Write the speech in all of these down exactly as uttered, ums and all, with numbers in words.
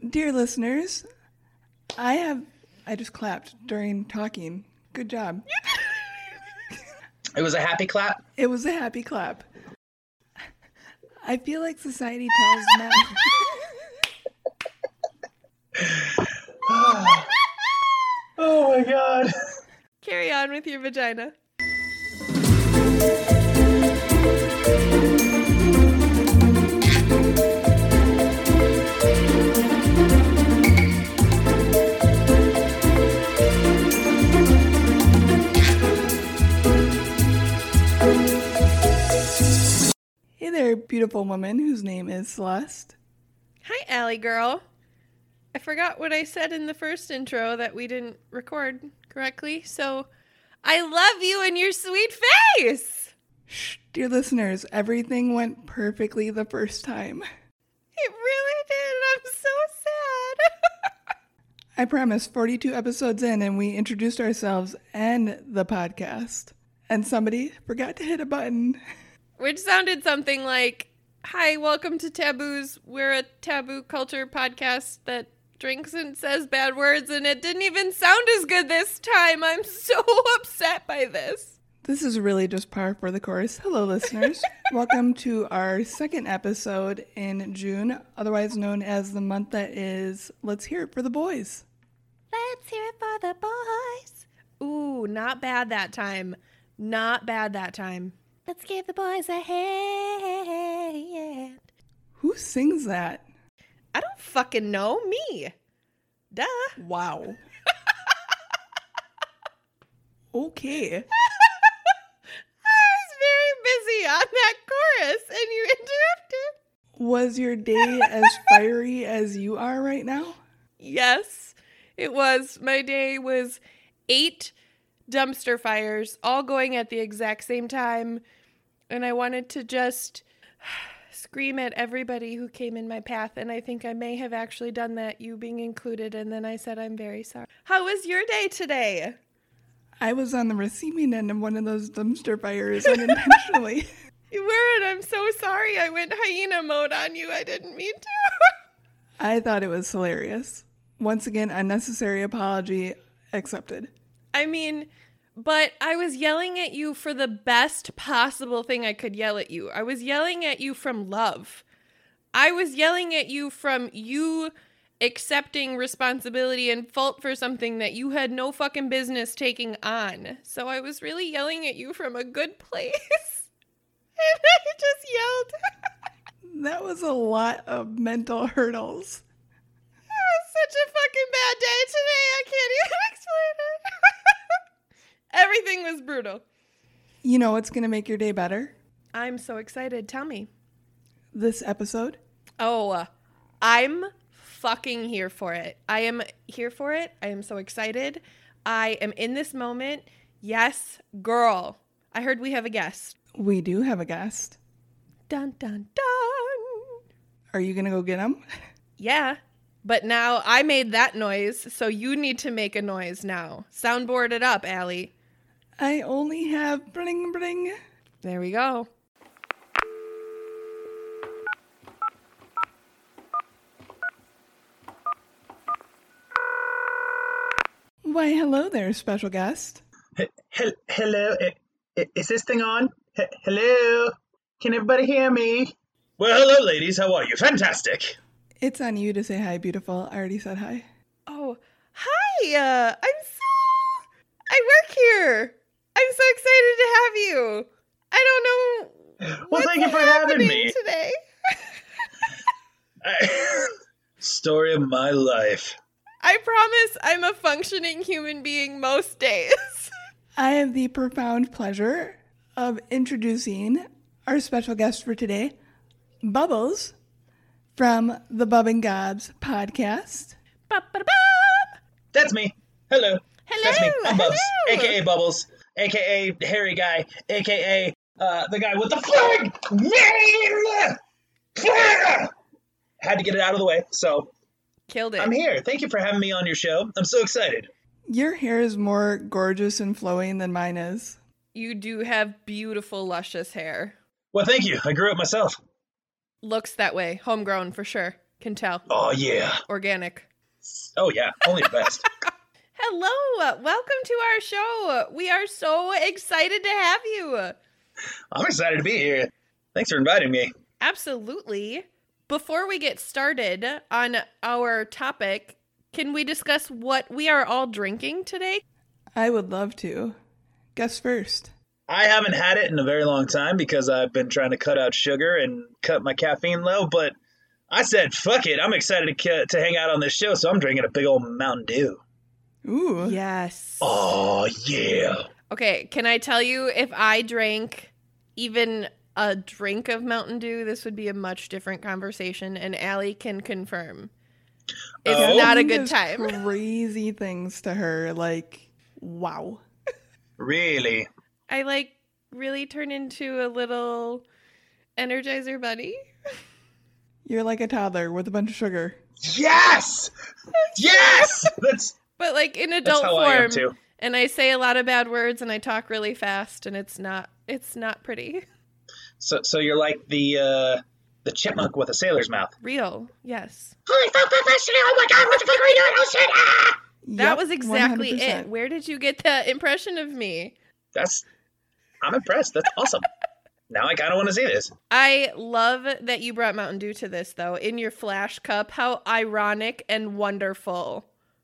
Dear listeners, I have, I just clapped during talking. Good job. It was a happy clap? It was a happy clap. I feel like society tells men. Oh my God. Carry on with your vagina. Hey there, beautiful woman whose name is Celeste. Hi, Allie girl. I forgot what I said in the first intro that we didn't record correctly, so I love you and your sweet face! Shh, dear listeners, everything went perfectly the first time. It really did. I'm so sad. I promise, forty-two episodes in and we introduced ourselves and the podcast. And somebody forgot to hit a button. Which sounded something like, hi, welcome to Taboos. We're a taboo culture podcast that drinks and says bad words, and it didn't even sound as good this time. I'm so upset by this. This is really just par for the course. Hello, listeners. Welcome to our second episode in June, otherwise known as the month that is Let's Hear It for the Boys. Let's hear it for the boys. Ooh, not bad that time. Not bad that time. Let's give the boys a hand. Who sings that? I don't fucking know. Me. Duh. Wow. Okay. I was very busy on that chorus and you interrupted. Was your day as fiery as you are right now? Yes, it was. My day was eight dumpster fires all going at the exact same time. And I wanted to just scream at everybody who came in my path. And I think I may have actually done that, you being included. And then I said, I'm very sorry. How was your day today? I was on the receiving end of one of those dumpster fires unintentionally. You were, and I'm so sorry. I went hyena mode on you. I didn't mean to. I thought it was hilarious. Once again, unnecessary apology accepted. I mean, but I was yelling at you for the best possible thing I could yell at you. I was yelling at you from love. I was yelling at you from you accepting responsibility and fault for something that you had no fucking business taking on. So I was really yelling at you from a good place. And I just yelled. That was a lot of mental hurdles. It was such a fucking bad day today. I can't even explain it. Everything was brutal. You know what's going to make your day better? I'm so excited. Tell me. This episode? Oh, uh, I'm fucking here for it. I am here for it. I am so excited. I am in this moment. Yes, girl. I heard we have a guest. We do have a guest. Dun, dun, dun. Are you going to go get him? Yeah, but now I made that noise, so you need to make a noise now. Soundboard it up, Allie. I only have bling bling. There we go. Why, hello there, special guest. H- he- hello? I- I- is this thing on? H- hello? Can everybody hear me? Well, hello, ladies. How are you? Fantastic. It's on you to say hi, beautiful. I already said hi. Oh, hi. Uh, I'm so... I work here. I'm so excited to have you. I don't know Well, what's thank you for having happening me. today. I- Story of my life. I promise I'm a functioning human being most days. I have the profound pleasure of introducing our special guest for today, Bubbles, from the Bub and Gobs podcast. Ba-ba-da-ba. That's me. Hello. Hello. That's me. I'm Bubs, hello. a k a. Bubbles, a k a. Hairy Guy, a k a. Uh, the guy with the flag. Had to get it out of the way, so Killed it. I'm here. Thank you for having me on your show. I'm so excited. Your hair is more gorgeous and flowing than mine is. You do have beautiful, luscious hair. Well, thank you. I grew it myself. Looks that way. Homegrown for sure. Can tell. Oh, yeah. Organic. Oh, yeah. Only the best. Hello. Welcome to our show. We are so excited to have you. I'm excited to be here. Thanks for inviting me. Absolutely. Before we get started on our topic, can we discuss what we are all drinking today? I would love to. Guess first. I haven't had it in a very long time because I've been trying to cut out sugar and cut my caffeine low, but I said, fuck it. I'm excited to, to hang out on this show, so I'm drinking a big old Mountain Dew. Ooh. Yes. Oh, yeah. Okay, can I tell you, if I drank even a drink of Mountain Dew, this would be a much different conversation, and Allie can confirm. It's Oh. not a good Does time. Crazy things to her, like, wow. Really? I, like, really turn into a little Energizer Bunny. You're like a toddler with a bunch of sugar. Yes! Yes! That's But, like, in that's adult how I am, form. too. And I say a lot of bad words, and I talk really fast, and it's not, it's not pretty. So so you're like the uh, the chipmunk with a sailor's mouth. Real, yes. Holy fuck, professional! Oh my god, what the fuck are you doing? Oh shit! Ah! That Yep, was exactly one hundred percent. it. Where did you get that impression of me? That's... I'm impressed. That's awesome. Now I kind of want to see this. I love that you brought Mountain Dew to this, though, in your flash cup. How ironic and wonderful.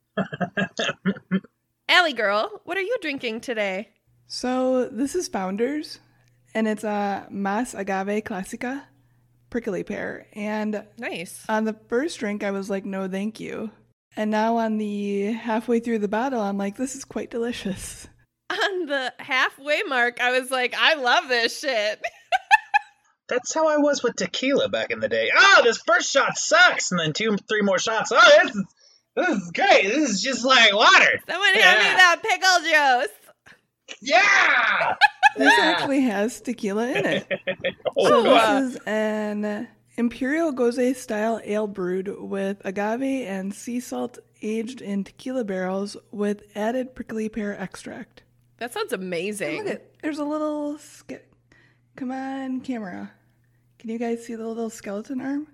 Allie girl, what are you drinking today? So this is Founders, and it's a Mas Agave Classica prickly pear. And Nice. on the first drink, I was like, no, thank you. And now on the halfway through the bottle, I'm like, this is quite delicious. On the halfway mark, I was like, I love this shit. That's how I was with tequila back in the day. Oh, this first shot sucks, and then two, three more shots. Oh, this is this is great. This is just like water. Someone Yeah. hand me that pickle juice. Yeah. This Yeah. actually has tequila in it. Oh, So wow. this is an Imperial Gose style ale brewed with agave and sea salt aged in tequila barrels with added prickly pear extract. That sounds Look amazing. at, there's a little, ske- come on camera. Can you guys see the little skeleton arm?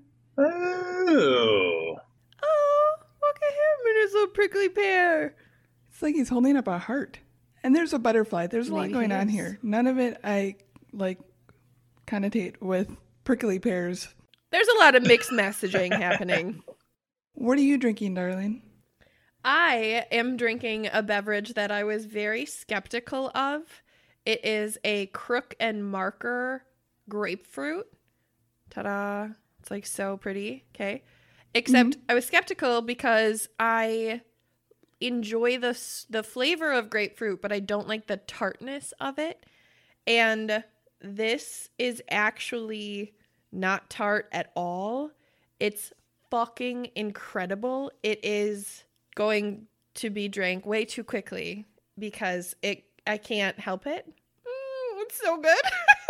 Ooh. Oh, look at him and his little prickly pear. It's like he's holding up a heart. And there's a butterfly. There's a lot Maybe going he on is. here. None of it I like connotate with prickly pears. There's a lot of mixed messaging happening. What are you drinking, darling? I am drinking a beverage that I was very skeptical of. It is a Crook and Marker grapefruit. Ta-da. It's like so pretty. Okay. Except I was skeptical because I enjoy the s- the flavor of grapefruit, but I don't like the tartness of it. And this is actually not tart at all. It's fucking incredible. It is going to be drank way too quickly because it I can't help it. Mm, it's so good.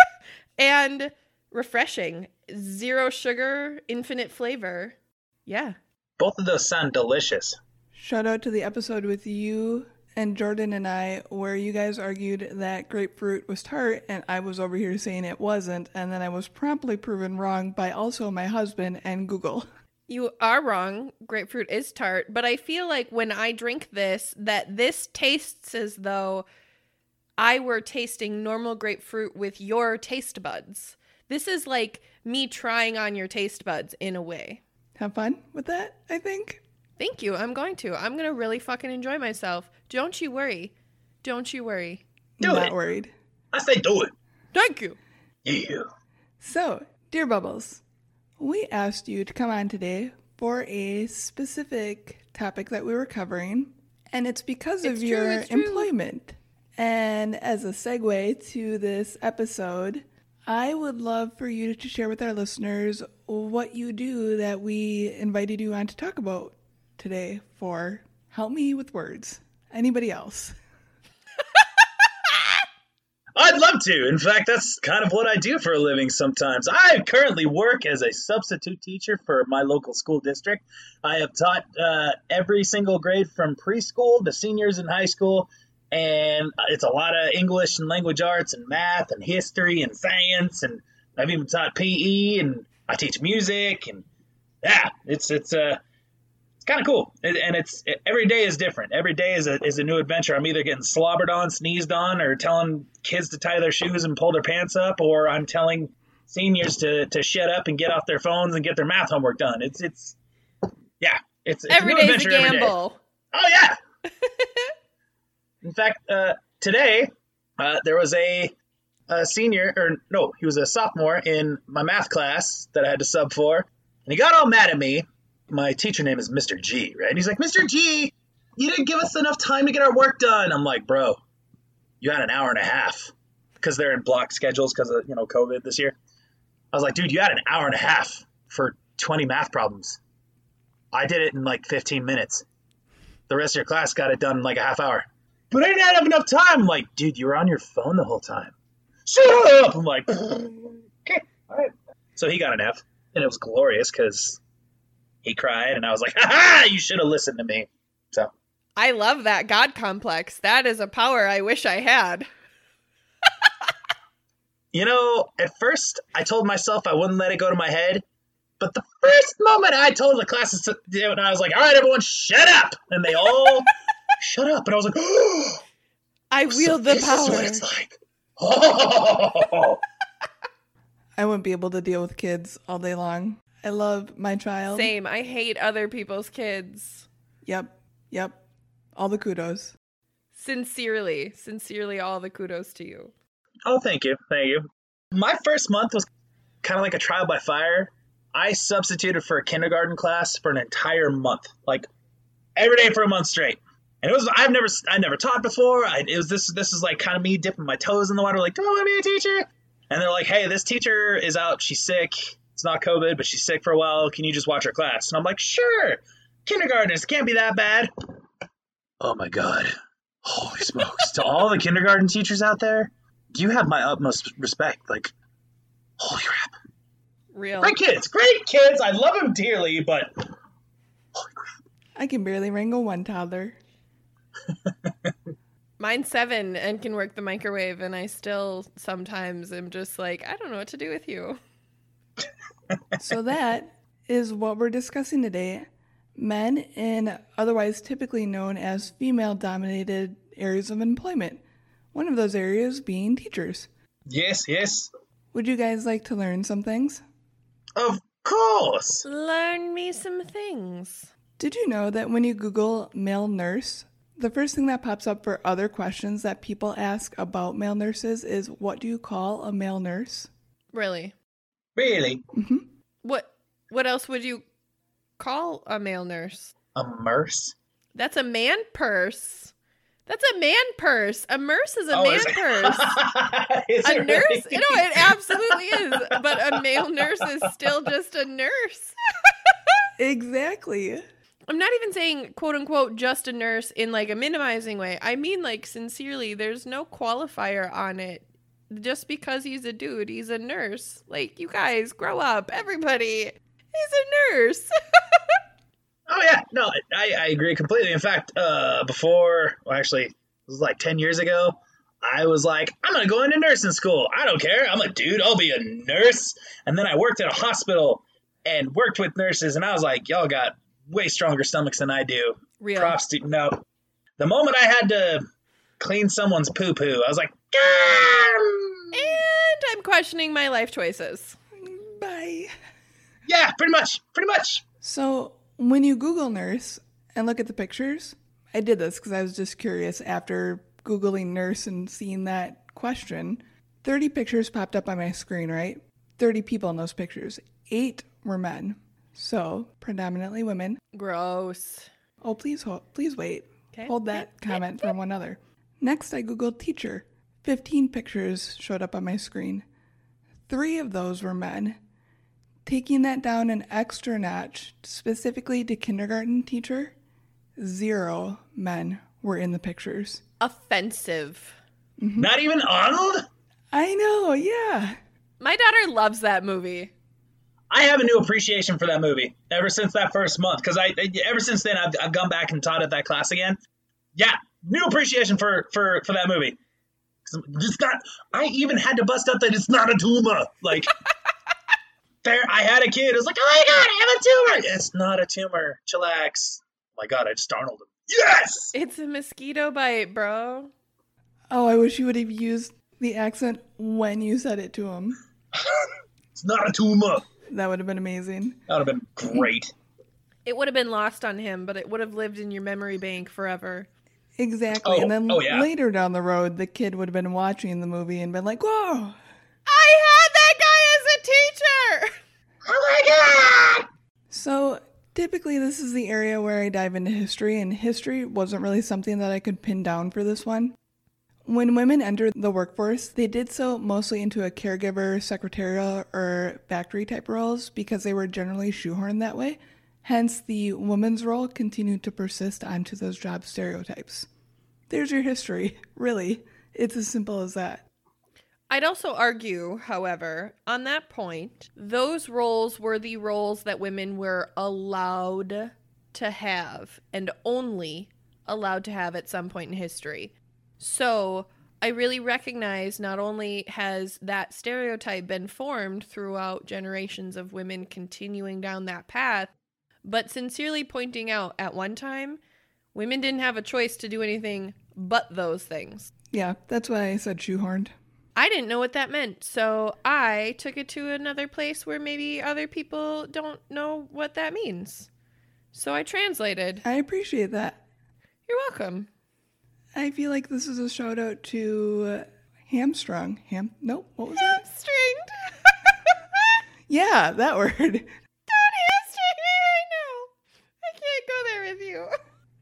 And refreshing. Zero sugar, infinite flavor. Yeah. Both of those sound delicious. Shout out to the episode with you and Jordan and I where you guys argued that grapefruit was tart and I was over here saying it wasn't, and then I was promptly proven wrong by also my husband and Google. You are wrong. Grapefruit is tart, but I feel like when I drink this, that this tastes as though I were tasting normal grapefruit with your taste buds. This is like me trying on your taste buds in a way. Have fun with that, I think. Thank you. I'm going to. I'm going to really fucking enjoy myself. Don't you worry. Don't you worry. Do Not it. worried. I say do it. Thank you. Yeah. So, dear Bubbles, we asked you to come on today for a specific topic that we were covering, and it's because of It's true, your it's true. employment. And as a segue to this episode, I would love for you to share with our listeners what you do that we invited you on to talk about today for Help Me with Words. Anybody else? I'd love to. In fact, that's kind of what I do for a living sometimes. I currently work as a substitute teacher for my local school district. I have taught uh, every single grade from preschool to seniors in high school, and it's a lot of English and language arts and math and history and science, and I've even taught P E, and I teach music, and yeah, it's it's uh it's kind of cool, and, and it's it, every day is different. Every day is a is a new adventure. I'm either getting slobbered on, sneezed on, or telling kids to tie their shoes and pull their pants up, or I'm telling seniors to to shut up and get off their phones and get their math homework done. It's it's yeah, it's, it's every a new day's a adventure every day. gamble. Oh yeah. In fact, uh, today uh, there was a, a senior, or no, he was a sophomore in my math class that I had to sub for, and he got all mad at me. My teacher name is Mister G, right? And he's like, Mister G, you didn't give us enough time to get our work done. I'm like, bro, you had an hour and a half, because they're in block schedules because of, you know, COVID this year. I was like, dude, you had an hour and a half for twenty math problems. I did it in like fifteen minutes. The rest of your class got it done in like a half hour. But I didn't have enough time. I'm like, dude, you were on your phone the whole time. Shut up! I'm like, okay, all right. So he got an F, and it was glorious because he cried, and I was like, ha ha, you should have listened to me. So I love that God complex. That is a power I wish I had. You know, at first, I told myself I wouldn't let it go to my head. But the first moment I told the classes to do it, and I was like, all right, everyone, shut up. And they all shut up. And I was like, oh. I wield so the this power. is what it's like. Oh. I wouldn't be able to deal with kids all day long. I love my child. Same. I hate other people's kids. Yep. Yep. All the kudos. Sincerely. Sincerely, all the kudos to you. Oh, thank you. Thank you. My first month was kind of like a trial by fire. I substituted for a kindergarten class for an entire month, like every day for a month straight. And it was, I've never, I never taught before. I, it was this, this is like kind of me dipping my toes in the water, like, do I want to be a teacher? And they're like, hey, this teacher is out. She's sick. It's not COVID, but she's sick for a while. Can you just watch her class? And I'm like, sure. Kindergartners can't be that bad. Oh my God. Holy smokes. To all the kindergarten teachers out there, you have my utmost respect. Like, holy crap. Real. Great kids. Great kids. I love them dearly, but holy crap. I can barely wrangle one toddler. Mine's seven and can work the microwave, and I still sometimes am just like, I don't know what to do with you. So that is what we're discussing today. Men in otherwise typically known as female-dominated areas of employment. One of those areas being teachers. Yes, yes. Would you guys like to learn some things? Of course. Learn me some things. Did you know that when you Google male nurse, the first thing that pops up for other questions that people ask about male nurses is, what do you call a male nurse? Really? Really? Mm-hmm. What What else would you call a male nurse? A nurse? That's a man purse. That's a man purse. A nurse is a Oh, man is it? purse. Is A it nurse? really? No, it absolutely is. But a male nurse is still just a nurse. Exactly. I'm not even saying, quote unquote, just a nurse in like a minimizing way. I mean, like, sincerely, there's no qualifier on it. Just because he's a dude, he's a nurse. Like, you guys, grow up. Everybody. He's a nurse. Oh, yeah. No, I, I agree completely. In fact, uh, before, well, actually, it was like ten years ago, I was like, I'm going to go into nursing school. I don't care. I'm a dude. I'll be a nurse. And then I worked at a hospital and worked with nurses, and I was like, y'all got way stronger stomachs than I do. Real. Props to, no. The moment I had to clean someone's poo-poo, I was like, Gah! And I'm questioning my life choices. Bye. Yeah, pretty much. Pretty much. So when you Google nurse and look at the pictures, I did this because I was just curious after Googling nurse and seeing that question. thirty pictures popped up on my screen, right? thirty people in those pictures. Eight were men. So predominantly women. Gross. Oh, please hold, please wait. Okay. Hold that comment for one other. Next, I Googled teacher. fifteen pictures showed up on my screen. Three of those were men. Taking that down an extra notch, specifically to kindergarten teacher, zero men were in the pictures. Offensive. Mm-hmm. Not even Arnold? I know, yeah. My daughter loves that movie. I have a new appreciation for that movie ever since that first month, because I ever since then I've, I've gone back and taught at that class again. Yeah, new appreciation for for for that movie. It's not. I even had to bust up that it's not a tumor. Like, there, I had a kid. It was like, oh my god, I have a tumor. It's not a tumor. Chillax. Oh my god, I just Arnold him. Yes! It's a mosquito bite, bro. Oh, I wish you would have used the accent when you said it to him. It's not a tumor. That would have been amazing. That would have been great. It would have been lost on him, but it would have lived in your memory bank forever. Exactly. Oh, and then oh, yeah. later down the road, the kid would have been watching the movie and been like, whoa! I had that guy as a teacher! Oh my god! So typically this is the area where I dive into history, and history wasn't really something that I could pin down for this one. When women entered the workforce, they did so mostly into a caregiver, secretarial, or factory type roles because they were generally shoehorned that way. Hence, the woman's role continued to persist onto those job stereotypes. There's your history. Really. It's as simple as that. I'd also argue, however, on that point, those roles were the roles that women were allowed to have and only allowed to have at some point in history. So I really recognize not only has that stereotype been formed throughout generations of women continuing down that path, but sincerely pointing out at one time, women didn't have a choice to do anything but those things. Yeah, that's why I said shoehorned. I didn't know what that meant, so I took it to another place where maybe other people don't know what that means. So I translated. I appreciate that. You're welcome. I feel like this is a shout out to uh, Hamstrung. Ham? Nope. What was that? Hamstringed. Yeah, that word. Don't hamstring me right now. I can't go there with you.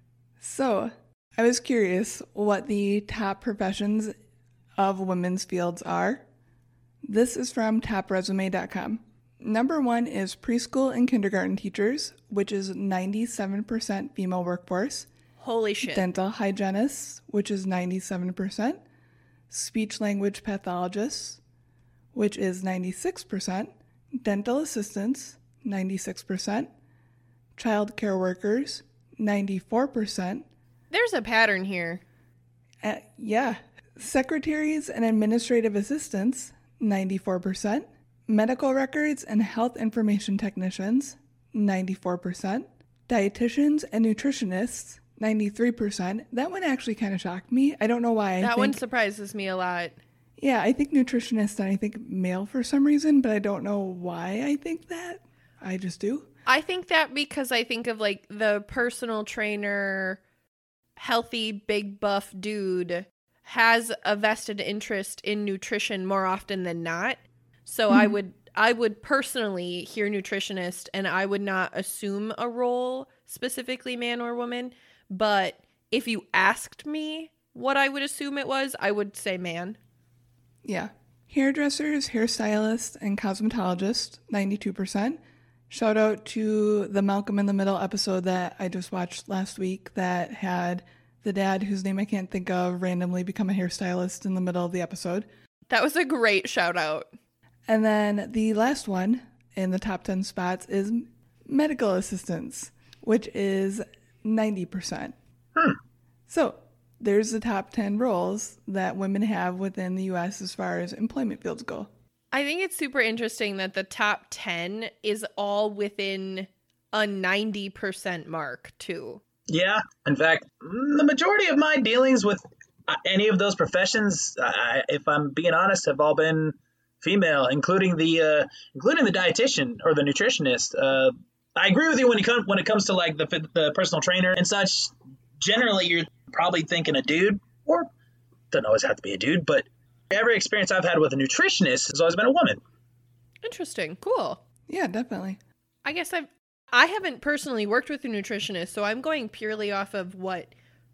So, I was curious what the top professions of women's fields are. This is from top resume dot com. Number one is preschool and kindergarten teachers, which is ninety-seven percent female workforce. Holy shit. Dental hygienists, which is ninety-seven percent. Speech language pathologists, which is ninety-six percent. Dental assistants, ninety-six percent. Child care workers, ninety-four percent. There's a pattern here. Uh, yeah. Secretaries and administrative assistants, ninety-four percent. Medical records and health information technicians, ninety-four percent. Dietitians and nutritionists, ninety-three percent. That one actually kind of shocked me. I don't know why. I that think, one surprises me a lot. Yeah, I think nutritionist and I think male for some reason, but I don't know why I think that. I just do. I think that because I think of like the personal trainer, healthy, big buff dude has a vested interest in nutrition more often than not. So mm-hmm. I would I would personally hear nutritionist and I would not assume a role, specifically man or woman. But if you asked me what I would assume it was, I would say man. Yeah. Hairdressers, hairstylists, and cosmetologists, ninety-two percent. Shout out to the Malcolm in the Middle episode that I just watched last week that had the dad, whose name I can't think of, randomly become a hairstylist in the middle of the episode. That was a great shout out. And then the last one in the top ten spots is medical assistants, which is ninety percent. Hmm. So there's the top ten roles that women have within the U S as far as employment fields go. I think it's super interesting that the top ten is all within a ninety percent mark, too. Yeah. In fact, the majority of my dealings with any of those professions, I, if I'm being honest, have all been female, including the uh, including the dietitian or the nutritionist. Uh, I agree with you when it comes when it comes to like the the personal trainer and such. Generally, you're probably thinking a dude, or doesn't always have to be a dude, but every experience I've had with a nutritionist has always been a woman. Interesting. Cool. Yeah, definitely. I guess I've I haven't personally worked with a nutritionist, so I'm going purely off of what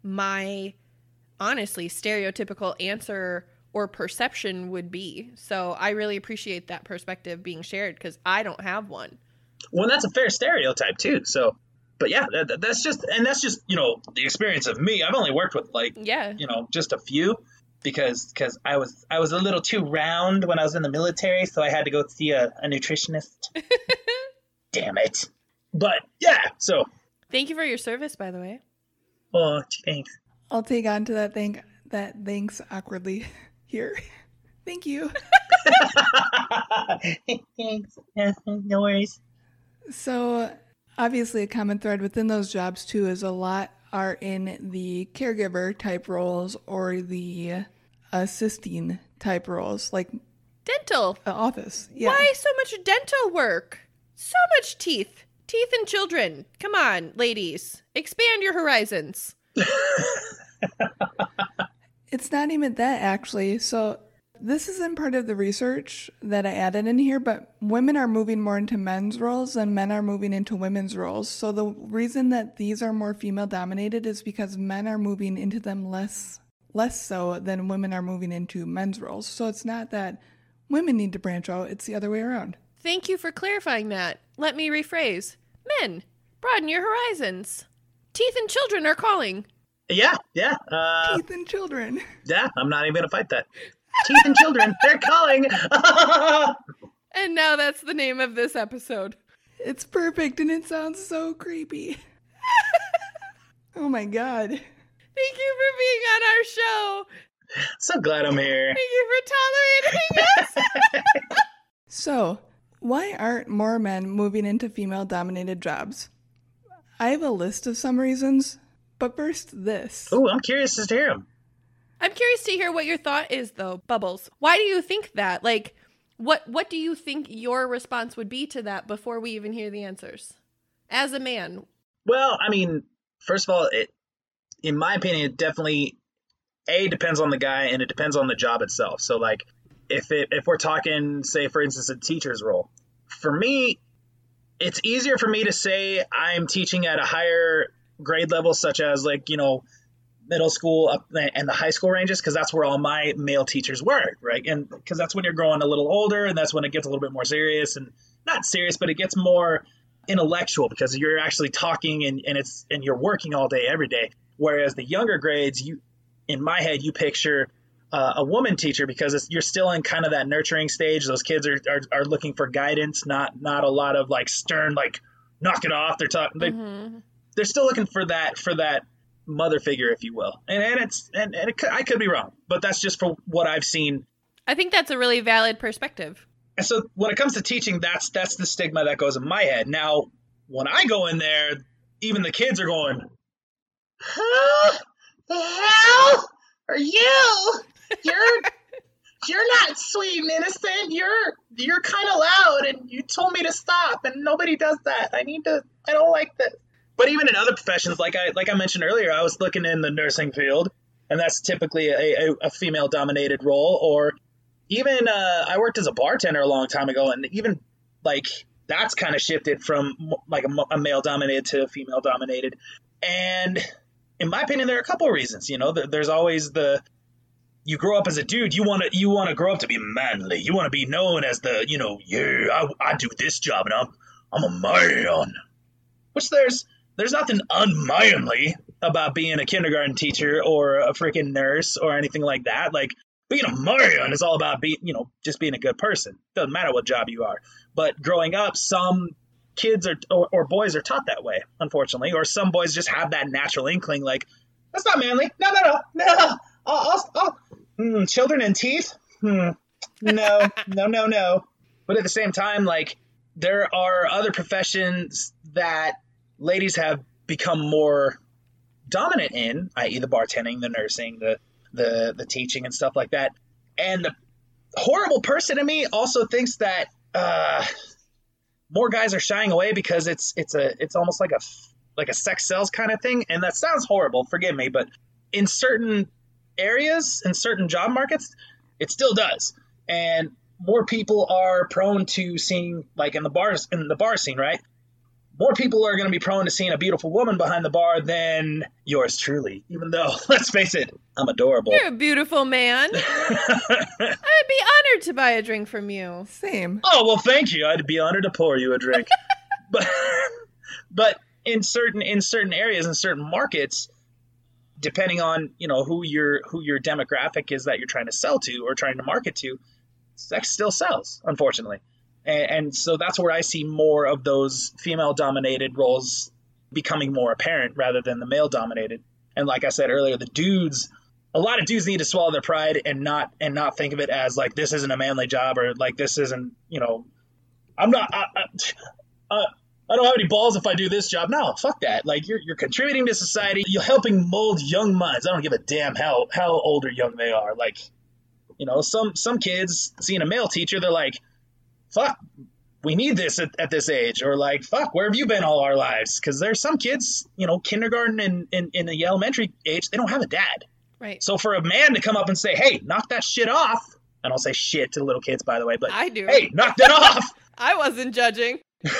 my honestly stereotypical answer or perception would be. So I really appreciate that perspective being shared because I don't have one. Well, that's a fair stereotype too. So, but yeah, that, that's just, and that's just, you know, the experience of me. I've only worked with like, yeah, you know, just a few because, because I was, I was a little too round when I was in the military. So I had to go see a, a nutritionist. Damn it. But yeah, so. Thank you for your service, by the way. Oh, thanks. I'll take on to that thing, that thanks awkwardly here. Thank you. Thanks. No worries. So obviously a common thread within those jobs too is a lot are in the caregiver type roles or the assisting type roles, like Dental. the office. Yeah. Why so much dental work? So much teeth. Teeth and children. Come on, ladies. Expand your horizons. It's not even that, actually. So this isn't part of the research that I added in here, but women are moving more into men's roles and men are moving into women's roles. So the reason that these are more female dominated is because men are moving into them less less so than women are moving into men's roles. So it's not that women need to branch out, it's the other way around. Thank you for clarifying that. Let me rephrase. Men, broaden your horizons. Teeth and children are calling. Yeah, yeah. Uh, Teeth and children. yeah, I'm not even going to fight that. Teeth and children, they're calling. And now that's the name of this episode. It's perfect and it sounds so creepy. Oh my god. Thank you for being on our show. So glad I'm here. Thank you for tolerating us. So, why aren't more men moving into female-dominated jobs? I have a list of some reasons, but first this. Oh, I'm curious to hear them. I'm curious to hear what your thought is, though, Bubbles. Why do you think that? Like, what what do you think your response would be to that before we even hear the answers? As a man. Well, I mean, first of all, it, in my opinion, it definitely, A, depends on the guy, and it depends on the job itself. So, like, if it, if we're talking, say, for instance, a teacher's role, for me, it's easier for me to say I'm teaching at a higher grade level, such as, like, you know, middle school up and the high school ranges, because that's where all my male teachers were, right? And because that's when you're growing a little older, and that's when it gets a little bit more serious, and not serious, but it gets more intellectual because you're actually talking and, and it's and you're working all day every day. Whereas the younger grades, you in my head you picture uh, a woman teacher because it's, you're still in kind of that nurturing stage. Those kids are, are are looking for guidance, not not a lot of like stern like knock it off. They're talking. They, mm-hmm. They're still looking for that for that mother figure, if you will. And and it's and, and it could, I could be wrong, but that's just for what I've seen. I think that's a really valid perspective. And so when it comes to teaching, that's that's the stigma that goes in my head. Now, when I go in there, even the kids are going, "Who the hell are you? You're you're not sweet and innocent. You're you're kind of loud, and you told me to stop, and nobody does that. I need to. I don't like this." But even in other professions, like I like I mentioned earlier, I was looking in the nursing field, and that's typically a, a, a female-dominated role. Or even uh, I worked as a bartender a long time ago, and even like that's kind of shifted from like a, a male-dominated to female-dominated. And in my opinion, there are a couple of reasons. You know, there's always the you grow up as a dude, you want to you want to grow up to be manly. You want to be known as the you know yeah I, I do this job and I'm I'm a man. Which there's. There's nothing unmanly about being a kindergarten teacher or a freaking nurse or anything like that. Like, being a man is all about being, you know, just being a good person. Doesn't matter what job you are. But growing up, some kids are or, or boys are taught that way, unfortunately. Or some boys just have that natural inkling, like, that's not manly. No, no, no, no. Oh, oh, mm, children and teeth? Hmm. No, no, no, no. But at the same time, like, there are other professions that ladies have become more dominant in, that is the bartending, the nursing, the, the the teaching and stuff like that. And the horrible person in me also thinks that uh, more guys are shying away because it's it's a it's almost like a like a sex sells kind of thing. And that sounds horrible, forgive me, but in certain areas, in certain job markets, it still does. And more people are prone to seeing, like in the bars, in the bar scene, right? More people are going to be prone to seeing a beautiful woman behind the bar than yours truly. Even though, let's face it, I'm adorable. You're a beautiful man. I'd be honored to buy a drink from you. Same. Oh, well, thank you. I'd be honored to pour you a drink. but but in certain in certain areas, in certain markets, depending on, you know, who your who your demographic is that you're trying to sell to or trying to market to, sex still sells, unfortunately. And, and so that's where I see more of those female-dominated roles becoming more apparent rather than the male-dominated. And like I said earlier, the dudes a lot of dudes need to swallow their pride and not and not think of it as like this isn't a manly job or like this isn't, you know, I'm not I, I, uh, I don't have any balls if I do this job. No, fuck that. Like you're you're contributing to society. You're helping mold young minds. I don't give a damn how how old or young they are. Like, you know, some some kids seeing a male teacher, they're like, fuck, we need this at, at this age, or like, fuck, where have you been all our lives? Because there's some kids, you know, kindergarten and in, in the elementary age, they don't have a dad. Right. So for a man to come up and say, hey, knock that shit off, I don't say shit to little kids, by the way, but I do. Hey, knock that off. I wasn't judging.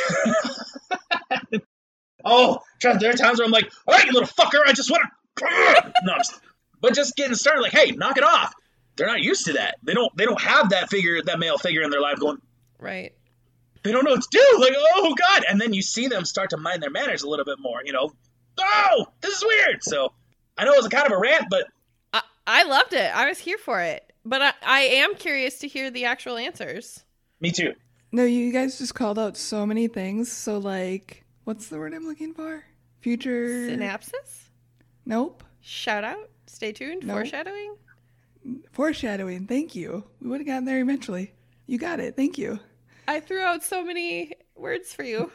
Oh, there are times where I'm like, all right, you little fucker, I just want to, no, just, but just getting started, like, hey, knock it off. They're not used to that. They don't. They don't have that figure, that male figure in their life going. Right. They don't know what to do. Like, oh God! And then you see them start to mind their manners a little bit more. You know, oh, this is weird. So I know it was a kind of a rant, but I, I loved it. I was here for it. But I, I am curious to hear the actual answers. Me too. No, you guys just called out so many things. So, like, what's the word I'm looking for? Future... Synapses? Nope. Shout out? Stay tuned? Nope. Foreshadowing? Foreshadowing. Thank you. We would have gotten there eventually. You got it. Thank you. I threw out so many words for you.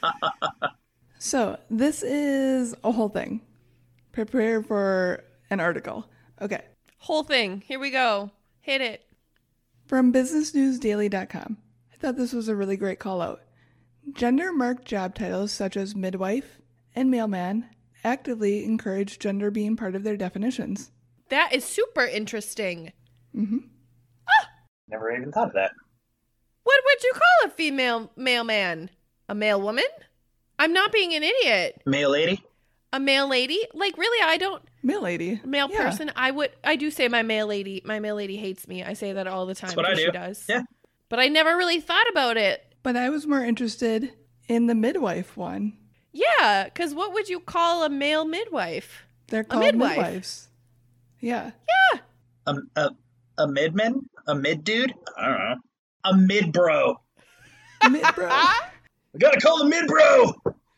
So, this is a whole thing. Prepare for an article. Okay. Whole thing. Here we go. Hit it. From business news daily dot com. I thought this was a really great call out. Gender-marked job titles such as midwife and mailman actively encourage gender being part of their definitions. That is super interesting. Mm-hmm. Ah! Never even thought of that. What would you call a female mailman? A male woman? I'm not being an idiot. Male lady? A male lady? Like, really, I don't... Mail lady. Male Yeah. person? I would... I do say my mail lady. My mail lady hates me. I say that all the time. That's what I because do. She does. Yeah. But I never really thought about it. But I was more interested in the midwife one. Yeah, because what would you call a male midwife? They're called midwife. midwives. Yeah. Yeah. A a, a midman? A mid dude? I don't know. A mid bro. Mid bro. We gotta call the mid bro.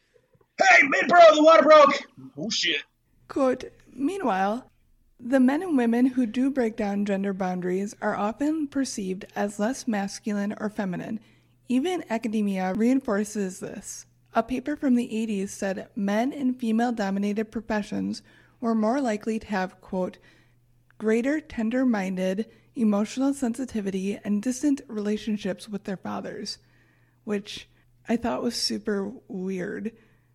Hey, mid bro, the water broke. Oh shit. Quote, meanwhile, the men and women who do break down gender boundaries are often perceived as less masculine or feminine. Even academia reinforces this. A paper from the eighties said men in female-dominated professions were more likely to have, quote, greater tender-minded, emotional sensitivity, and distant relationships with their fathers, which I thought was super weird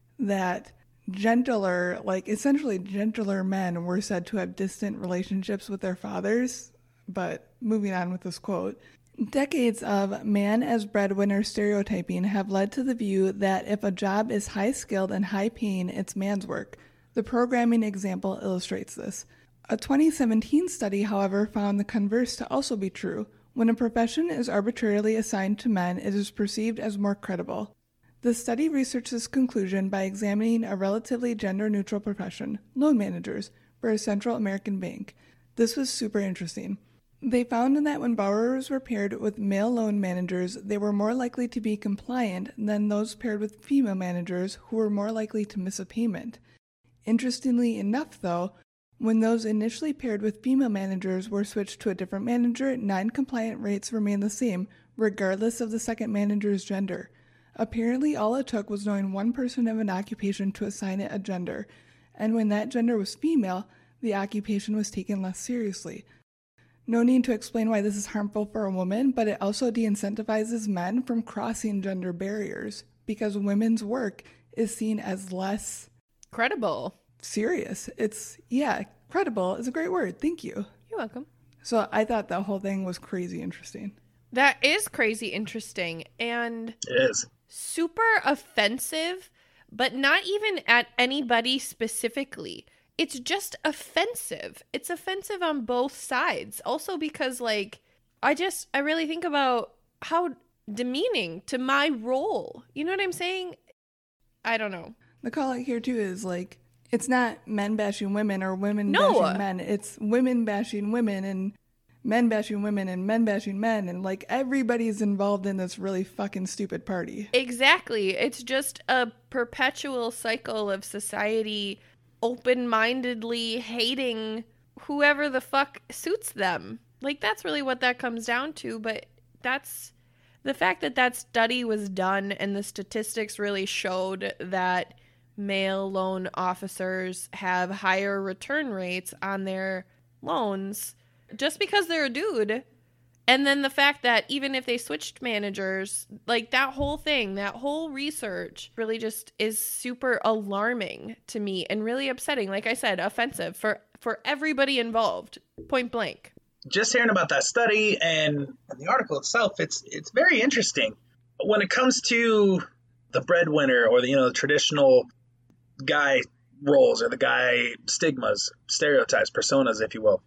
that gentler, like essentially gentler men were said to have distant relationships with their fathers. But moving on with this quote, decades of man as breadwinner stereotyping have led to the view that if a job is high skilled and high paying, it's man's work. The programming example illustrates this. A twenty seventeen study, however, found the converse to also be true. When a profession is arbitrarily assigned to men, it is perceived as more credible. The study researched this conclusion by examining a relatively gender-neutral profession, loan managers, for a Central American bank. This was super interesting. They found that when borrowers were paired with male loan managers, they were more likely to be compliant than those paired with female managers who were more likely to miss a payment. Interestingly enough, though, when those initially paired with female managers were switched to a different manager, non-compliant rates remained the same, regardless of the second manager's gender. Apparently, all it took was knowing one person of an occupation to assign it a gender, and when that gender was female, the occupation was taken less seriously. No need to explain why this is harmful for a woman, but it also de-incentivizes men from crossing gender barriers, because women's work is seen as less Credible. serious. It's, yeah, credible is a great word. Thank you. You're welcome. So I thought that whole thing was crazy interesting. That is crazy interesting and It is. super offensive, but not even at anybody specifically. It's just offensive. It's offensive on both sides. Also because, like, I just, I really think about how demeaning to my role. You know what I'm saying? I don't know. The call out here too is like, it's not men bashing women or women No. bashing men. It's women bashing women and men bashing women and men bashing men. And like everybody's involved in this really fucking stupid party. Exactly. It's just a perpetual cycle of society open-mindedly hating whoever the fuck suits them. Like, that's really what that comes down to. But that's the fact that that study was done and the statistics really showed that male loan officers have higher return rates on their loans just because they're a dude. And then the fact that even if they switched managers, like that whole thing, that whole research really just is super alarming to me and really upsetting. Like I said, offensive for, for everybody involved, point blank. Just hearing about that study and the article itself, it's it's very interesting. When it comes to the breadwinner or the, you know, the traditional guy roles or the guy stigmas, stereotypes, personas, if you will,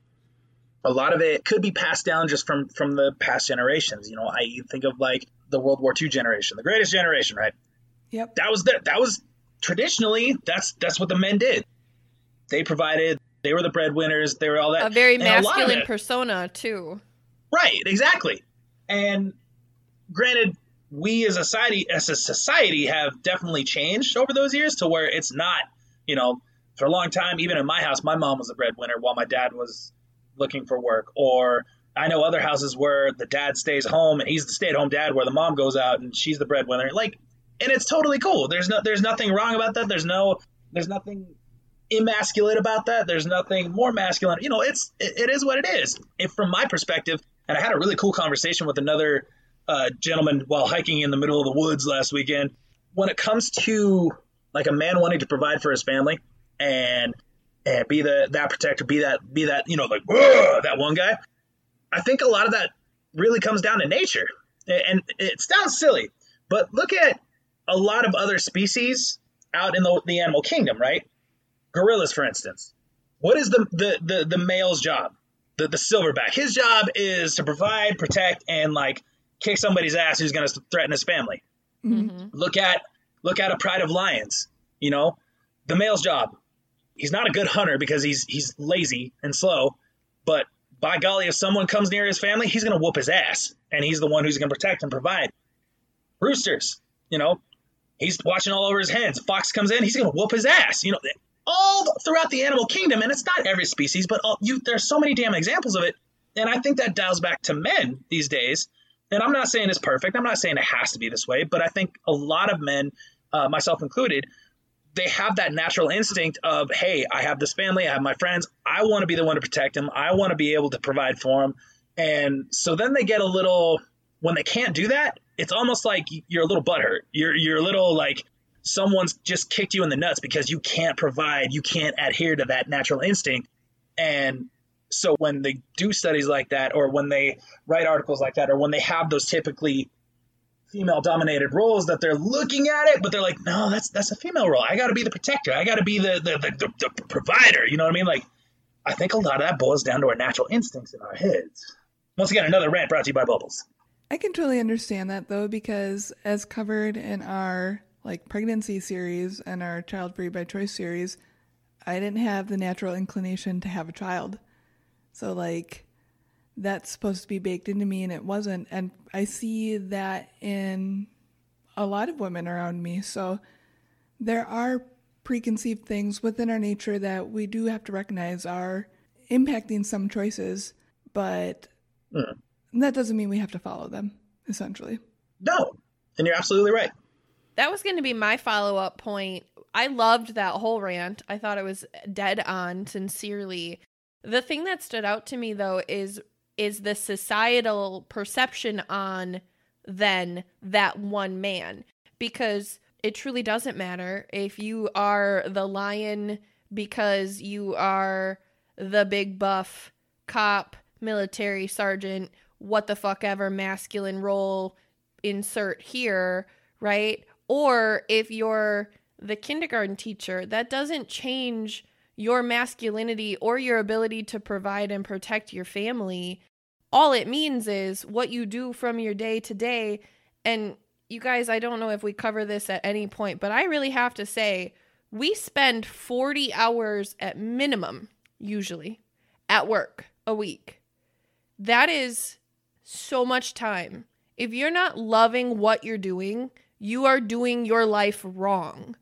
a lot of it could be passed down just from, from the past generations. You know, I think of like the World War Two generation, the greatest generation, right? Yep. That was the, that was traditionally, that's that's what the men did. They provided, they were the breadwinners, they were all that. A very and masculine a it, persona, too. Right, exactly. And granted, we as a society, as a society have definitely changed over those years to where it's not, you know, for a long time, even in my house, my mom was the breadwinner while my dad was looking for work. Or I know other houses where the dad stays home and he's the stay-at-home dad, where the mom goes out and she's the breadwinner. Like, and it's totally cool. There's no, there's nothing wrong about that. There's no, there's nothing emasculate about that. There's nothing more masculine. You know, it's, it, it is what it is. If from my perspective, and I had a really cool conversation with another uh, gentleman while hiking in the middle of the woods last weekend. When it comes to like a man wanting to provide for his family and and be the that protector, be that be that you know like that one guy, I think a lot of that really comes down to nature. And it sounds silly, but look at a lot of other species out in the, the animal kingdom, right? Gorillas, for instance. What is the the the, the male's job? The the silverback. His job is to provide, protect, and like kick somebody's ass who's going to threaten his family. Mm-hmm. Look at look at a pride of lions. You know, the male's job. He's not a good hunter because he's he's lazy and slow, but by golly, if someone comes near his family, he's going to whoop his ass, and he's the one who's going to protect and provide. Roosters, you know, he's watching all over his hens. Fox comes in, he's going to whoop his ass. You know, all throughout the animal kingdom, and it's not every species, but all, you there's so many damn examples of it, and I think that dials back to men these days. And I'm not saying it's perfect. I'm not saying it has to be this way, but I think a lot of men, uh, myself included, they have that natural instinct of, hey, I have this family, I have my friends, I want to be the one to protect them, I want to be able to provide for them. And so then they get a little, when they can't do that, it's almost like you're a little butthurt. You're you're a little like someone's just kicked you in the nuts because you can't provide, you can't adhere to that natural instinct. And so when they do studies like that, or when they write articles like that, or when they have those typically female-dominated roles that they're looking at it, but they're like, no, that's that's a female role. I got to be the protector. I got to be the the, the the the provider. You know what I mean? Like, I think a lot of that boils down to our natural instincts in our heads. Once again, another rant brought to you by Bubbles. I can totally understand that, though, because as covered in our like pregnancy series and our Child Free by Choice series, I didn't have the natural inclination to have a child. So, like, that's supposed to be baked into me, and it wasn't. And I see that in a lot of women around me. So there are preconceived things within our nature that we do have to recognize are impacting some choices, but mm. that doesn't mean we have to follow them, essentially. No, and you're absolutely right. That was going to be my follow-up point. I loved that whole rant. I thought it was dead on, sincerely. The thing that stood out to me, though, is is the societal perception on then that one man. Because it truly doesn't matter if you are the lion because you are the big buff cop, military sergeant, what the fuck ever masculine role insert here, right? Or if you're the kindergarten teacher, that doesn't change your masculinity or your ability to provide and protect your family. All it means is what you do from your day to day. And you guys, I don't know if we cover this at any point, but I really have to say, we spend forty hours at minimum, usually, at work a week. That is so much time. If you're not loving what you're doing, you are doing your life wrong.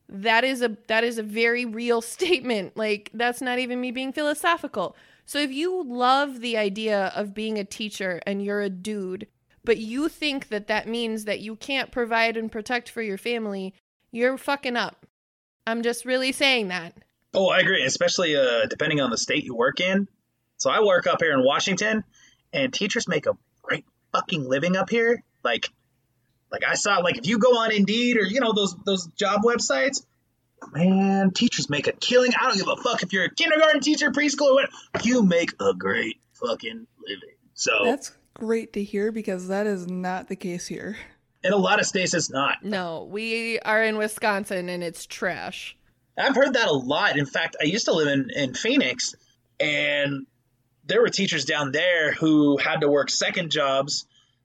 That is a that is a very real statement. Like, that's not even me being philosophical. So if you love the idea of being a teacher and you're a dude, but you think that that means that you can't provide and protect for your family, you're fucking up. I'm just really saying that. Oh, I agree, especially uh, depending on the state you work in. So I work up here in Washington, and teachers make a great fucking living up here. Like, like I saw, like if you go on Indeed or, you know, those those job websites, man, teachers make a killing. I don't give a fuck if you're a kindergarten teacher, preschool, or what. You make a great fucking living. So That's great to hear because that is not the case here. in a lot of states, it's not. No, we are in Wisconsin and it's trash. I've heard that a lot. In fact, I used to live in, in Phoenix, and there were teachers down there who had to work second jobs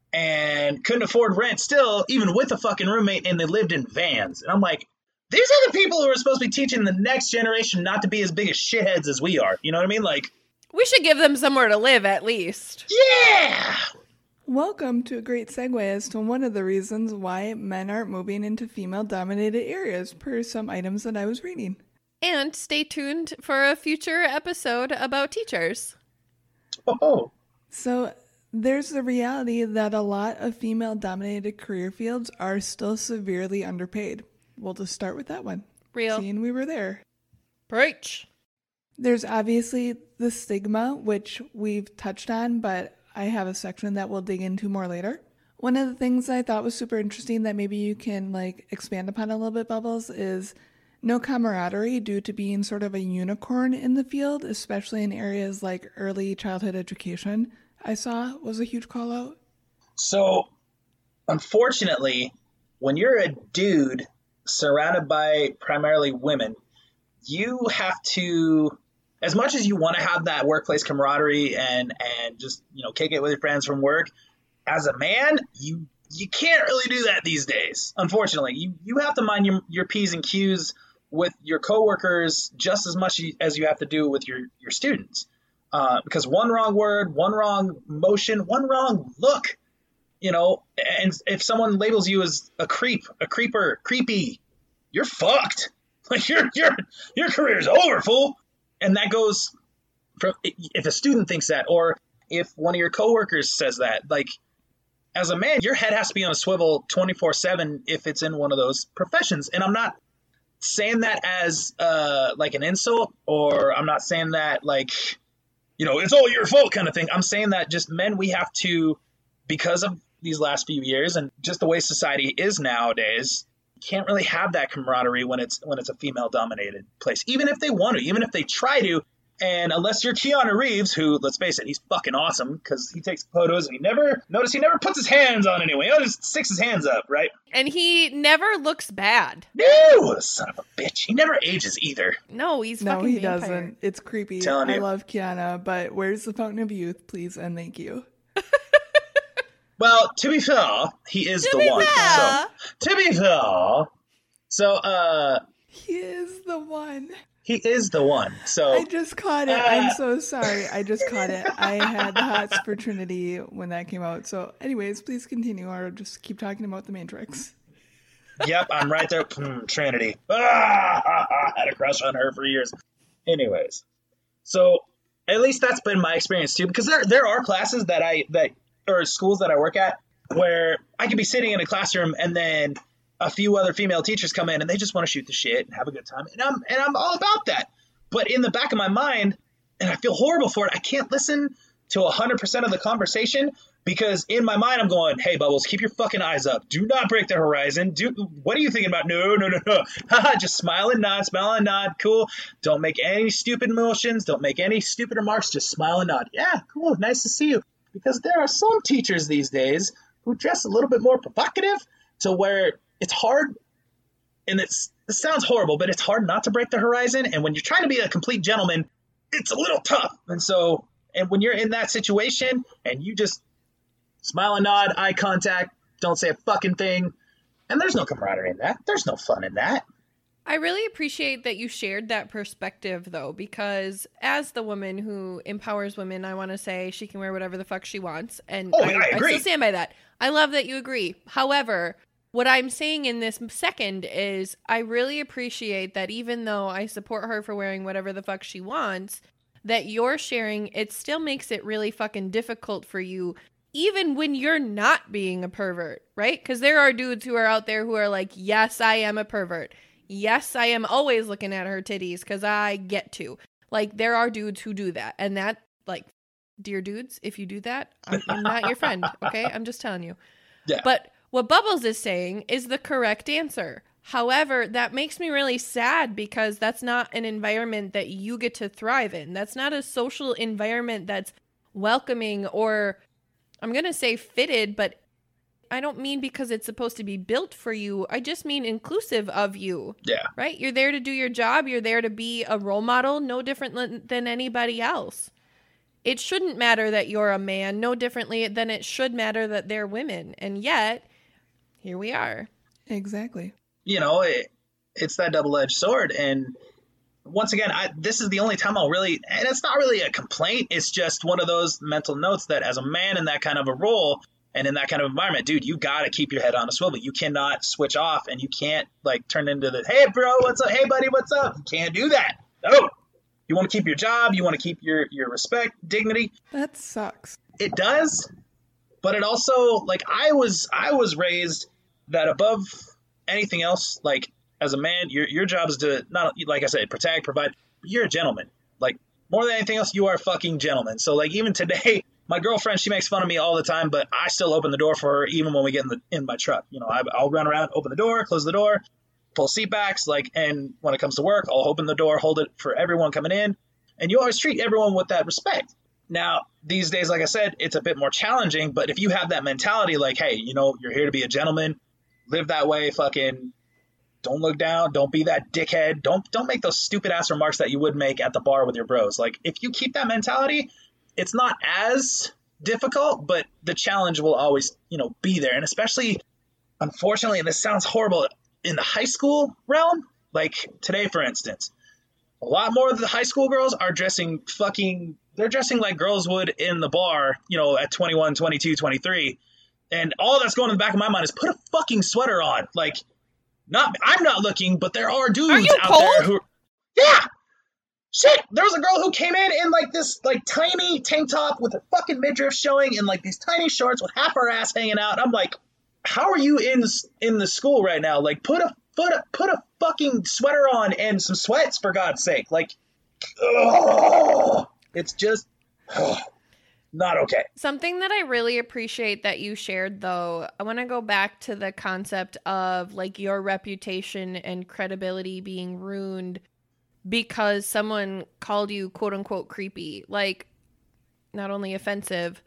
and couldn't afford rent still, even with a fucking roommate, and they lived in vans. And I'm like, these are the people who are supposed to be teaching the next generation not to be as big as shitheads as we are. You know what I mean? Like, We should give them somewhere to live at least. yeah! Welcome to a great segue as to one of the reasons why men aren't moving into female-dominated areas, per some items that I was reading. And stay tuned for a future episode about teachers. Oh, So there's the reality that a lot of female-dominated career fields are still severely underpaid. We'll just start with that one. Real. Seeing we were there. Preach. There's obviously the stigma, which we've touched on, but I have a section that we'll dig into more later. One of the things I thought was super interesting that maybe you can like expand upon a little bit, Bubbles, is no camaraderie due to being sort of a unicorn in the field, especially in areas like early childhood education. I saw was a huge call out. so unfortunately, when you're a dude surrounded by primarily women, you have to, as much as you want to have that workplace camaraderie and and just, you know, kick it with your friends from work, as a man, you you can't really do that these days. Unfortunately, you you have to mind your your P's and Q's with your coworkers just as much as you have to do with your your students. Uh, because one wrong word, one wrong motion, one wrong look, you know, and if someone labels you as a creep, a creeper, creepy, you're fucked. Like your your your career's over, fool. And that goes from if a student thinks that, or if one of your coworkers says that. Like, as a man, your head has to be on a swivel twenty-four seven if it's in one of those professions. And I'm not saying that as uh, like an insult, or I'm not saying that like, you know, it's all your fault kind of thing. I'm saying that just men, we have to, because of these last few years and just the way society is nowadays, can't really have that camaraderie when it's when it's a female dominated place, even if they want to, even if they try to. And unless you're Keanu Reeves, who, let's face it, he's fucking awesome because he takes photos and he never, notice he never puts his hands on anyone. He always sticks his hands up, right? And he never looks bad. No, son of a bitch. He never ages either. No, he's No, fucking he vampire. doesn't. It's creepy. Telling I you. love Kiana, but where's the fountain of youth, please and thank you. Well, to be fair, he is To the be one. fair. So, to be fair, so uh, He is the one. he is the one. So I just caught it. Uh, I'm so sorry. I just caught it. I had the hots for Trinity when that came out. So, anyways, please continue or just keep talking about the Matrix. Yep, I'm right there. Mm, Trinity. Ah, ah, ah, had a crush on her for years. Anyways, so at least that's been my experience too, because there there are classes that I that or schools that I work at where I could be sitting in a classroom and then a few other female teachers come in and they just want to shoot the shit and have a good time, and I'm and I'm all about that. But in the back of my mind, and I feel horrible for it, I can't listen to one hundred percent of the conversation. Because in my mind, I'm going, hey, Bubbles, keep your fucking eyes up. Do not break the horizon. Do What are you thinking about? No, no, no, no. Haha, just smile and nod, smile and nod. Cool. Don't make any stupid motions. Don't make any stupid remarks. Just smile and nod. Yeah, cool. Nice to see you. Because there are some teachers these days who dress a little bit more provocative to where it's hard. And it's it sounds horrible, but it's hard not to break the horizon. And when you're trying to be a complete gentleman, it's a little tough. And so, and when you're in that situation and you just smile and nod, eye contact, don't say a fucking thing. And there's no camaraderie in that. There's no fun in that. I really appreciate that you shared that perspective, though, because as the woman who empowers women, I want to say she can wear whatever the fuck she wants. And Oh, I, I agree. I still stand by that. I love that you agree. However, What I'm saying in this second is I really appreciate that even though I support her for wearing whatever the fuck she wants, that you're sharing, it still makes it really fucking difficult for you, even when you're not being a pervert, right? Because there are dudes who are out there who are like, yes, I am a pervert. Yes, I am always looking at her titties because I get to. Like, there are dudes who do that. And that, like, dear dudes, if you do that, I'm, I'm not your friend, okay? I'm just telling you. Yeah. But what Bubbles is saying is the correct answer. However, that makes me really sad because that's not an environment that you get to thrive in. That's not a social environment that's welcoming or, I'm going to say fitted, but I don't mean because it's supposed to be built for you. I just mean inclusive of you. Yeah. Right? You're there to do your job. You're there to be a role model, no different than anybody else. It shouldn't matter that you're a man, no differently than it should matter that they're women. And yet, here we are. Exactly. You know, it, it's that double-edged sword. And once again, I, this is the only time I'll really, and it's not really a complaint. It's just one of those mental notes that as a man in that kind of a role and in that kind of environment, dude, you got to keep your head on a swivel. You cannot switch off and you can't like turn into the, hey, bro, what's up? Hey, buddy, what's up? You can't do that. No. You want to keep your job. You want to keep your, your respect, dignity. That sucks. It does. But it also, like, I was, I was raised that above anything else, like, as a man, your your job is to not, like I said, protect, provide. You're a gentleman. Like, more than anything else, you are a fucking gentleman. So, like, even today, my girlfriend, she makes fun of me all the time, but I still open the door for her even when we get in the in my truck. You know, I, I'll run around, open the door, close the door, pull seat backs, like, and when it comes to work, I'll open the door, hold it for everyone coming in, and you always treat everyone with that respect. Now, these days, like I said, it's a bit more challenging, but if you have that mentality, like, hey, you know, you're here to be a gentleman, live that way, fucking don't look down, don't be that dickhead, don't don't make those stupid ass remarks that you would make at the bar with your bros. Like, if you keep that mentality, it's not as difficult, but the challenge will always, you know, be there. And especially, unfortunately, and this sounds horrible, in the high school realm, like today, for instance, a lot more of the high school girls are dressing fucking, they're dressing like girls would in the bar, you know, at twenty-one, twenty-two, twenty-three. And all that's going in the back of my mind is put a fucking sweater on. Like, not, I'm not looking, but there are dudes are you out cold? there who, yeah, shit. There was a girl who came in in like this, like tiny tank top with a fucking midriff showing and like these tiny shorts with half her ass hanging out. I'm like, how are you in in the school right now? Like, put a put a put a fucking sweater on and some sweats for God's sake. Like, ugh, it's just ugh, not okay. Something that I really appreciate that you shared, though, I want to go back to the concept of like your reputation and credibility being ruined because someone called you quote unquote creepy. Like, not only offensive,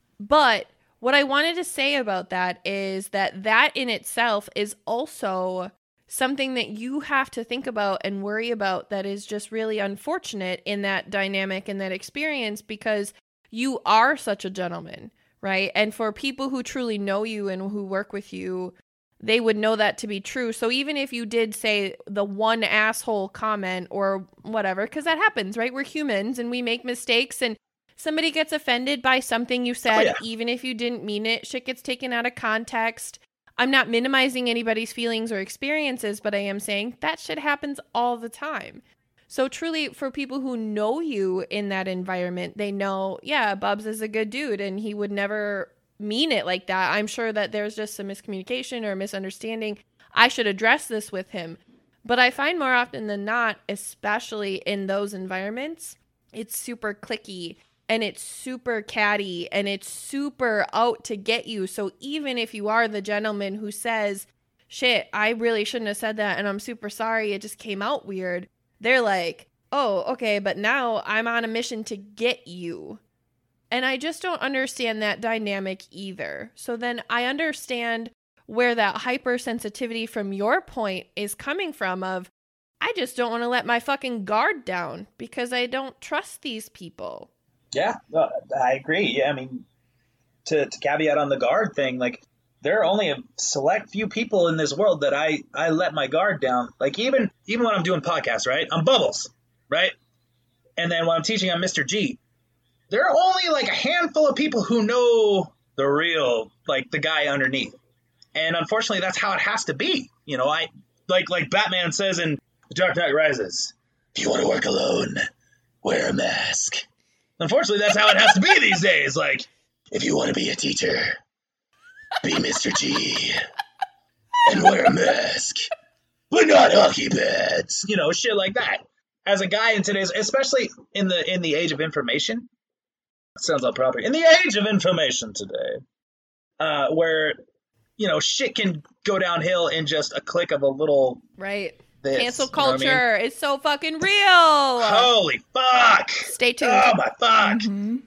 but what I wanted to say about that is that that in itself is also something that you have to think about and worry about that is just really unfortunate in that dynamic and that experience because you are such a gentleman, right? And for people who truly know you and who work with you, they would know that to be true. So even if you did say the one asshole comment or whatever, because that happens, right? We're humans and we make mistakes and somebody gets offended by something you said, oh, yeah. Even if you didn't mean it, shit gets taken out of context. I'm not minimizing anybody's feelings or experiences, but I am saying that shit happens all the time. So truly, for people who know you in that environment, they know, yeah, Bubs is a good dude and he would never mean it like that. I'm sure that there's just some miscommunication or misunderstanding. I should address this with him. But I find more often than not, especially in those environments, it's super cliquey. And it's super catty and it's super out to get you. So even if you are the gentleman who says, shit, I really shouldn't have said that and I'm super sorry, it just came out weird. They're like, oh, okay, but now I'm on a mission to get you. And I just don't understand that dynamic either. So then I understand where that hypersensitivity from your point is coming from of, I just don't want to let my fucking guard down because I don't trust these people. Yeah, no, I agree. Yeah, I mean, to, to caveat on the guard thing, like, there are only a select few people in this world that I, I let my guard down. Like, even even when I'm doing podcasts, right? I'm Bubbles, right? And then when I'm teaching, I'm Mister G. There are only, like, a handful of people who know the real, like, the guy underneath. And unfortunately, that's how it has to be. You know, I like like Batman says in The Dark Knight Rises, if you want to work alone, wear a mask. Unfortunately, that's how it has to be these days. Like, if you want to be a teacher, be Mister G and wear a mask, but not hockey pads. You know, shit like that. As a guy in today's, especially in the in the age of information, sounds all proper. In the age of information today, uh, where, you know, shit can go downhill in just a click of a little right. This, Cancel you know what culture I mean? is so fucking real. Holy fuck! Stay tuned. Oh my fuck! Mm-hmm.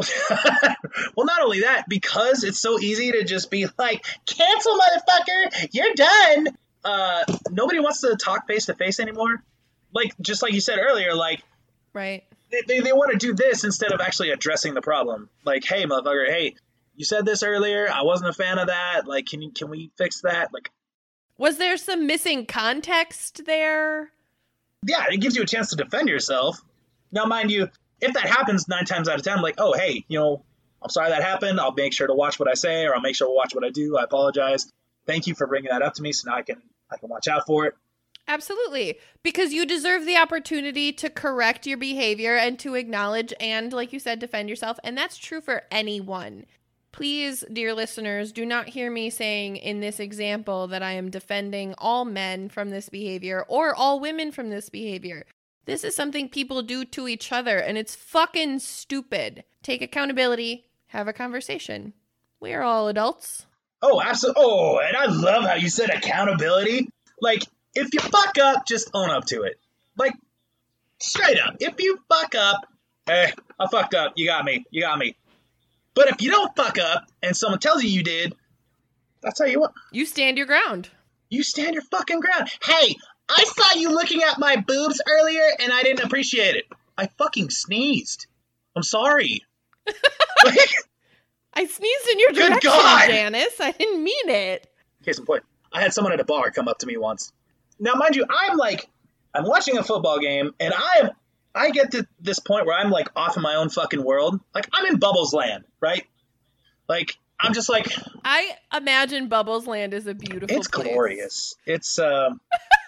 Well, not only that, because it's so easy to just be like, cancel, motherfucker, you're done. Uh, nobody wants to talk face to face anymore. Like, just like you said earlier, like, right. They, they, they want to do this instead of actually addressing the problem. Like, hey, motherfucker, hey, you said this earlier. I wasn't a fan of that. Like, can you, can we fix that? Like, was there some missing context there? Yeah, it gives you a chance to defend yourself. Now, mind you, if that happens nine times out of ten, I'm like, oh, hey, you know, I'm sorry that happened. I'll make sure to watch what I say, or I'll make sure to watch what I do. I apologize. Thank you for bringing that up to me, so now I can I can watch out for it. Absolutely. Because you deserve the opportunity to correct your behavior and to acknowledge and, like you said, defend yourself. And that's true for anyone. Please, dear listeners, do not hear me saying in this example that I am defending all men from this behavior or all women from this behavior. This is something people do to each other, and it's fucking stupid. Take accountability. Have a conversation. We are all adults. Oh, absolutely. Oh, and I love how you said accountability. Like, if you fuck up, just own up to it. Like, straight up. If you fuck up, eh, I fucked up. You got me. You got me. But if you don't fuck up and someone tells you you did, that's how you want. You stand your ground. You stand your fucking ground. Hey, I saw you looking at my boobs earlier and I didn't appreciate it. I fucking sneezed. I'm sorry. Like, I sneezed in your Good direction, God! Janice. I didn't mean it. Case in point, I had someone at a bar come up to me once. Now, mind you, I'm like, I'm watching a football game, and I am, I get to this point where I'm like off in my own fucking world. Like, I'm in Bubbles Land, right? Like, I'm just like, I imagine Bubbles Land is a beautiful it's place. glorious. It's, um,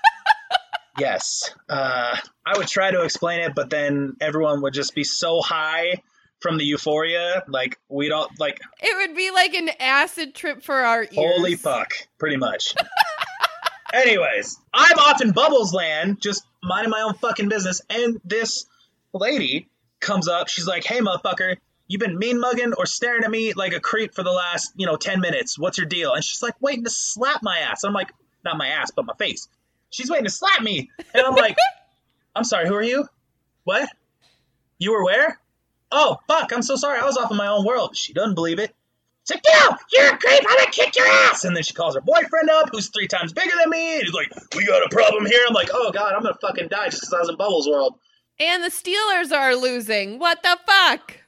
yes. Uh, I would try to explain it, but then everyone would just be so high from the euphoria. Like, we don't, like, It would be like an acid trip for our ears. holy fuck, pretty much. Anyways, I'm off in Bubbles Land, just minding my own fucking business, and this lady comes up. She's like, hey, motherfucker, you've been mean mugging or staring at me like a creep for the last, you know, ten minutes. What's your deal? And she's like, waiting to slap my ass. I'm like, not my ass, but my face. She's waiting to slap me. And I'm like, I'm sorry, who are you? What? You were where? Oh, fuck, I'm so sorry. I was off in my own world. She doesn't believe it. She's like, no, you're a creep. I'm gonna kick your ass. And then she calls her boyfriend up, who's three times bigger than me. And he's like, we got a problem here. I'm like, oh, God, I'm gonna fucking die just because I was in Bubbles World. And the Steelers are losing. What the fuck?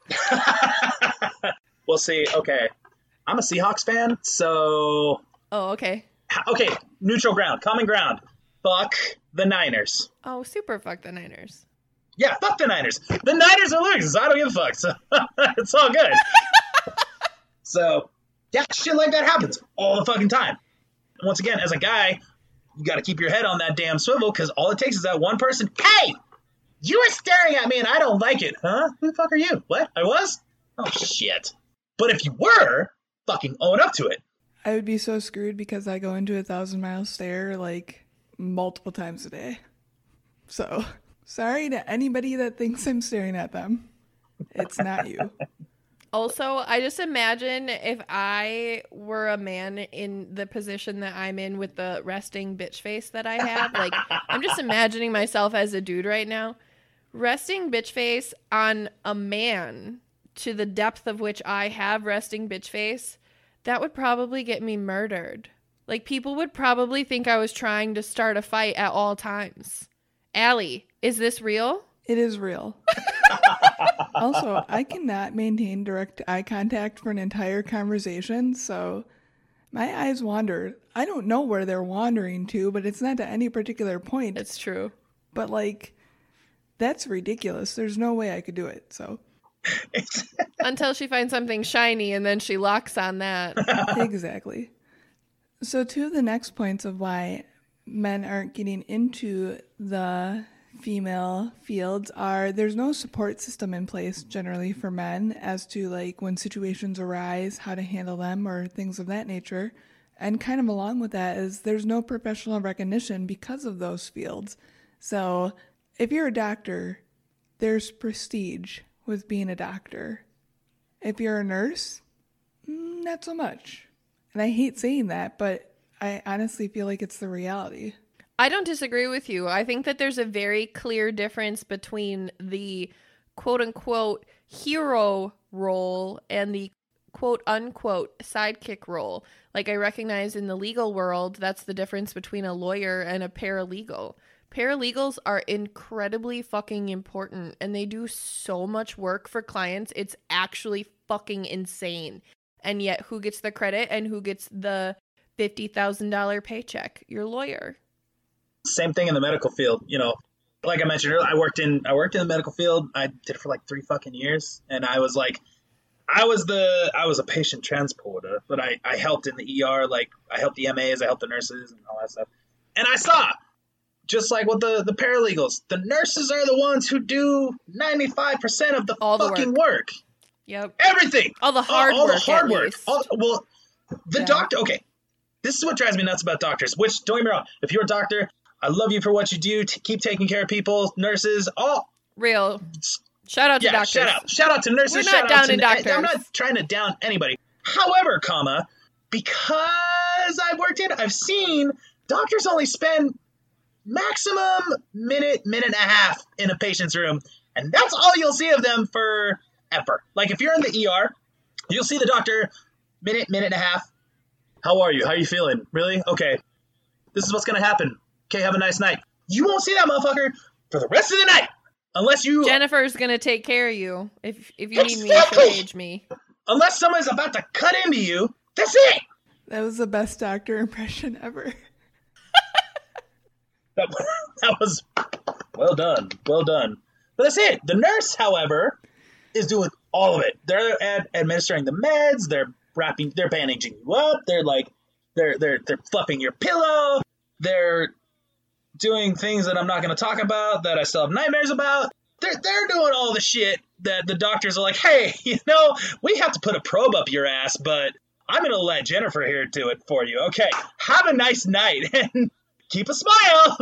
Well, see, okay. I'm a Seahawks fan, so... Oh, okay. Okay, neutral ground, common ground. Fuck the Niners. Oh, super fuck the Niners. Yeah, fuck the Niners. The Niners are losing, so I don't give a fuck. So it's all good. So, yeah, shit like that happens all the fucking time. And once again, as a guy, you got to keep your head on that damn swivel, because all it takes is that one person. Hey, you were staring at me and I don't like it. Huh? Who the fuck are you? What? I was? Oh, shit. But if you were, fucking own up to it. I would be so screwed because I go into a thousand mile stare like multiple times a day. So, sorry to anybody that thinks I'm staring at them. It's not you. Also, I just imagine if I were a man in the position that I'm in with the resting bitch face that I have. Like, I'm just imagining myself as a dude right now. Resting bitch face on a man to the depth of which I have resting bitch face, that would probably get me murdered. Like, people would probably think I was trying to start a fight at all times. Allie, is this real? It is real. Also, I cannot maintain direct eye contact for an entire conversation, so my eyes wander. I don't know where they're wandering to, but it's not to any particular point. It's true. But, like, that's ridiculous. There's no way I could do it, so. Until she finds something shiny and then she locks on that. Exactly. So two of the next points of why men aren't getting into the female fields are there's no support system in place generally for men as to like when situations arise, how to handle them or things of that nature. And kind of along with that is there's no professional recognition because of those fields. So if you're a doctor, there's prestige with being a doctor. If you're a nurse, not so much. And I hate saying that, but I honestly feel like it's the reality. I don't disagree with you. I think that there's a very clear difference between the quote-unquote hero role and the quote-unquote sidekick role. Like I recognize in the legal world, that's the difference between a lawyer and a paralegal. Paralegals are incredibly fucking important, and they do so much work for clients. It's actually fucking insane. And yet, who gets the credit and who gets the fifty thousand dollars paycheck? Your lawyer. Same thing in the medical field. You know, like I mentioned earlier, I worked in I worked in the medical field. I did it for like three fucking years, and I was like, I was the I was a patient transporter, but I I helped in the E R. Like I helped the M As, I helped the nurses, and all that stuff. And I saw, just like with the the paralegals, the nurses are the ones who do ninety-five percent of the all fucking the work. work. Yep. Everything. All the hard all, all work. the hard at work. least. All, well, the Yeah. doctor. Okay, this is what drives me nuts about doctors. Which, don't get me wrong, if you're a doctor, I love you for what you do. To keep taking care of people, nurses, all. Real. Shout out to Yeah, doctors. shout out, shout out to nurses. We're not shout out down to in doctors. I'm not trying to down anybody. However, comma, because I've worked in, I've seen doctors only spend maximum minute, minute and a half in a patient's room, and that's all you'll see of them for ever. Like if you're in the E R, you'll see the doctor minute, minute and a half. How are you? How are you feeling? Really? Okay. This is what's gonna happen. Okay, have a nice night. You won't see that motherfucker for the rest of the night. Unless you Jennifer's gonna take care of you. If if you need me, Exactly. she'll page me. Unless someone's about to cut into you, that's it. That was the best doctor impression ever. That, that was well done. Well done. But that's it. The nurse, however, is doing all of it. They're ad- administering the meds, they're wrapping, they're bandaging you up, they're like they're they're they're fluffing your pillow, they're doing things that I'm not going to talk about that I still have nightmares about. They're they're doing all the shit that the doctors are like, hey, you know, we have to put a probe up your ass, but I'm going to let Jennifer here do it for you. Okay, have a nice night and keep a smile.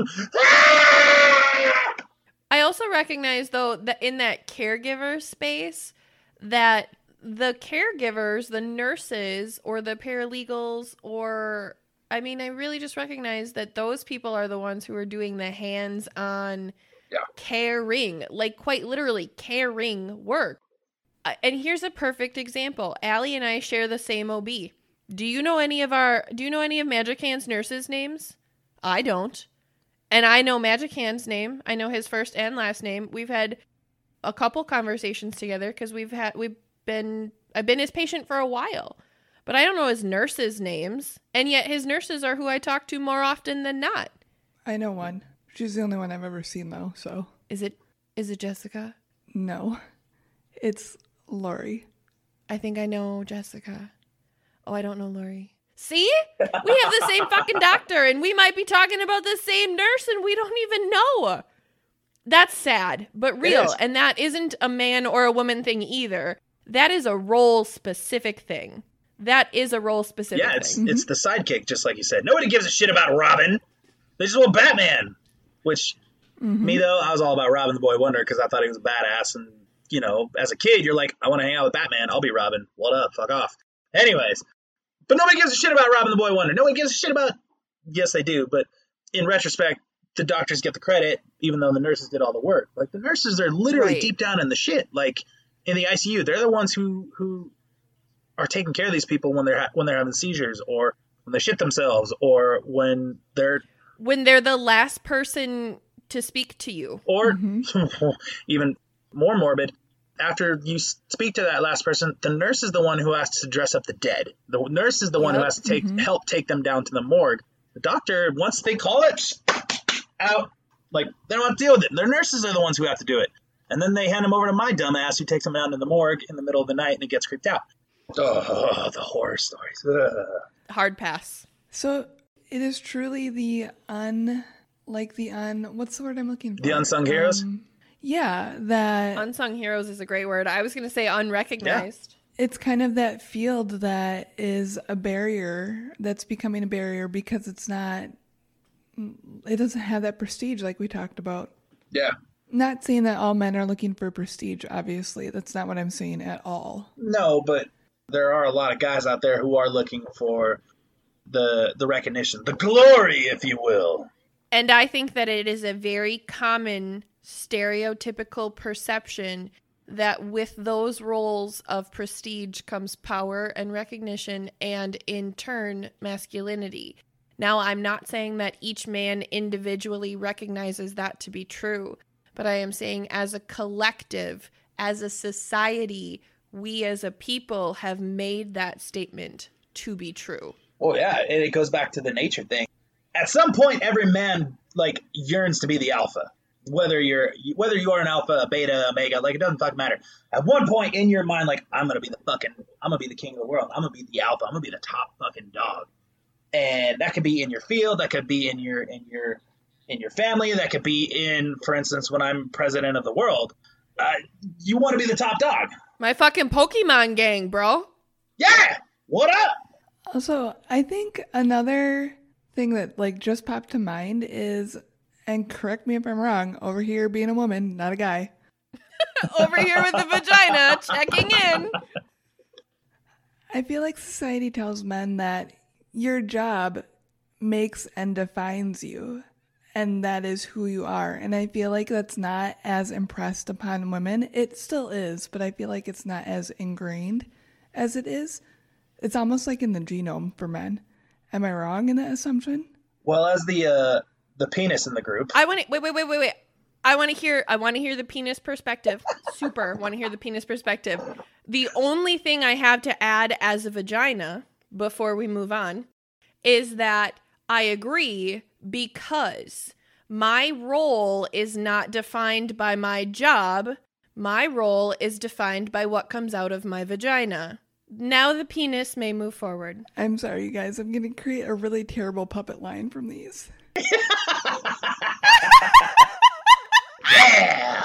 I also recognize, though, that in that caregiver space, that the caregivers, the nurses, or the paralegals, or, I mean, I really just recognize that those people are the ones who are doing the hands-on Yeah. caring, like quite literally caring work. Uh, And here's a perfect example. Allie and I share the same O B. Do you know any of our, do you know any of Magic Hand's nurses' names? I don't. And I know Magic Hand's name. I know his first and last name. We've had a couple conversations together because we've had we've been I've been his patient for a while. But I don't know his nurses' names. And yet his nurses are who I talk to more often than not. I know one. She's the only one I've ever seen, though, so Is it is it Jessica? no. It's Lori. I think I know Jessica. Oh, I don't know Lori. See? We have the same fucking doctor, and we might be talking about the same nurse, and we don't even know. That's sad, but real. is. And that isn't a man or a woman thing either. That is a role-specific thing. That is a role-specific Yeah, it's thing. it's the sidekick, just like you said. Nobody gives a shit about Robin. They just want Batman. Which, me though, I was all about Robin the Boy Wonder because I thought he was a badass. And, you know, as a kid, you're like, I want to hang out with Batman. I'll be Robin. What up? Fuck off. Anyways. But nobody gives a shit about Robin the Boy Wonder. Nobody gives a shit about... Yes, they do. But in retrospect, the doctors get the credit, even though the nurses did all the work. Like, the nurses are literally Right. deep down in the shit. Like, in the I C U, they're the ones who... who are taking care of these people when they're ha- when they're having seizures or when they shit themselves or when they're When they're the last person to speak to you. or even more morbid, after you s- speak to that last person, the nurse is the one who has to dress up the dead. The nurse is the one who Yep. has to take help take them down to the morgue. The doctor, once they call it out, like they don't have to deal with it. Their nurses are the ones who have to do it. And then they hand him over to my dumbass who takes him down to the morgue in the middle of the night and he gets creeped out. Oh, the horror stories. Ugh. Hard pass. So it is truly the un, like the un, what's the word I'm looking for? The unsung heroes? Um, yeah, that... Unsung heroes is a great word. I was going to say unrecognized. Yeah. It's kind of that field that is a barrier, that's becoming a barrier because it's not, it doesn't have that prestige like we talked about. Yeah. Not saying that all men are looking for prestige, obviously. That's not what I'm saying at all. No, but there are a lot of guys out there who are looking for the the recognition, the glory, if you will. And I think that it is a very common stereotypical perception that with those roles of prestige comes power and recognition and, in turn, masculinity. Now, I'm not saying that each man individually recognizes that to be true, but I am saying as a collective, as a society, we as a people have made that statement to be true. Oh, yeah, and it goes back to the nature thing. At some point, every man, like, yearns to be the alpha. Whether you're, whether you are an alpha, a beta, omega, like, it doesn't fucking matter. At one point in your mind, like, I'm gonna be the fucking, I'm gonna be the king of the world. I'm gonna be the alpha. I'm gonna be the top fucking dog. And that could be in your field. That could be in your, in your, in your family. That could be in, for instance, when I'm president of the world. Uh, you want to be the top dog. My fucking Pokemon gang, bro. Yeah. What up? Also, I think another thing that like just popped to mind is, and correct me if I'm wrong, over here being a woman, not a guy. Over here with the vagina, checking in. I feel like society tells men that your job makes and defines you, and that is who you are. And I feel like that's not as impressed upon women. It still is, but I feel like it's not as ingrained as it is. It's almost like in the genome for men. Am I wrong in that assumption? Well, as the uh, the penis in the group. I want to wait, wait, wait, wait, wait. I want to hear. I want to hear the penis perspective. Super. Want to hear the penis perspective. The only thing I have to add as a vagina before we move on is that I agree because my role is not defined by my job. My role is defined by what comes out of my vagina. Now the penis may move forward. I'm sorry, you guys. I'm going to create a really terrible puppet line from these. Yeah!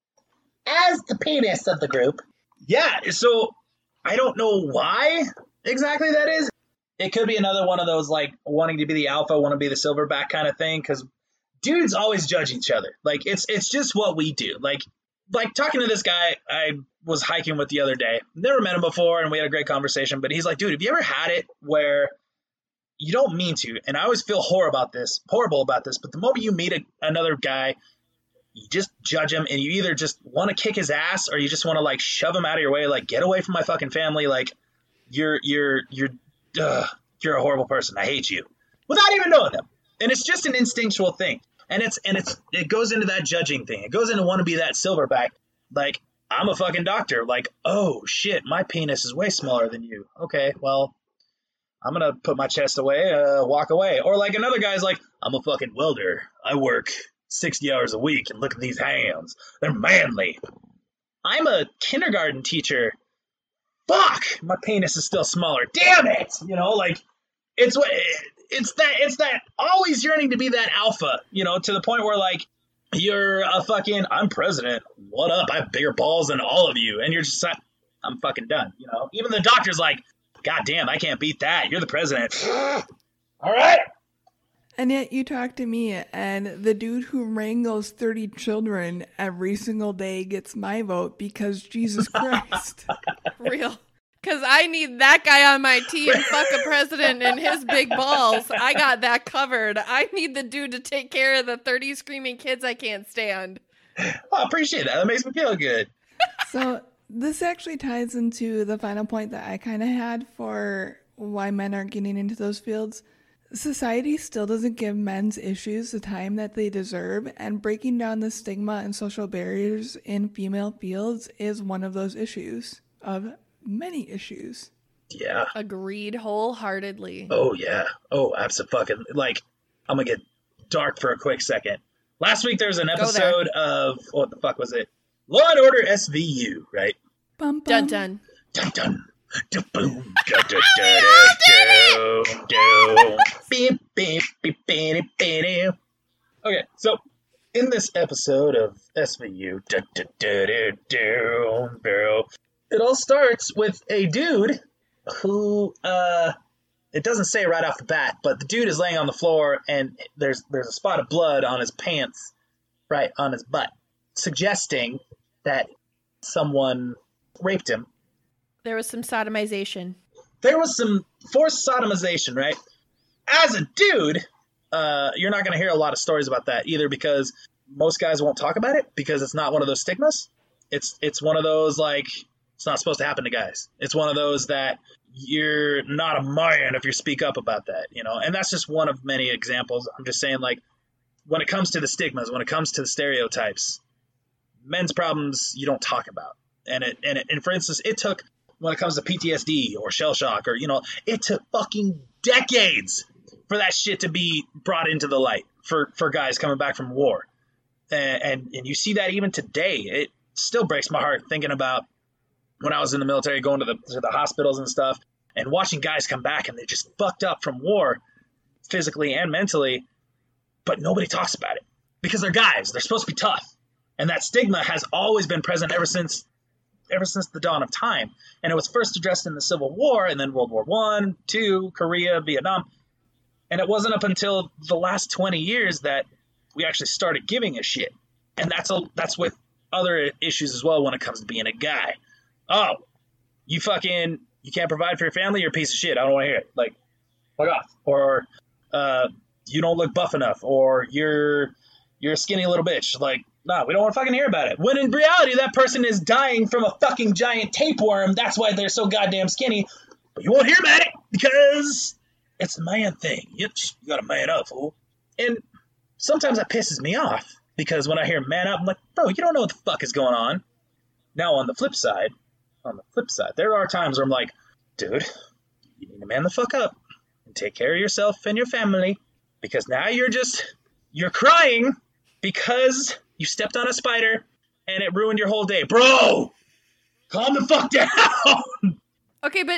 As the penis of the group. Yeah, so I don't know why exactly that is. It could be another one of those, like, wanting to be the alpha, want to be the silverback kind of thing, because dudes always judge each other. Like, it's it's just what we do. Like, like talking to this guy I was hiking with the other day. Never met him before, and we had a great conversation, but he's like, dude, have you ever had it where you don't mean to, and I always feel horrible about this, horrible about this, but the moment you meet a, another guy, you just judge him, and you either just want to kick his ass, or you just want to, like, shove him out of your way, like, get away from my fucking family, like, you're, you're, you're, uh, you're a horrible person, I hate you, without even knowing them, and it's just an instinctual thing, and it's, and it's, it goes into that judging thing, it goes into want to be that silverback, like, I'm a fucking doctor, like, oh, shit, my penis is way smaller than you, okay, well, I'm going to put my chest away, uh, walk away. Or like another guy's like, I'm a fucking welder. I work sixty hours a week and look at these hands. They're manly. I'm a kindergarten teacher. Fuck, my penis is still smaller. Damn it. You know, like it's what it's that it's that always yearning to be that alpha, you know, to the point where like you're a fucking, I'm president. What up? I have bigger balls than all of you. And you're just like, I'm fucking done. You know, even the doctor's like, God damn, I can't beat that. You're the president. All right. And yet you talk to me, and the dude who wrangles thirty children every single day gets my vote because Jesus Christ. Real. Because I need that guy on my team. Fuck a president and his big balls. I got that covered. I need the dude to take care of the thirty screaming kids I can't stand. Oh, I appreciate that. That makes me feel good. So this actually ties into the final point that I kind of had for why men aren't getting into those fields. Society still doesn't give men's issues the time that they deserve, and breaking down the stigma and social barriers in female fields is one of those issues, of many issues. Yeah. Agreed wholeheartedly. Oh, yeah. Oh, absolutely. Like, I'm going to get dark for a quick second. Last week there was an episode of, what the fuck was it? Law and Order S V U, right? Bum, bum. Dun dun. Dun dun. Da boom. Da da da da do. Okay, so in this episode of S V U, da, da, da, da, da, da, it all starts with a dude who, uh, it doesn't say right off the bat, but the dude is laying on the floor and there's there's a spot of blood on his pants, right on his butt, suggesting that someone raped him. There was some sodomization. There was some forced sodomization, right? As a dude, uh, you're not going to hear a lot of stories about that either because most guys won't talk about it because it's not one of those stigmas. It's it's one of those, like, it's not supposed to happen to guys. It's one of those that you're not a man if you speak up about that, you know? And that's just one of many examples. I'm just saying, like, when it comes to the stigmas, when it comes to the stereotypes, men's problems you don't talk about. And it and it, and for instance, it took, when it comes to P T S D or shell shock or, you know, it took fucking decades for that shit to be brought into the light for, for guys coming back from war. And, and and you see that even today. It still breaks my heart thinking about when I was in the military, going to the to the hospitals and stuff, and watching guys come back and they're just fucked up from war, physically and mentally, but nobody talks about it because they're guys. They're supposed to be tough, and that stigma has always been present ever since ever since the dawn of time. And it was first addressed in the Civil War, and then World War One, Two, Korea, Vietnam, and it wasn't up until the last twenty years that we actually started giving a shit. And that's a that's with other issues as well when it comes to being a guy. Oh, you fucking, you can't provide for your family, you're a piece of shit. I don't want to hear it. Like, fuck off. Or, uh, you don't look buff enough. Or you're, you're a skinny little bitch. Like, nah, we don't want to fucking hear about it. When in reality, that person is dying from a fucking giant tapeworm. That's why they're so goddamn skinny. But you won't hear about it because it's a man thing. You, you gotta man up, fool. And sometimes that pisses me off because when I hear man up, I'm like, bro, you don't know what the fuck is going on. Now, on the flip side, On the flip side, there are times where I'm like, dude, you need to man the fuck up and take care of yourself and your family because now you're just, you're crying because you stepped on a spider and it ruined your whole day. Bro, calm the fuck down. Okay, but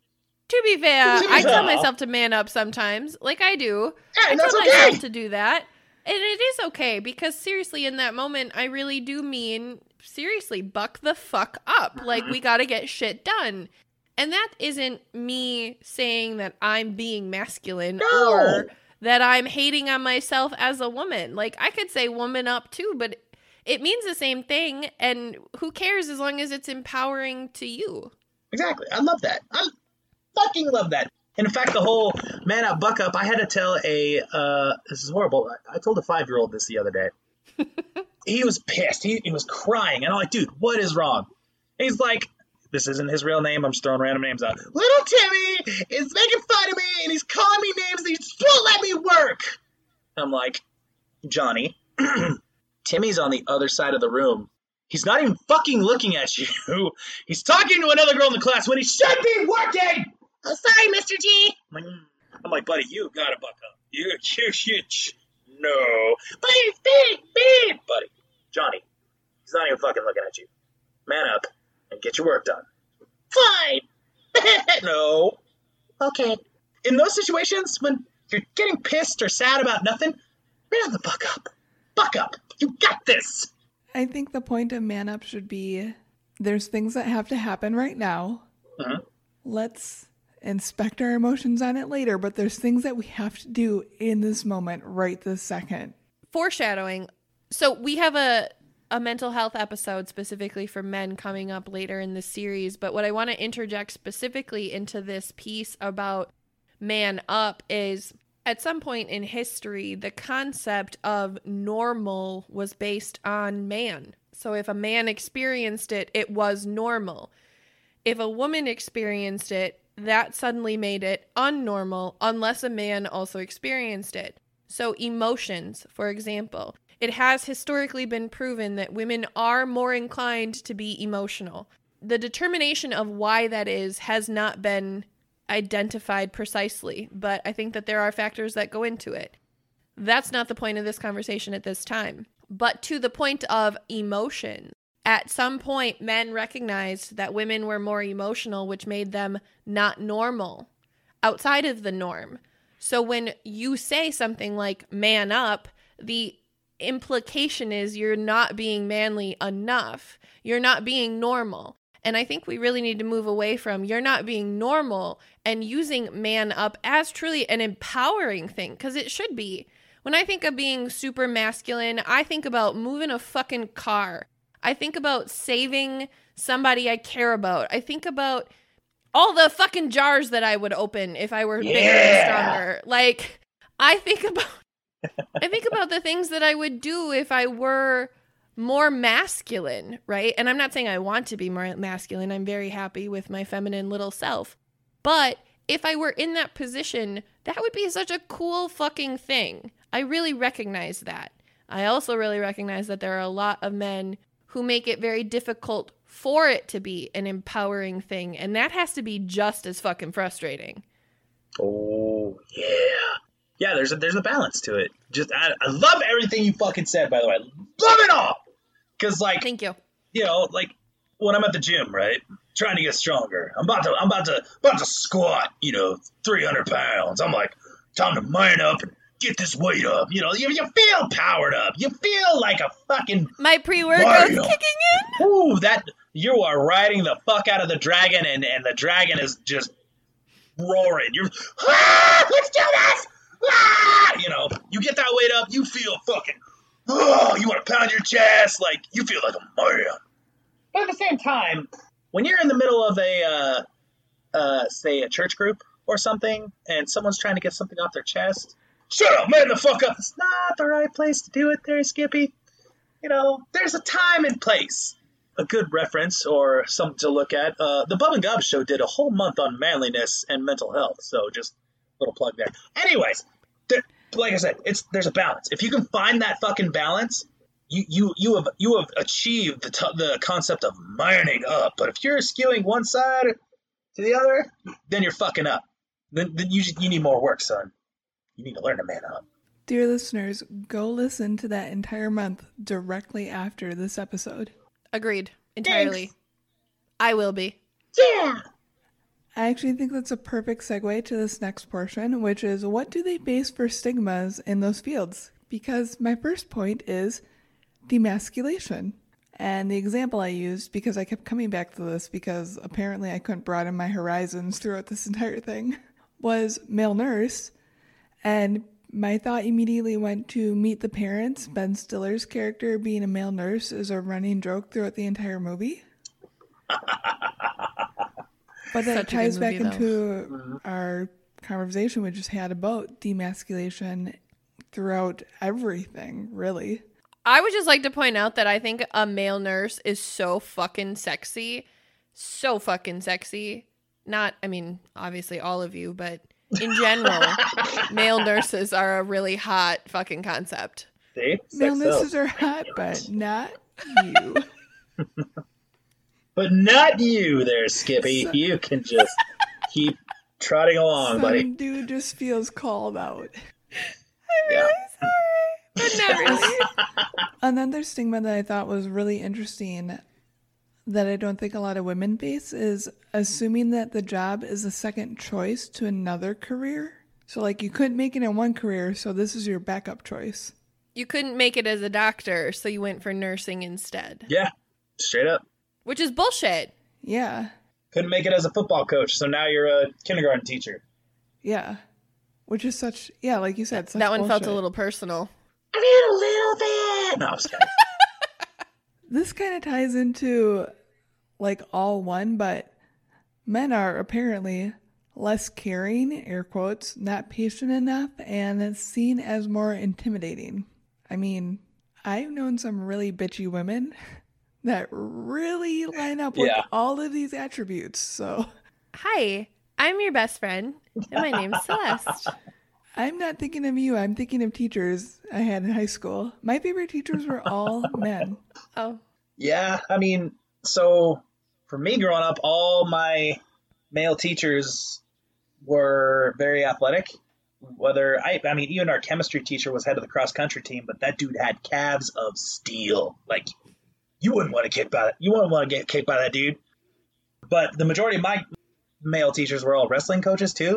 to be fair, I tell myself to man up sometimes, like I do. Hey, I that's tell okay. myself to do that. And it is okay because seriously, in that moment, I really do mean, seriously, buck the fuck up. Like, we got to get shit done. And that isn't me saying that I'm being masculine No. or that I'm hating on myself as a woman. Like, I could say woman up too, but it means the same thing. And who cares as long as it's empowering to you? Exactly. I love that. I fucking love that. And in fact, the whole man up, buck up, I had to tell a, uh, this is horrible. I, I told a five-year-old this the other day. He was pissed. He, he was crying. And I'm like, dude, what is wrong? And he's like, this isn't his real name. I'm just throwing random names out. Little Timmy is making fun of me, and he's calling me names, and he just won't let me work. I'm like, Johnny, Timmy's on the other side of the room. He's not even fucking looking at you. He's talking to another girl in the class when he should be working. Oh, sorry, Mister G. I'm like, I'm like, buddy, you gotta buck up. You, you, you, no. Please, big, big. Buddy, Johnny, he's not even fucking looking at you. Man up and get your work done. Fine. No. Okay. In those situations, when you're getting pissed or sad about nothing, man the buck up. Buck up. You got this. I think the point of man up should be there's things that have to happen right now. Uh-huh. Let's inspect our emotions on it later, but there's things that we have to do in this moment right this second. Foreshadowing. So we have a a mental health episode specifically for men coming up later in the series, but what I want to interject specifically into this piece about man up is at some point in history, the concept of normal was based on man. So if a man experienced it, it was normal. If a woman experienced it, that suddenly made it unnormal unless a man also experienced it. So emotions, for example, it has historically been proven that women are more inclined to be emotional. The determination of why that is has not been identified precisely, but I think that there are factors that go into it. That's not the point of this conversation at this time. But to the point of emotion, at some point, men recognized that women were more emotional, which made them not normal, outside of the norm. So when you say something like man up, the implication is you're not being manly enough. You're not being normal. And I think we really need to move away from you're not being normal and using man up as truly an empowering thing, because it should be. When I think of being super masculine, I think about moving a fucking car. I think about saving somebody I care about. I think about all the fucking jars that I would open if I were Yeah. bigger and stronger. Like, I think about I think about the things that I would do if I were more masculine, right? And I'm not saying I want to be more masculine. I'm very happy with my feminine little self. But if I were in that position, that would be such a cool fucking thing. I really recognize that. I also really recognize that there are a lot of men who make it very difficult for it to be an empowering thing. And that has to be just as fucking frustrating. Oh, yeah. Yeah, there's a, there's a balance to it. Just I, I love everything you fucking said, by the way. I love it all. Because, like, Thank you. you know, like, when I'm at the gym, right, trying to get stronger, I'm about to, I'm about to, about to squat, you know, three hundred pounds. I'm like, time to man up and get this weight up. You know, you, you feel powered up. You feel like a fucking My pre-workout's Mario. kicking in. Ooh, that you are riding the fuck out of the dragon, and, and the dragon is just roaring. You're, ah, let's do this! Ah! You know, you get that weight up, you feel fucking, oh, you want to pound your chest, like, you feel like a Mario. But at the same time, when you're in the middle of a, uh, uh, say, a church group or something, and someone's trying to get something off their chest, shut up, man the fuck up. It's not the right place to do it there, Skippy. You know, there's a time and place. A good reference or something to look at. Uh, the Bub and Gob Show did a whole month on manliness and mental health, so just a little plug there. Anyways, there, like I said, it's there's a balance. If you can find that fucking balance, you you you have you have achieved the t- the concept of manning up. But if you're skewing one side to the other, then you're fucking up. Then, then you just, you need more work, son. You need to learn to man up. Dear listeners, go listen to that entire month directly after this episode. Agreed. Entirely. Thanks. I will be. Yeah. I actually think that's a perfect segue to this next portion, which is what do they base for stigmas in those fields? Because my first point is demasculation. And the example I used, because I kept coming back to this because apparently I couldn't broaden my horizons throughout this entire thing, was male nurse. And my thought immediately went to Meet the Parents. Ben Stiller's character being a male nurse is a running joke throughout the entire movie. But that Such a ties good back movie, into our conversation we just had about demasculation throughout everything, really. I would just like to point out that I think a male nurse is so fucking sexy. So fucking sexy. Not, I mean, obviously all of you, but in general, male nurses are a really hot fucking concept. See? Male Sex nurses sells. are hot, but not you. But not you there, Skippy. You can just keep trotting along, Some buddy. dude just feels called out. I'm Yeah. really sorry. But not really. Another stigma that I thought was really interesting that I don't think a lot of women face is assuming that the job is a second choice to another career. So, like, you couldn't make it in one career, so this is your backup choice. You couldn't make it as a doctor, so you went for nursing instead. Yeah, straight up. Which is bullshit. Yeah, Couldn't make it as a football coach, so now you're a kindergarten teacher. yeah. Which is such, yeah, like you said, such That one felt a bullshit. little personal. I mean, a little bit. No, I was kidding. This kind of ties into, like, all one, but men are apparently less caring, air quotes, not patient enough, and it's seen as more intimidating. I mean, I've known some really bitchy women that really line up with Yeah. all of these attributes, so Hi, I'm your best friend, and my name's Celeste. I'm not thinking of you. I'm thinking of teachers I had in high school. My favorite teachers were all men. Oh, Yeah, I mean, so for me growing up, all my male teachers were very athletic. Whether I, I mean, even our chemistry teacher was head of the cross country team, but that dude had calves of steel. Like, you wouldn't want to kick by that. You wouldn't want to get kicked by that dude. But the majority of my male teachers were all wrestling coaches too.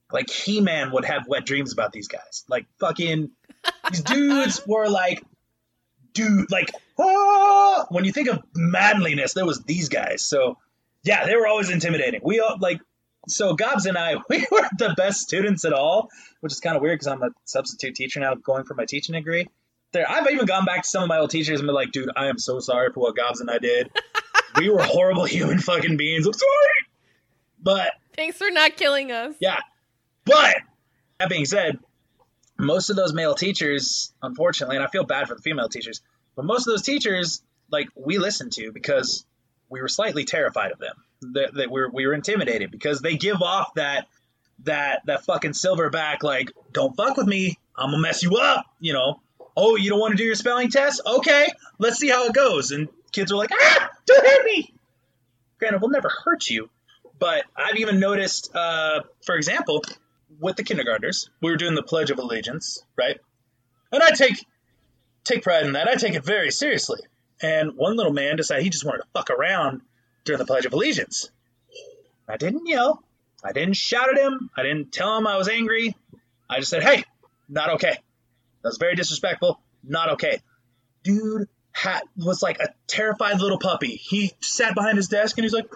like He-Man would have wet dreams about these guys. Like fucking these dudes were like, dude, like, oh, when you think of manliness, there was these guys. So yeah, they were always intimidating. We all like, so Gobs and I, we weren't the best students at all, which is kind of weird because I'm a substitute teacher now going for my teaching degree. There, I've even gone back to some of my old teachers and been like, dude, I am so sorry for what Gobs and I did. We were horrible human fucking beings. I'm sorry. But thanks for not killing us. Yeah. But that being said, most of those male teachers, unfortunately, and I feel bad for the female teachers, but most of those teachers, like, we listened to because we were slightly terrified of them. That, that we were, we were intimidated because they give off that that that fucking silverback, like, don't fuck with me, I'm gonna mess you up, you know. Oh, you don't want to do your spelling test? Okay, let's see how it goes. And kids are like, ah, don't hurt me. Granted, we'll never hurt you, but I've even noticed, uh, for example, with the kindergartners, we were doing the Pledge of Allegiance, right? And I take take pride in that. I take it very seriously. And one little man decided he just wanted to fuck around during the Pledge of Allegiance. I didn't yell. I didn't shout at him. I didn't tell him I was angry. I just said, hey, not okay. That was very disrespectful. Not okay. Dude had, was like a terrified little puppy. He sat behind his desk and he's like,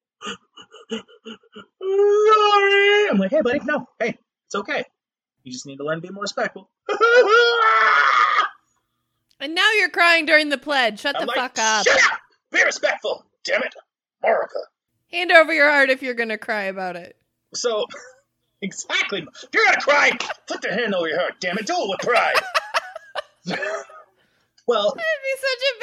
sorry. I'm like, hey, buddy, no. Hey, it's okay. You just need to learn to be more respectful. And now you're crying during the pledge. Shut I'm the like, fuck up. Shut up! Be respectful, damn it. America. Hand over your heart if you're going to cry about it. So, exactly. If you're going to cry, put your hand over your heart, damn it. Do it with pride. Well, That'd be such a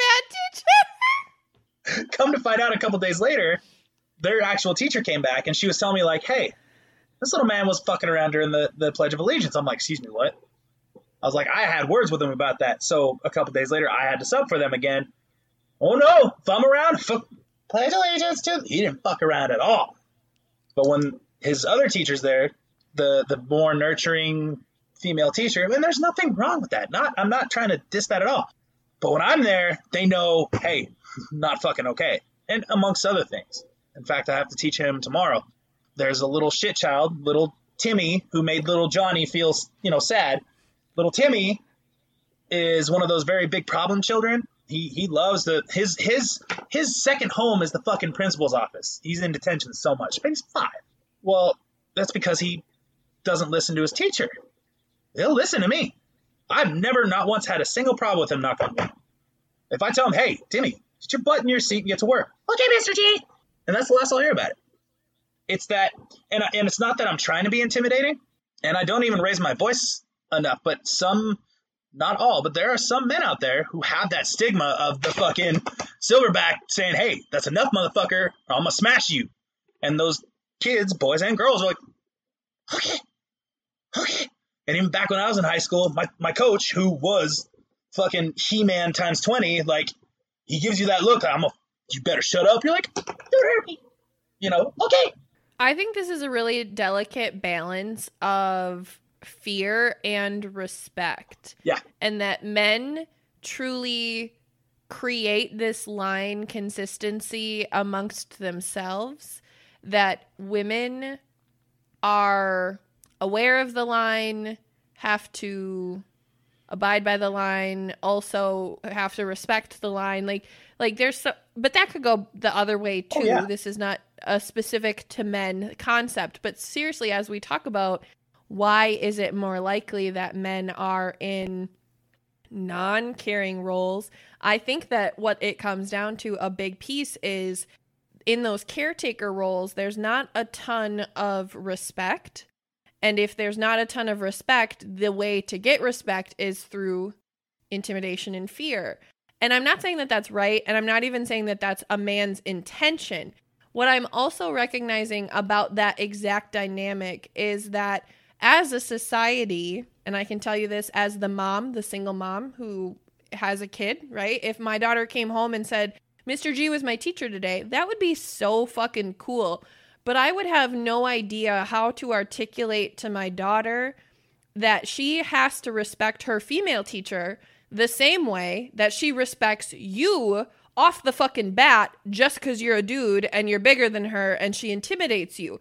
bad teacher. Come to find out a couple days later, their actual teacher came back and she was telling me like, hey, this little man was fucking around during the, the Pledge of Allegiance. I'm like, excuse me, what? I was like, I had words with him about that. So a couple days later, I had to sub for them again. Oh no, if I'm around, fuck, Pledge Allegiance to. He didn't fuck around at all. But when his other teacher's there, the the more nurturing female teacher, and there's nothing wrong with that. Not, I'm not trying to diss that at all. But when I'm there, they know, hey, not fucking okay. And amongst other things. In fact, I have to teach him tomorrow. There's a little shit child, little Timmy, who made little Johnny feel, you know, sad. Little Timmy is one of those very big problem children. He he loves the his his his second home is the fucking principal's office. He's in detention so much, but he's five. Well, that's because he doesn't listen to his teacher. He'll listen to me. I've never, not once, had a single problem with him. Knock on wood. If I tell him, hey, Timmy, sit your butt in your seat and get to work. Okay, Mister G. And that's the last I'll hear about it. It's that, and I, and it's not that I'm trying to be intimidating, and I don't even raise my voice enough, but some, not all, but there are some men out there who have that stigma of the fucking silverback saying, hey, that's enough, motherfucker, or I'm gonna smash you. And those kids, boys and girls, are like, okay, okay. And even back when I was in high school, my, my coach, who was fucking He-Man times twenty, like, he gives you that look, I'm a, you better shut up. You're like, don't hurt me. You know, okay. I think this is a really delicate balance of fear and respect. Yeah. And that men truly create this line consistency amongst themselves, that women are aware of the line, have to abide by the line, also have to respect the line. Like, like there's so, but that could go the other way too. Oh, yeah. This is not a specific to men concept, but seriously, as we talk about, why is it more likely that men are in non-caring roles? I think that what it comes down to, a big piece, is in those caretaker roles, there's not a ton of respect. And if there's not a ton of respect, the way to get respect is through intimidation and fear. And I'm not saying that that's right, and I'm not even saying that that's a man's intention. What I'm also recognizing about that exact dynamic is that as a society, and I can tell you this as the mom, the single mom who has a kid, right? If my daughter came home and said, Mister G was my teacher today, that would be so fucking cool. But I would have no idea how to articulate to my daughter that she has to respect her female teacher the same way that she respects you off the fucking bat just because you're a dude and you're bigger than her and she intimidates you.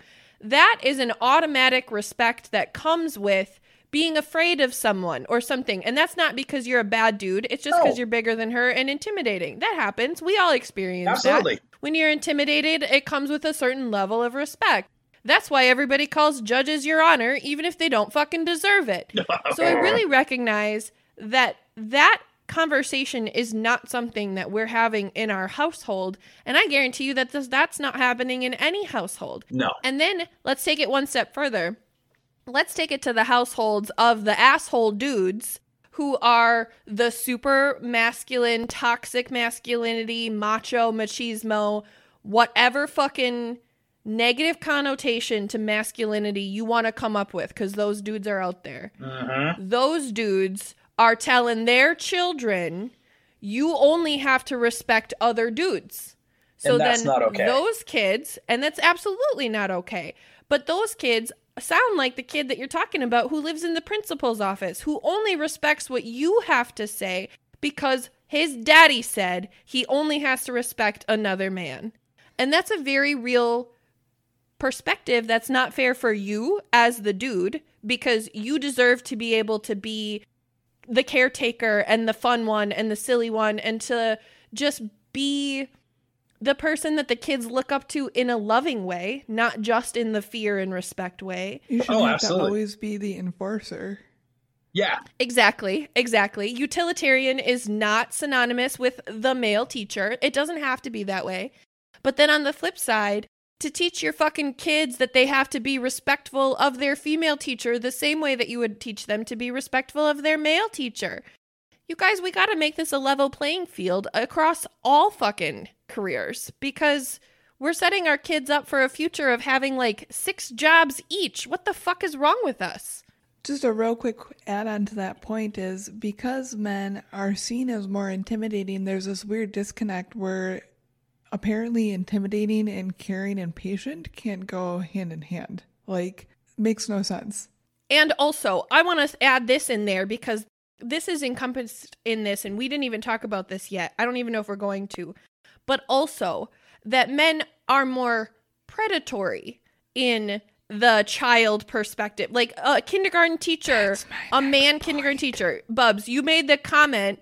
that is an automatic respect that comes with being afraid of someone or something. And that's not because you're a bad dude. It's just because No. you're bigger than her and intimidating. That happens. We all experience Absolutely. that. When you're intimidated, it comes with a certain level of respect. That's why everybody calls judges your honor, even if they don't fucking deserve it. So I really recognize that that conversation is not something that we're having in our household. And I guarantee you that this, that's not happening in any household. No. And then let's take it one step further. Let's take it to the households of the asshole dudes who are the super masculine, toxic masculinity, macho, machismo, whatever fucking negative connotation to masculinity you want to come up with, because those dudes are out there. Mm-hmm. Those dudes are telling their children, you only have to respect other dudes. So And that's then not okay. those kids, and that's absolutely not okay. But those kids sound like the kid that you're talking about who lives in the principal's office, who only respects what you have to say because his daddy said he only has to respect another man. And that's a very real perspective that's not fair for you as the dude, because you deserve to be able to be the caretaker and the fun one and the silly one, and to just be the person that the kids look up to in a loving way, not just in the fear and respect way. You should Oh, have absolutely. to always be the enforcer. Yeah. Exactly, exactly. Utilitarian is not synonymous with the male teacher. It doesn't have to be that way. But then on the flip side, to teach your fucking kids that they have to be respectful of their female teacher the same way that you would teach them to be respectful of their male teacher. You guys, we got to make this a level playing field across all fucking careers, because we're setting our kids up for a future of having like six jobs each. What the fuck is wrong with us? Just a real quick add-on to that point is, because men are seen as more intimidating, there's this weird disconnect where apparently intimidating and caring and patient can't go hand in hand. Like, makes no sense. And also, I want to add this in there because this is encompassed in this, and we didn't even talk about this yet. I don't even know if we're going to. But also, that men are more predatory in the child perspective. Like a kindergarten teacher, a man kindergarten teacher. Bubs, you made the comment.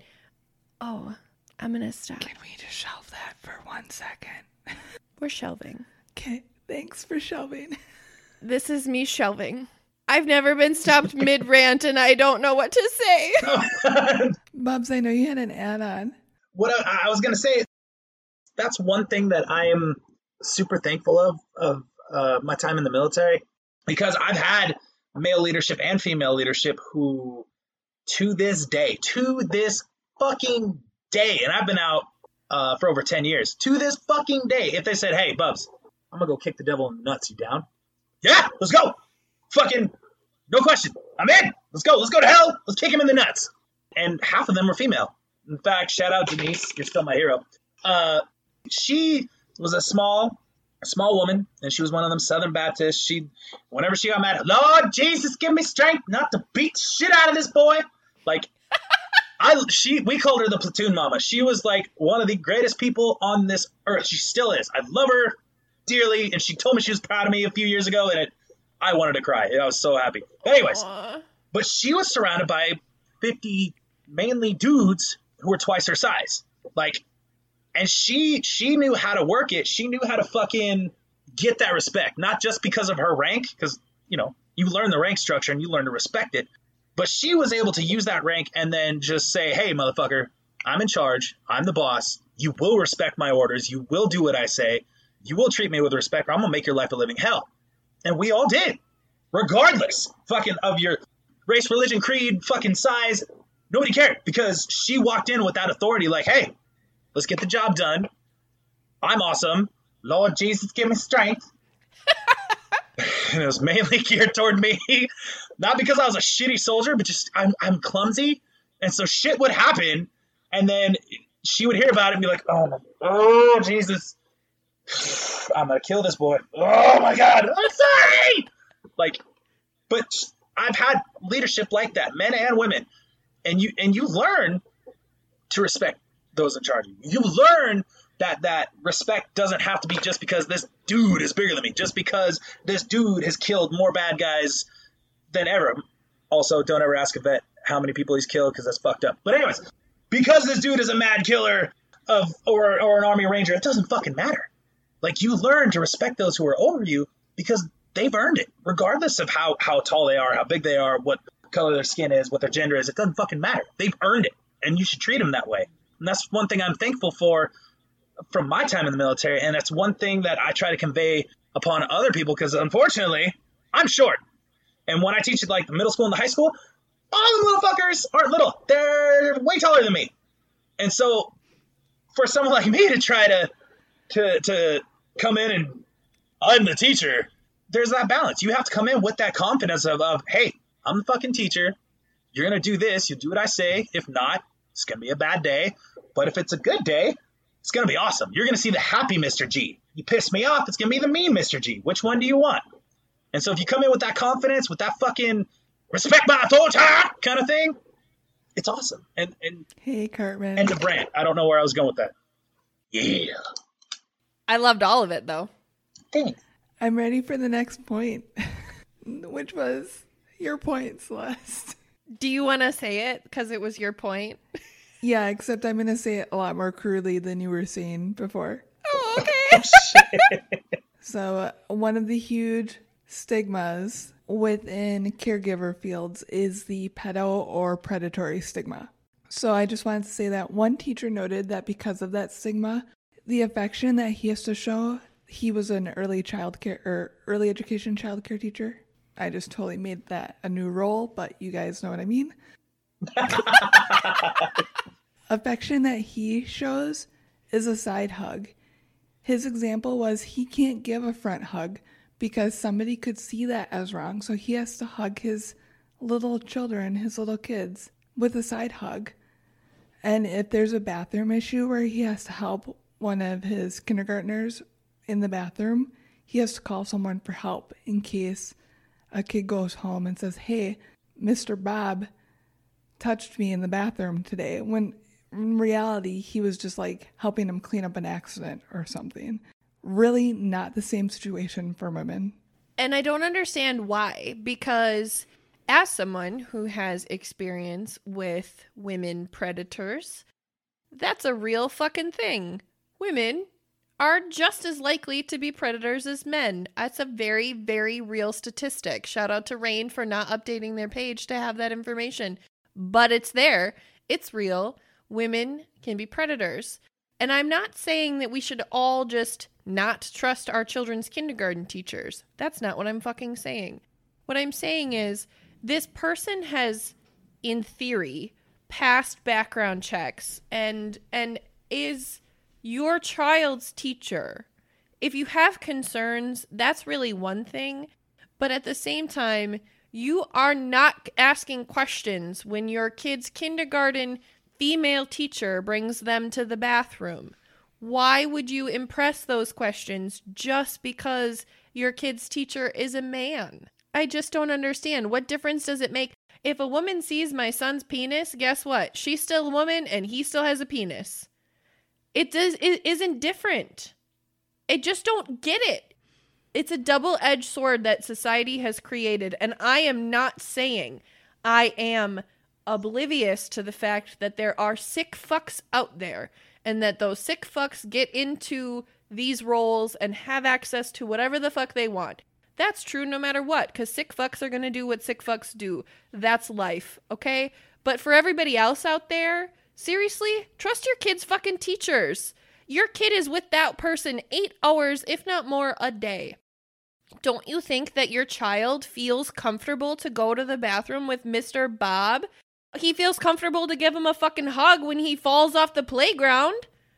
Oh, I'm going to stop. Can we just shelve that for one second? We're shelving. Okay, thanks for shelving. This is me shelving. I've never been stopped mid-rant and I don't know what to say. Bubs, I know you had an add-on. What I, I was going to say, that's one thing that I am super thankful of, of uh, my time in the military, because I've had male leadership and female leadership who, to this day, to this fucking day, and I've been out uh, for over ten years, to this fucking day, if they said, hey, Bubs, I'm going to go kick the devil in the nuts, you down? Yeah, let's go. Fucking, no question. I'm in. Let's go. Let's go to hell. Let's kick him in the nuts. And half of them were female. In fact, shout out Denise. You're still my hero. Uh, she was a small, small woman, and she was one of them Southern Baptists. She, whenever she got mad, Lord Jesus, give me strength not to beat the shit out of this boy. Like, I, she, we called her the platoon mama. She was like one of the greatest people on this earth. She still is. I love her dearly, and she told me she was proud of me a few years ago, and it, I wanted to cry. I was so happy. But anyways, Aww. But she was surrounded by fifty mainly dudes who were twice her size. Like, and she she knew how to work it. She knew how to fucking get that respect, not just because of her rank, because, you know, you learn the rank structure and you learn to respect it. But she was able to use that rank and then just say, hey, motherfucker, I'm in charge. I'm the boss. You will respect my orders. You will do what I say. You will treat me with respect, or I'm going to make your life a living hell. And we all did, regardless fucking of your race, religion, creed, fucking size. Nobody cared, because she walked in with that authority like, hey, let's get the job done. I'm awesome. Lord Jesus, give me strength. And it was mainly geared toward me. Not because I was a shitty soldier, but just I'm, I'm clumsy. And so shit would happen. And then she would hear about it and be like, oh, my, oh Jesus. I'm going to kill this boy. Oh, my God. I'm sorry. Like, but I've had leadership like that, men and women. And you and you learn to respect those in charge of you. You learn that that respect doesn't have to be just because this dude is bigger than me, just because this dude has killed more bad guys than ever. Also, don't ever ask a vet how many people he's killed, because that's fucked up. But anyways, because this dude is a mad killer of or or an army ranger, it doesn't fucking matter. Like, you learn to respect those who are over you because they've earned it, regardless of how how tall they are, how big they are, what color their skin is, what their gender is. It doesn't fucking matter. They've earned it, and you should treat them that way. And that's one thing I'm thankful for from my time in the military, and that's one thing that I try to convey upon other people, because unfortunately, I'm short. And when I teach at like the middle school and the high school, all the little fuckers aren't little. They're way taller than me. And so for someone like me to try to to to come in and I'm the teacher, there's that balance. You have to come in with that confidence of, of hey, I'm the fucking teacher. You're going to do this. You do what I say. If not, it's going to be a bad day. But if it's a good day, it's going to be awesome. You're going to see the happy Mister G. You piss me off, it's going to be the mean Mister G. Which one do you want? And so if you come in with that confidence, with that fucking respect my authority kind of thing, it's awesome. And and Hey, Cartman. and the brand. I don't know where I was going with that. Yeah. I loved all of it, though. Thanks. I'm ready for the next point, which was your point, Celeste. Do you want to say it? Because it was your point. Yeah, except I'm going to say it a lot more crudely than you were saying before. Oh, okay. So uh, one of the huge stigmas within caregiver fields is the pedo or predatory stigma. So I just wanted to say that one teacher noted that because of that stigma, the affection that he has to show, he was an early child care or early education child care teacher. I just totally made that a new role, but you guys know what I mean. Affection that he shows is a side hug. His example was he can't give a front hug because somebody could see that as wrong. So he has to hug his little children, his little kids, with a side hug. And if there's a bathroom issue where he has to help one of his kindergartners in the bathroom, he has to call someone for help in case a kid goes home and says, hey, Mister Bob touched me in the bathroom today, when in reality, he was just like helping him clean up an accident or something. Really not the same situation for women. And I don't understand why, because as someone who has experience with women predators, that's a real fucking thing. Women are just as likely to be predators as men. That's a very, very real statistic. Shout out to Rain for not updating their page to have that information. But it's there. It's real. Women can be predators. And I'm not saying that we should all just not trust our children's kindergarten teachers. That's not what I'm fucking saying. What I'm saying is this person has, in theory, passed background checks and and is your child's teacher. If you have concerns, that's really one thing. But at the same time, you are not asking questions when your kid's kindergarten female teacher brings them to the bathroom. Why would you impress those questions just because your kid's teacher is a man? I just don't understand. What difference does it make? If a woman sees my son's penis, guess what? She's still a woman and he still has a penis. It does. It isn't different. I just don't get it. It's a double-edged sword that society has created, and I am not saying I am oblivious to the fact that there are sick fucks out there and that those sick fucks get into these roles and have access to whatever the fuck they want. That's true no matter what, because sick fucks are going to do what sick fucks do. That's life, okay? But for everybody else out there, seriously, trust your kid's fucking teachers. Your kid is with that person eight hours, if not more, a day. Don't you think that your child feels comfortable to go to the bathroom with Mister Bob? He feels comfortable to give him a fucking hug when he falls off the playground.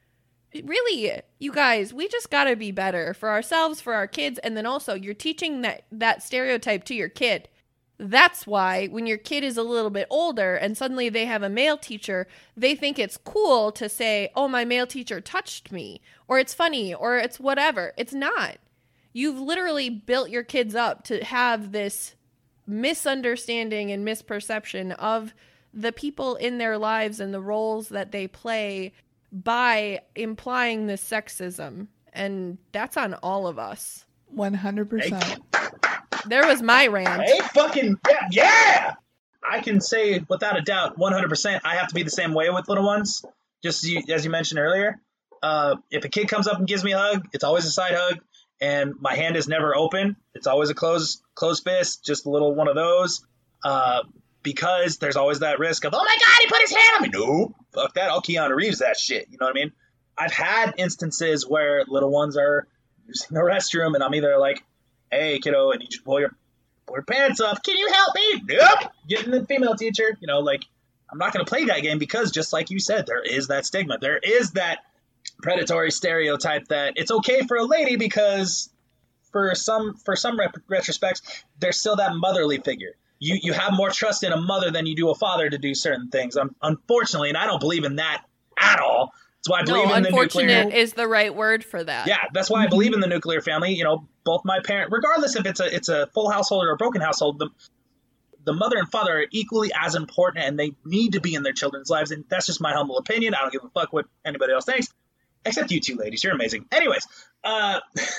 Really, you guys, we just gotta be better for ourselves, for our kids, and then also you're teaching that, that stereotype to your kid. That's why when your kid is a little bit older and suddenly they have a male teacher, they think it's cool to say, oh, my male teacher touched me, or it's funny, or it's whatever. It's not. You've literally built your kids up to have this misunderstanding and misperception of the people in their lives and the roles that they play by implying this sexism. And that's on all of us. one hundred percent. There was my rant. Hey, fucking, yeah, yeah! I can say without a doubt, one hundred percent, I have to be the same way with little ones. Just as you, as you mentioned earlier. Uh, if a kid comes up and gives me a hug, it's always a side hug. And my hand is never open. It's always a closed, closed fist, just a little one of those. Uh, because there's always that risk of, oh my God, he put his hand on me. No, fuck that. I'll Keanu Reeves that shit. You know what I mean? I've had instances where little ones are using the restroom and I'm either like, hey, kiddo, I need you to pull your, pull your pants up. Can you help me? Nope. Getting the female teacher. You know, like, I'm not going to play that game because just like you said, there is that stigma. There is that predatory stereotype that it's okay for a lady because for some for some rep- retrospects, there's still that motherly figure. You you have more trust in a mother than you do a father to do certain things. Um, unfortunately, and I don't believe in that at all. That's why I believe no, in the nuclear. Unfortunate is the right word for that. Yeah, that's why I believe in the nuclear family. You know, both my parents, regardless if it's a it's a full household or a broken household, the the mother and father are equally as important, and they need to be in their children's lives. And that's just my humble opinion. I don't give a fuck what anybody else thinks, except you two ladies. You're amazing. Anyways, uh,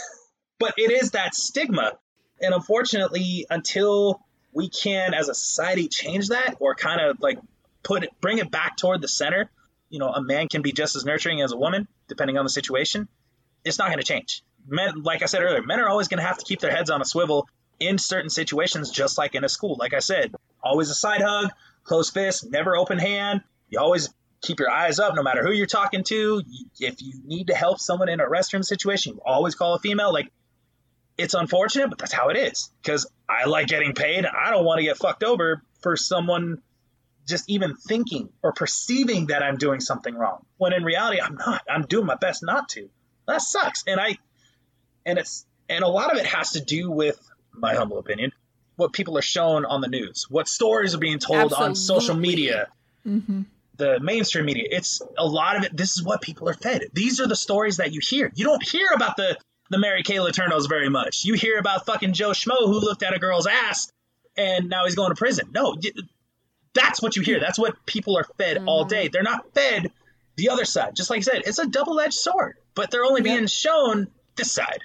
but it is that stigma, and unfortunately, until we can, as a society, change that or kind of like put it, bring it back toward the center. You know, a man can be just as nurturing as a woman, depending on the situation. It's not going to change. Men, like I said earlier, men are always going to have to keep their heads on a swivel in certain situations, just like in a school. Like I said, always a side hug, closed fist, never open hand. You always keep your eyes up no matter who you're talking to. If you need to help someone in a restroom situation, you always call a female. Like, it's unfortunate, but that's how it is. Because I like getting paid. I don't want to get fucked over for someone just even thinking or perceiving that I'm doing something wrong. When in reality, I'm not. I'm doing my best not to. That sucks. And I, and it's, and a lot of it has to do with, my humble opinion, what people are shown on the news, what stories are being told Absolutely. on social media, Mm-hmm. the mainstream media. It's a lot of it. This is what people are fed. These are the stories that you hear. You don't hear about the, the Mary Kay Letourneaus very much. You hear about fucking Joe Schmo who looked at a girl's ass and now he's going to prison. No, that's what you hear. That's what people are fed mm-hmm. all day. They're not fed the other side. Just like I said, it's a double-edged sword, but they're only yep. being shown this side.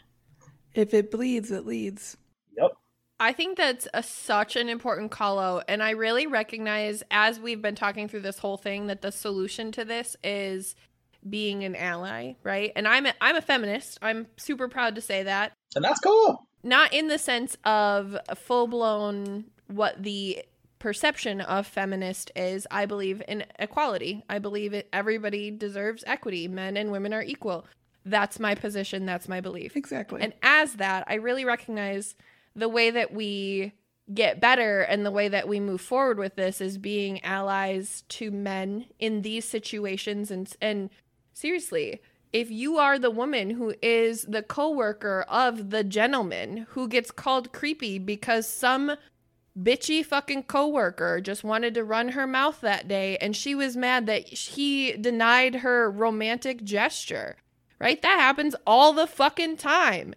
If it bleeds, it leads. Yep. I think that's a, such an important call out. And I really recognize, as we've been talking through this whole thing, that the solution to this is being an ally, right? And I'm a, I'm a feminist. I'm super proud to say that. And that's cool. Not in the sense of full-blown what the perception of feminist is. I believe in equality. I believe it, everybody deserves equity. Men and women are equal. That's my position. That's my belief. Exactly. And as that, I really recognize the way that we get better and the way that we move forward with this is being allies to men in these situations. And, and seriously, if you are the woman who is the coworker of the gentleman who gets called creepy because some bitchy fucking coworker just wanted to run her mouth that day and she was mad that he denied her romantic gesture, right? That happens all the fucking time.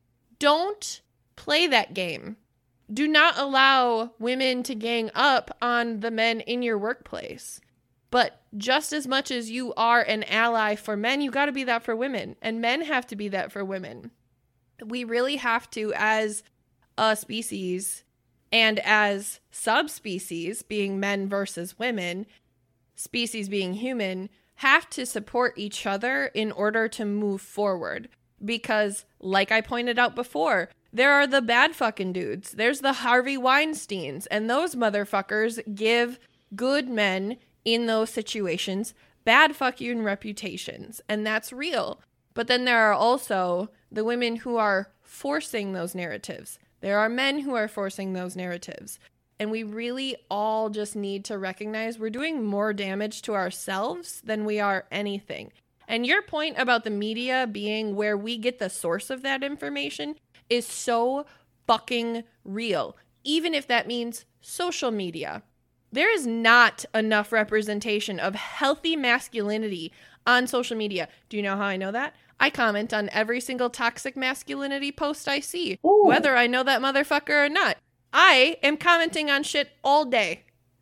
Don't play that game. Do not allow women to gang up on the men in your workplace. But just as much as you are an ally for men, you got to be that for women. And men have to be that for women. We really have to, as a species and as subspecies, being men versus women, species being human, have to support each other in order to move forward. Because, like I pointed out before, there are the bad fucking dudes. There's the Harvey Weinsteins. And those motherfuckers give good men in those situations bad fucking reputations. And that's real. But then there are also the women who are forcing those narratives. There are men who are forcing those narratives. And we really all just need to recognize we're doing more damage to ourselves than we are anything. And your point about the media being where we get the source of that information is so fucking real. Even if that means social media. There is not enough representation of healthy masculinity on social media. Do you know how I know that? I comment on every single toxic masculinity post I see, Ooh. Whether I know that motherfucker or not. I am commenting on shit all day.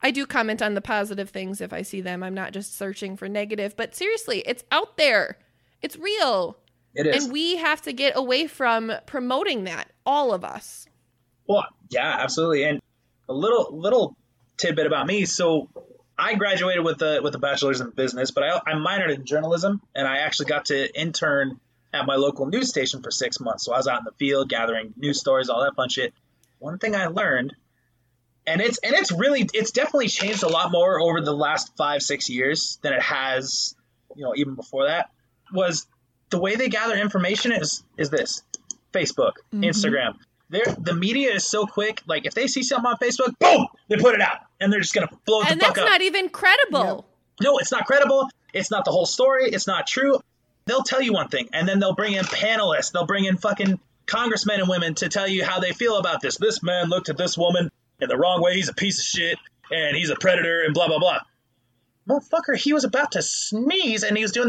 I do comment on the positive things if I see them. I'm not just searching for negative, but seriously, it's out there. It's real. It is. And we have to get away from promoting that, all of us. Well, yeah, absolutely. And a little little tidbit about me. So I graduated with a with a bachelor's in business, but I, I minored in journalism, and I actually got to intern at my local news station for six months. So I was out in the field gathering news stories, all that fun shit. One thing I learned, and it's and it's really it's definitely changed a lot more over the last five six years than it has, you know, even before that, was the way they gather information is is this: Facebook, mm-hmm. Instagram. They're, the media is so quick. Like, if they see something on Facebook, boom, they put it out, and they're just gonna blow it and the fuck up. And that's not even credible. No. no, it's not credible. It's not the whole story. It's not true. They'll tell you one thing, and then they'll bring in panelists. They'll bring in fucking congressmen and women to tell you how they feel about this. This man looked at this woman in the wrong way. He's a piece of shit, and he's a predator, and blah blah blah. Motherfucker, he was about to sneeze, and he was doing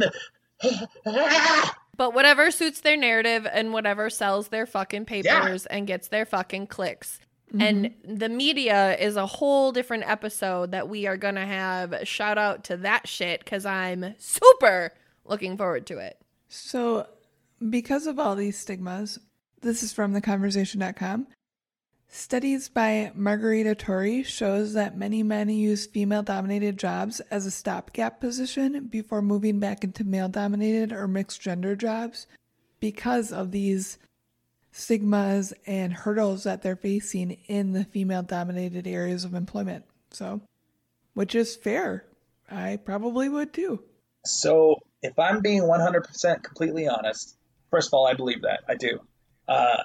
the. But whatever suits their narrative and whatever sells their fucking papers yeah. and gets their fucking clicks. Mm-hmm. And the media is a whole different episode that we are going to have. Shout out to that shit because I'm super looking forward to it. So because of all these stigmas, this is from the conversation dot com. Studies by Margarita Torrey shows that many men use female-dominated jobs as a stopgap position before moving back into male-dominated or mixed-gender jobs because of these stigmas and hurdles that they're facing in the female-dominated areas of employment. So, which is fair. I probably would too. So, if I'm being one hundred percent completely honest, first of all, I believe that. I do. Uh,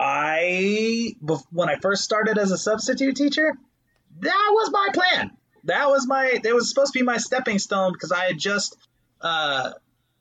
I, when I first started as a substitute teacher, that was my plan. That was my, it was supposed to be my stepping stone because I had just, uh,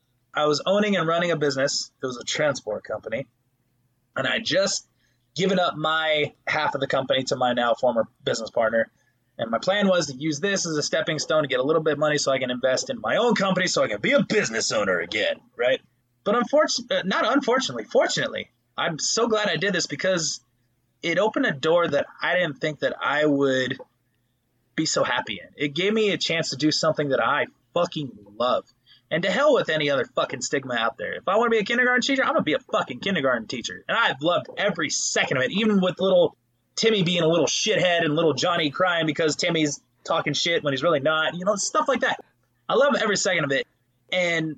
I was owning and running a business. It was a transport company. And I just given up my half of the company to my now former business partner. And my plan was to use this as a stepping stone to get a little bit of money so I can invest in my own company so I can be a business owner again, right? But unfortunately, not unfortunately, fortunately, I'm so glad I did this because it opened a door that I didn't think that I would be so happy in. It gave me a chance to do something that I fucking love. And to hell with any other fucking stigma out there. If I want to be a kindergarten teacher, I'm going to be a fucking kindergarten teacher. And I've loved every second of it, even with little Timmy being a little shithead and little Johnny crying because Timmy's talking shit when he's really not. You know, stuff like that. I love every second of it. And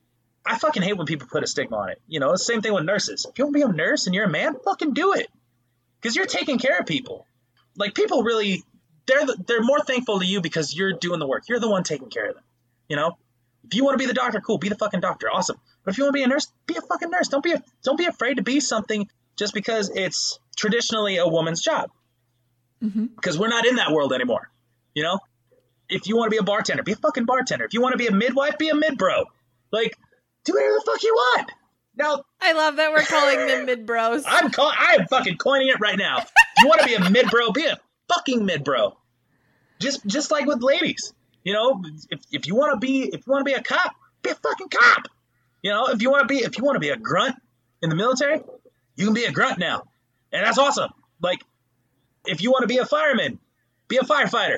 I fucking hate when people put a stigma on it. You know, the same thing with nurses. If you want to be a nurse and you're a man, fucking do it. Because you're taking care of people. Like, people really, they're they're more thankful to you because you're doing the work. You're the one taking care of them. You know? If you want to be the doctor, cool, be the fucking doctor. Awesome. But if you want to be a nurse, be a fucking nurse. Don't be a, don't be afraid to be something just because it's traditionally a woman's job. Mm-hmm. Because we're not in that world anymore. You know? If you want to be a bartender, be a fucking bartender. If you want to be a midwife, be a mid-bro. Like, do whatever the fuck you want. Now, I love that we're calling them mid bros. I'm call- I am fucking coining it right now. If you want to be a mid bro, be a fucking mid bro. Just just like with ladies, you know. If if you want to be if you want to be a cop, be a fucking cop. You know, if you want to be if you want to be a grunt in the military, you can be a grunt now, and that's awesome. Like, if you want to be a fireman, be a firefighter.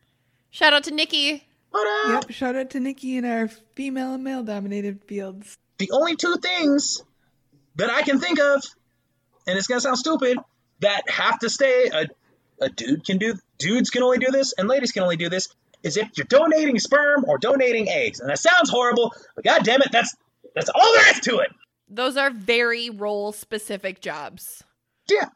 Shout out to Nikki. What up? Yep, shout out to Nikki in our female and male dominated fields. The only two things that I can think of, and it's going to sound stupid, that have to stay, a, a dude can do, dudes can only do this, and ladies can only do this, is if you're donating sperm or donating eggs. And that sounds horrible, but god damn it, that's, that's all there is to it. Those are very role-specific jobs. Yeah.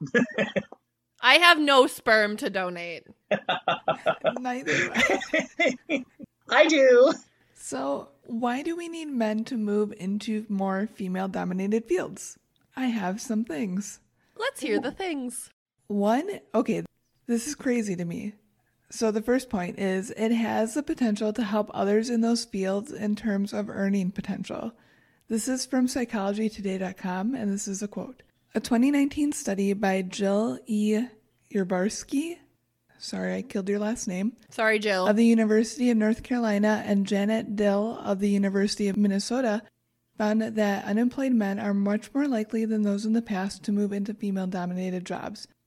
I have no sperm to donate. Neither do I. I do. So, why do we need men to move into more female-dominated fields? I have some things. Let's hear the things. One, okay, this is crazy to me. So the first point is it has the potential to help others in those fields in terms of earning potential. This is from psychology today dot com, and this is a quote. A twenty nineteen study by Jill E. Yerbarsky, sorry I killed your last name, Sorry, Jill. of the University of North Carolina and Janet Dill of the University of Minnesota found that unemployed men are much more likely than those in the past to move into female-dominated jobs.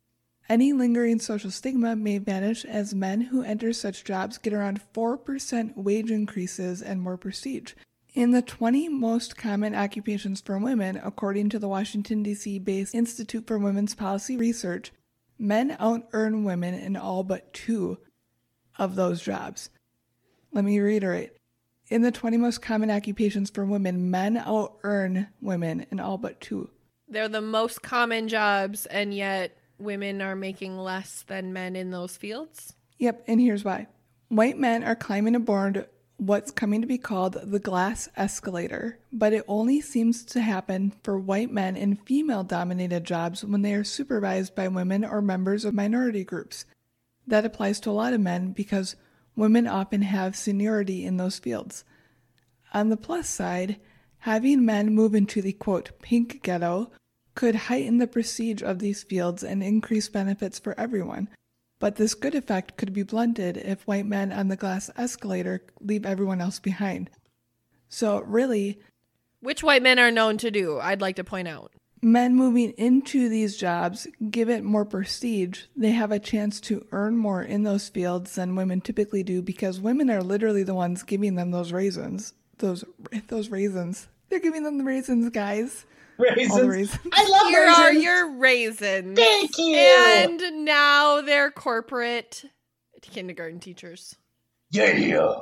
Any lingering social stigma may vanish as men who enter such jobs get around four percent wage increases and more prestige. In the twenty most common occupations for women, according to the Washington, D C-based Institute for Women's Policy Research, men out-earn women in all but two of those jobs. Let me reiterate. In the twenty most common occupations for women, men out-earn women in all but two. They're the most common jobs, and yet women are making less than men in those fields? Yep, and here's why. White men are climbing aboard what's coming to be called the glass escalator, but it only seems to happen for white men in female-dominated jobs when they are supervised by women or members of minority groups. That applies to a lot of men because women often have seniority in those fields. On the plus side, having men move into the, quote, pink ghetto could heighten the prestige of these fields and increase benefits for everyone. But this good effect could be blunted if white men on the glass escalator leave everyone else behind. So really, which white men are known to do, I'd like to point out. Men moving into these jobs give it more prestige. They have a chance to earn more in those fields than women typically do because women are literally the ones giving them those raisins. Those those raisins. They're giving them the raisins, guys. Raisins. All the raisins. I love Here raisins. are your raisins. Thank you. And now they're corporate kindergarten teachers. Yeah.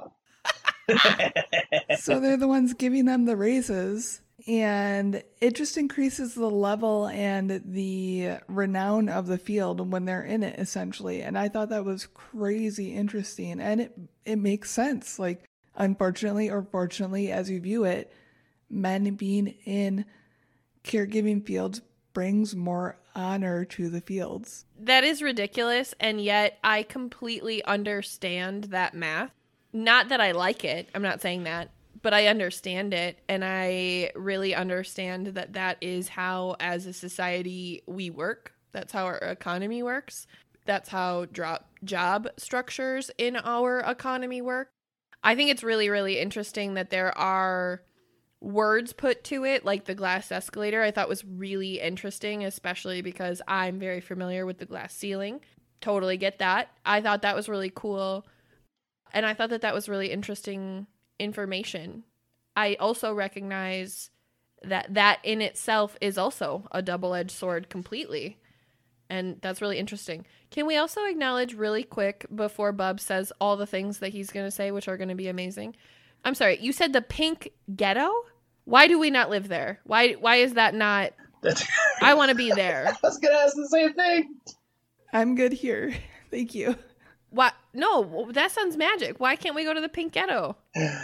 So they're the ones giving them the raises, and it just increases the level and the renown of the field when they're in it, essentially. And I thought that was crazy interesting, and it it makes sense. Like, unfortunately or fortunately, as you view it, men being in caregiving fields brings more honor to the fields. That is ridiculous, and yet I completely understand that math. Not that I like it, I'm not saying that, but I understand it, and I really understand that that is how, as a society, we work. That's how our economy works. That's how drop job structures in our economy work. I think it's really, really interesting that there are words put to it, like the glass escalator. I thought was really interesting, especially because I'm very familiar with the glass ceiling. Totally get that. I thought that was really cool. And I thought that that was really interesting information. I also recognize that that in itself is also a double-edged sword completely. And that's really interesting. Can we also acknowledge really quick before Bub says all the things that he's going to say, which are going to be amazing? I'm sorry, you said the pink ghetto? Why do we not live there? Why why is that not... I want to be there. I was going to ask the same thing. I'm good here. Thank you. What? No, that sounds magic. Why can't we go to the pink ghetto?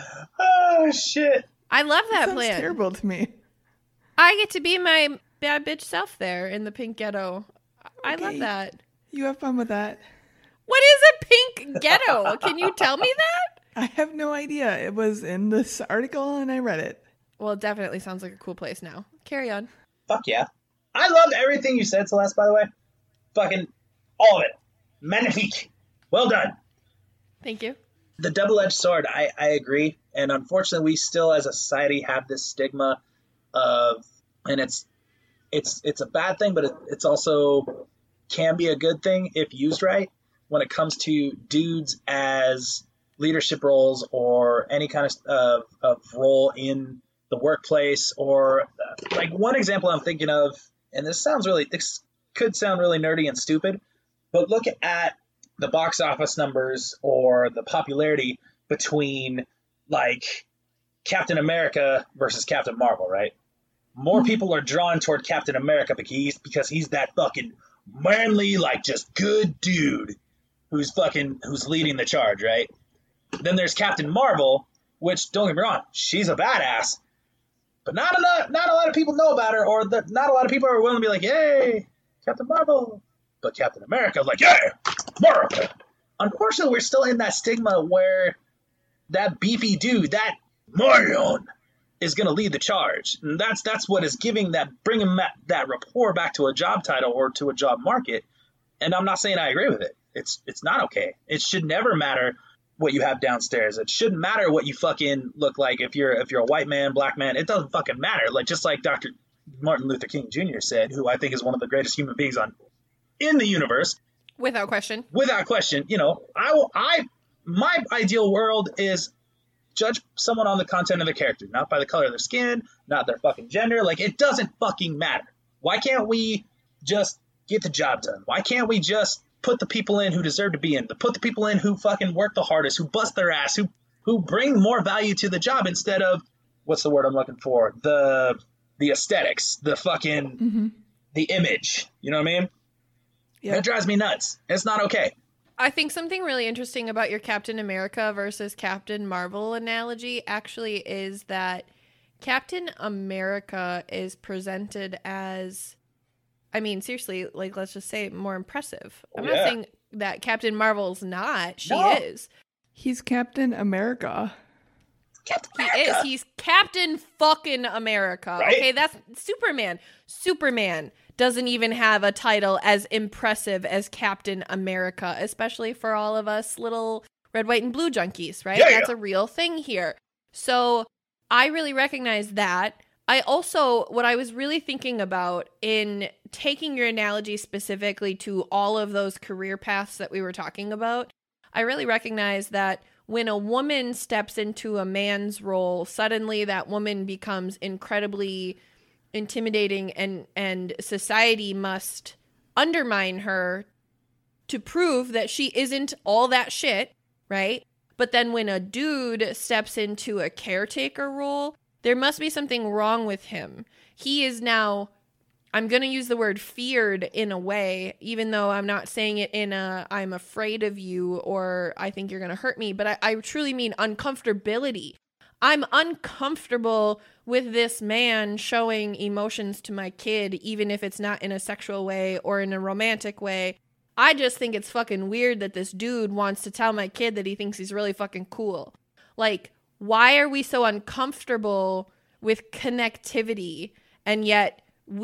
Oh, shit. I love that, Sounds plan. terrible to me. I get to be my bad bitch self there in the pink ghetto. I Okay. love that. You have fun with that. What is a pink ghetto? Can you tell me that? I have no idea. It was in this article and I read it. Well, it definitely sounds like a cool place now. Carry on. Fuck yeah. I loved everything you said, Celeste, by the way. Fucking all of it. Magnifique. Well done. Thank you. The double-edged sword, I, I agree. And unfortunately, we still as a society have this stigma of, and it's it's it's a bad thing, but it, it's also can be a good thing if used right when it comes to dudes as leadership roles or any kind of, of, of role in the workplace. Or uh, like one example I'm thinking of, and this sounds really, this could sound really nerdy and stupid, but look at the box office numbers or the popularity between like Captain America versus Captain Marvel, right? More people are drawn toward Captain America because he's, because he's that fucking manly, like just good dude who's fucking, who's leading the charge, right? Then there's Captain Marvel, which don't get me wrong, she's a badass, but not enough, not a lot of people know about her, or the, not a lot of people are willing to be like, yay, Captain Marvel. But Captain America, like, yeah, America. Unfortunately, we're still in that stigma where that beefy dude, that Marion, is going to lead the charge. And that's that's what is giving that, bringing that, that rapport back to a job title or to a job market. And I'm not saying I agree with it. It's it's not okay. It should never matter what you have downstairs. It shouldn't matter what you fucking look like if you're if you're a white man, black man. It doesn't fucking matter. Like just like Doctor Martin Luther King Junior said, who I think is one of the greatest human beings on in the universe. Without question. Without question. You know, I will, I, my ideal world is judge someone on the content of their character, not by the color of their skin, not their fucking gender. Like, it doesn't fucking matter. Why can't we just get the job done? Why can't we just put the people in who deserve to be in, put the people in who fucking work the hardest, who bust their ass, who who bring more value to the job instead of, what's the word I'm looking for? The the aesthetics, the fucking, Mm-hmm. the image. You know what I mean? Yeah. That drives me nuts. It's not okay. I think something really interesting about your Captain America versus Captain Marvel analogy actually is that Captain America is presented as, I mean, seriously, like, let's just say more impressive. I'm Oh, yeah. not saying that Captain Marvel's not. She No. is. He's Captain America. Captain He America. is. He's Captain fucking America. Right? Okay, that's Superman. Superman doesn't even have a title as impressive as Captain America, especially for all of us little red, white, and blue junkies, right? Yeah, That's yeah. a real thing here. So I really recognize that. I also, what I was really thinking about in taking your analogy specifically to all of those career paths that we were talking about, I really recognize that when a woman steps into a man's role, suddenly that woman becomes incredibly intimidating, and, and society must undermine her to prove that she isn't all that shit, right? But then when a dude steps into a caretaker role, there must be something wrong with him. He is now, I'm going to use the word feared in a way, even though I'm not saying it in a, I'm afraid of you or I think you're going to hurt me, but I, I truly mean uncomfortability. I'm uncomfortable with this man showing emotions to my kid, even if it's not in a sexual way or in a romantic way. I just think it's fucking weird that this dude wants to tell my kid that he thinks he's really fucking cool. Like, why are we so uncomfortable with connectivity, and yet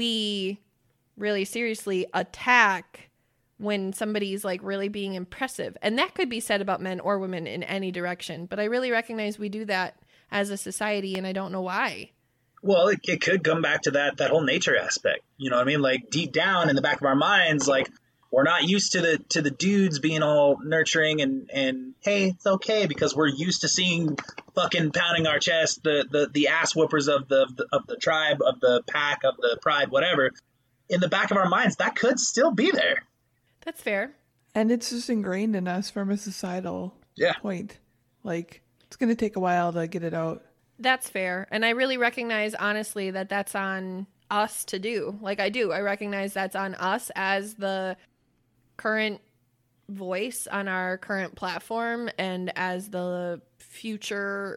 we really seriously attack when somebody's like really being impressive? And that could be said about men or women in any direction, but I really recognize we do that as a society, and I don't know why. Well, it, it could come back to that that whole nature aspect. You know what I mean? Like, deep down in the back of our minds, like, we're not used to the to the dudes being all nurturing and, and hey, it's okay, because we're used to seeing fucking pounding our chest, the the, the ass whoopers of the, of the of the tribe, of the pack, of the pride, whatever. In the back of our minds, that could still be there. That's fair. And it's just ingrained in us from a societal Yeah. point. Like, it's going to take a while to get it out. That's fair. And I really recognize, honestly, that that's on us to do. Like, I do. I recognize that's on us as the current voice on our current platform and as the future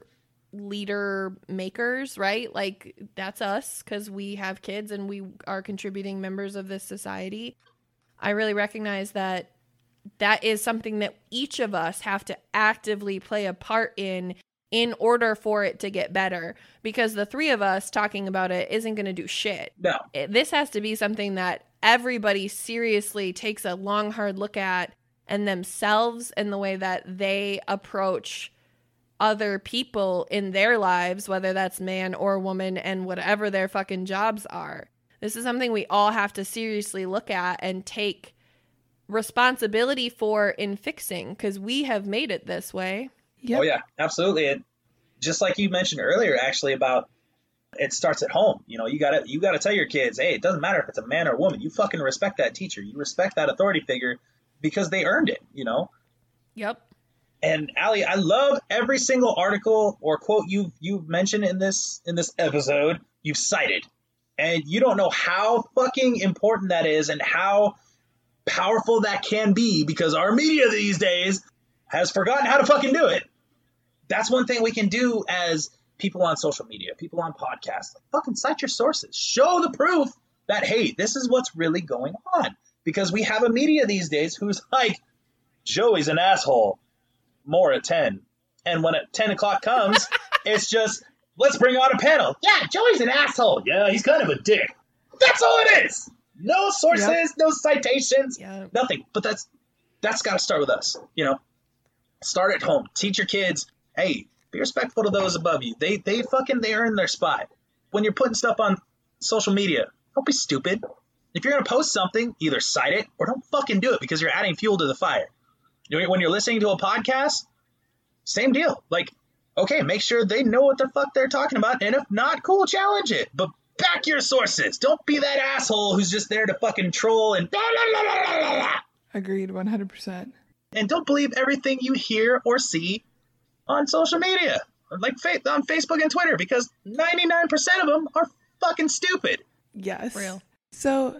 leader makers, right? Like, that's us because we have kids and we are contributing members of this society. I really recognize that that is something that each of us have to actively play a part in in order for it to get better, because the three of us talking about it isn't going to do shit. No. It, this has to be something that everybody seriously takes a long, hard look at, and themselves and the way that they approach other people in their lives, whether that's man or woman and whatever their fucking jobs are. This is something we all have to seriously look at and take responsibility for in fixing, because we have made it this way. Yep. Oh yeah, absolutely. And just like you mentioned earlier, actually, about it starts at home. You know, you gotta you gotta tell your kids, hey, it doesn't matter if it's a man or a woman. You fucking respect that teacher. You respect that authority figure because they earned it. You know. Yep. And Allie, I love every single article or quote you've you've mentioned in this in this episode. You've cited, and you don't know how fucking important that is and how powerful that can be, because our media these days has forgotten how to fucking do it. That's one thing we can do as people on social media, people on podcasts. Like, fucking cite your sources. Show the proof that, hey, this is what's really going on. Because we have a media these days who's like, Joey's an asshole. More at ten. And when at ten o'clock comes, it's just, let's bring on a panel. Yeah, Joey's an asshole. Yeah, he's kind of a dick. That's all it is. No sources, Yep. no citations, Yeah. nothing. But that's that's got to start with us, you know. Start at home. Teach your kids, hey, be respectful to those above you. They they fucking they earn their spot. When you're putting stuff on social media, don't be stupid. If you're going to post something, either cite it or don't fucking do it because you're adding fuel to the fire. When you're listening to a podcast, same deal. Like, okay, make sure they know what the fuck they're talking about. And if not, cool, challenge it. But back your sources. Don't be that asshole who's just there to fucking troll and blah, blah, blah, blah, blah, blah. Agreed, one hundred percent. And don't believe everything you hear or see on social media, like on Facebook and Twitter, because ninety-nine percent of them are fucking stupid. Yes. Real. So,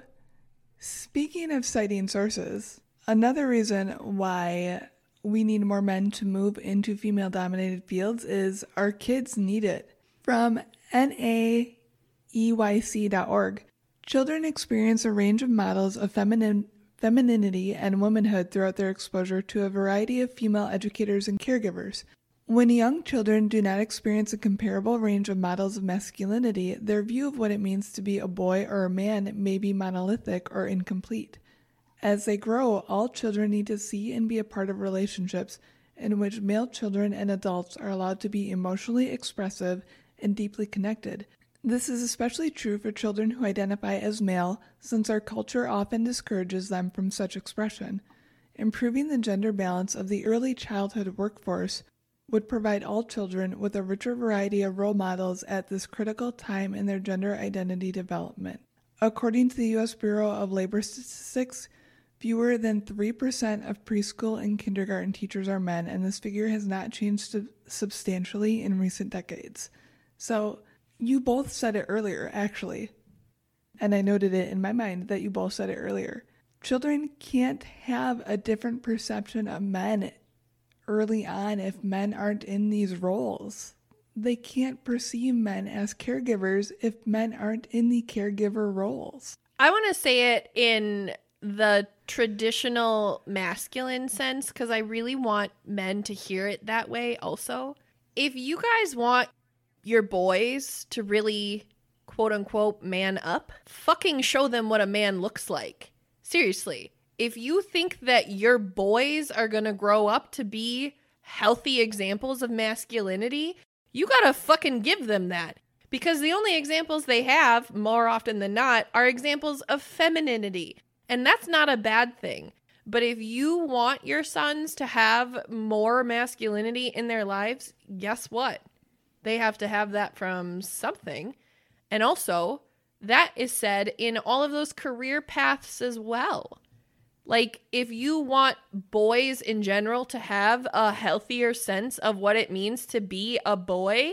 speaking of citing sources, another reason why we need more men to move into female-dominated fields is our kids need it. From N A E Y C dot org, children experience a range of models of feminine, femininity and womanhood throughout their exposure to a variety of female educators and caregivers. When young children do not experience a comparable range of models of masculinity, their view of what it means to be a boy or a man may be monolithic or incomplete. As they grow, all children need to see and be a part of relationships in which male children and adults are allowed to be emotionally expressive and deeply connected. This is especially true for children who identify as male, since our culture often discourages them from such expression. Improving the gender balance of the early childhood workforce would provide all children with a richer variety of role models at this critical time in their gender identity development. According to the U S Bureau of Labor Statistics, fewer than three percent of preschool and kindergarten teachers are men, and this figure has not changed substantially in recent decades. So, you both said it earlier, actually, and I noted it in my mind that you both said it earlier. Children can't have a different perception of men early on if men aren't in these roles. They can't perceive men as caregivers if men aren't in the caregiver roles. I want to say it in the traditional masculine sense because I really want men to hear it that way also. If you guys want your boys to really, quote unquote, man up, fucking show them what a man looks like. Seriously. If you think that your boys are going to grow up to be healthy examples of masculinity, you gotta fucking give them that. Because the only examples they have, more often than not, are examples of femininity. And that's not a bad thing. But if you want your sons to have more masculinity in their lives, guess what? They have to have that from something. And also, that is said in all of those career paths as well. Like, if you want boys in general to have a healthier sense of what it means to be a boy,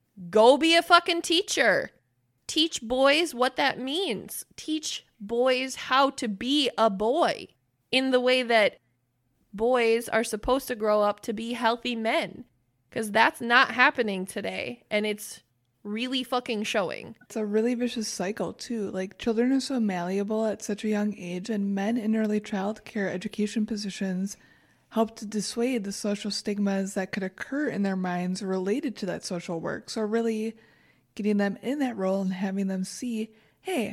go be a fucking teacher. Teach boys what that means. Teach boys how to be a boy in the way that boys are supposed to grow up to be healthy men. Because that's not happening today, and it's really fucking showing. It's a really vicious cycle too. Like, children are so malleable at such a young age, and men in early child care education positions help to dissuade the social stigmas that could occur in their minds related to that social work. So really getting them in that role and having them see, hey,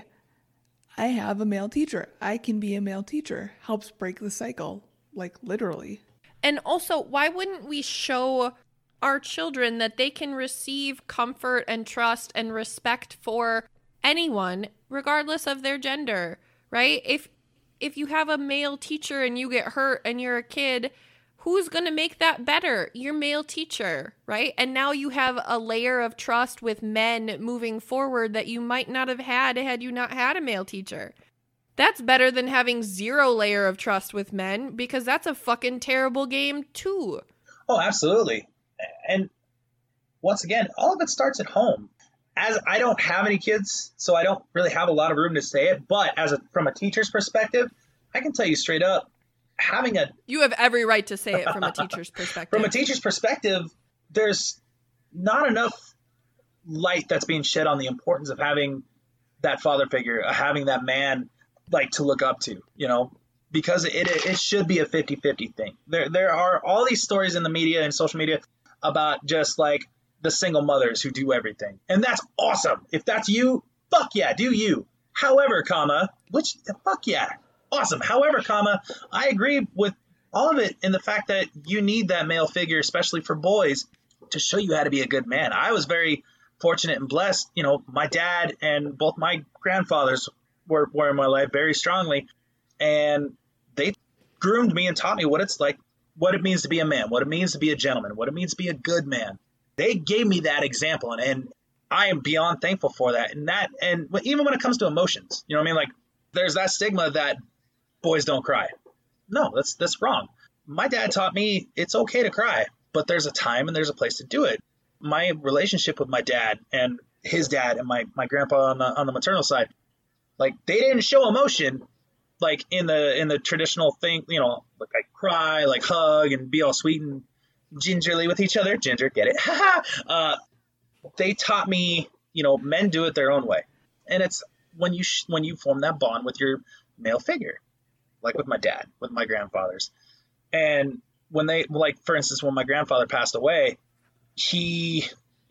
I have a male teacher, I can be a male teacher, helps break the cycle, like literally. And also, why wouldn't we show our children that they can receive comfort and trust and respect for anyone, regardless of their gender, right? If if you have a male teacher and you get hurt and you're a kid, who's going to make that better? Your male teacher, right? And now you have a layer of trust with men moving forward that you might not have had had you not had a male teacher. That's better than having zero layer of trust with men, because that's a fucking terrible game too. Oh, absolutely. And once again, all of it starts at home. As I don't have any kids, so I don't really have a lot of room to say it. But as a, from a teacher's perspective, I can tell you straight up, having a you have every right to say it from a teacher's perspective. From a teacher's perspective, there's not enough light that's being shed on the importance of having that father figure, having that man like to look up to, you know. Because it it should be a fifty-fifty thing. There there are all these stories in the media and social media about just like the single mothers who do everything. And that's awesome. If that's you, fuck yeah, do you. However, comma, which, fuck yeah, awesome. However, comma, I agree with all of it in the fact that you need that male figure, especially for boys, to show you how to be a good man. I was very fortunate and blessed. You know, my dad and both my grandfathers were, were in my life very strongly. And they groomed me and taught me what it's like, what it means to be a man, what it means to be a gentleman, what it means to be a good man. They gave me that example, and, and I am beyond thankful for that. And that, and even when it comes to emotions, you know what I mean? Like, there's that stigma that boys don't cry. No, that's that's wrong. My dad taught me it's okay to cry, but there's a time and there's a place to do it. My relationship with my dad and his dad and my, my grandpa on the on the maternal side, like, they didn't show emotion like in the in the traditional thing, you know, like I cry, like hug and be all sweet and gingerly with each other. Ginger, get it? uh, they taught me, you know, men do it their own way, and it's when you sh- when you form that bond with your male figure, like with my dad, with my grandfathers, and when they, like, for instance, when my grandfather passed away, he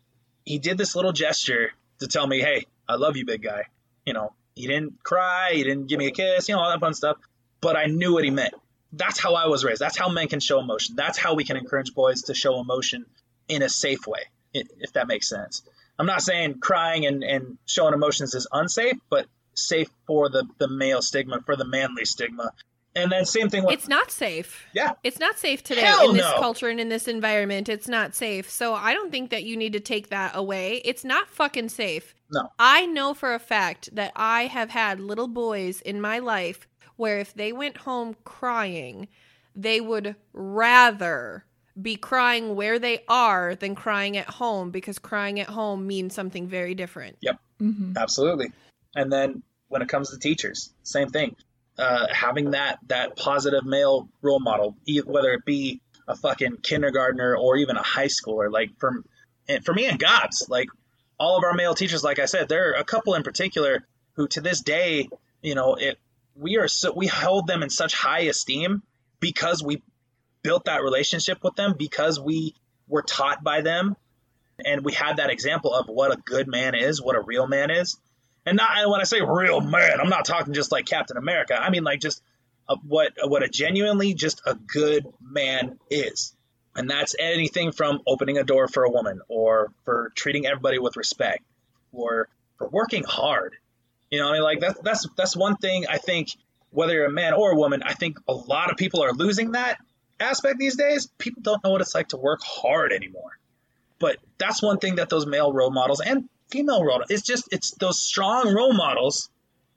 he did this little gesture to tell me, hey, I love you, big guy. You know, he didn't cry, he didn't give me a kiss, you know, all that fun stuff, but I knew what he meant. That's how I was raised. That's how men can show emotion. That's how we can encourage boys to show emotion in a safe way, if that makes sense. I'm not saying crying and, and showing emotions is unsafe, but safe for the, the male stigma, for the manly stigma. And then same thing with... It's not safe. Yeah. It's not safe today Hell in this no. culture and in this environment. It's not safe. So I don't think that you need to take that away. It's not fucking safe. No. I know for a fact that I have had little boys in my life where if they went home crying, they would rather be crying where they are than crying at home, because crying at home means something very different. Yep. Mm-hmm. Absolutely. And then when it comes to teachers, same thing. Uh, having that that positive male role model, e- whether it be a fucking kindergartner or even a high schooler, like for, and for me and Gobs, like all of our male teachers, like I said, there are a couple in particular who to this day, you know, it, we are so, we hold them in such high esteem because we built that relationship with them, because we were taught by them, and we had that example of what a good man is, what a real man is. And not, and when I say real man, I'm not talking just like Captain America. I mean like just a, what what a genuinely just a good man is. And that's anything from opening a door for a woman, or for treating everybody with respect, or for working hard. You know, I mean, like that's that's that's one thing I think, whether you're a man or a woman, I think a lot of people are losing that aspect these days. People don't know what it's like to work hard anymore. But that's one thing that those male role models and female role, it's just, it's those strong role models.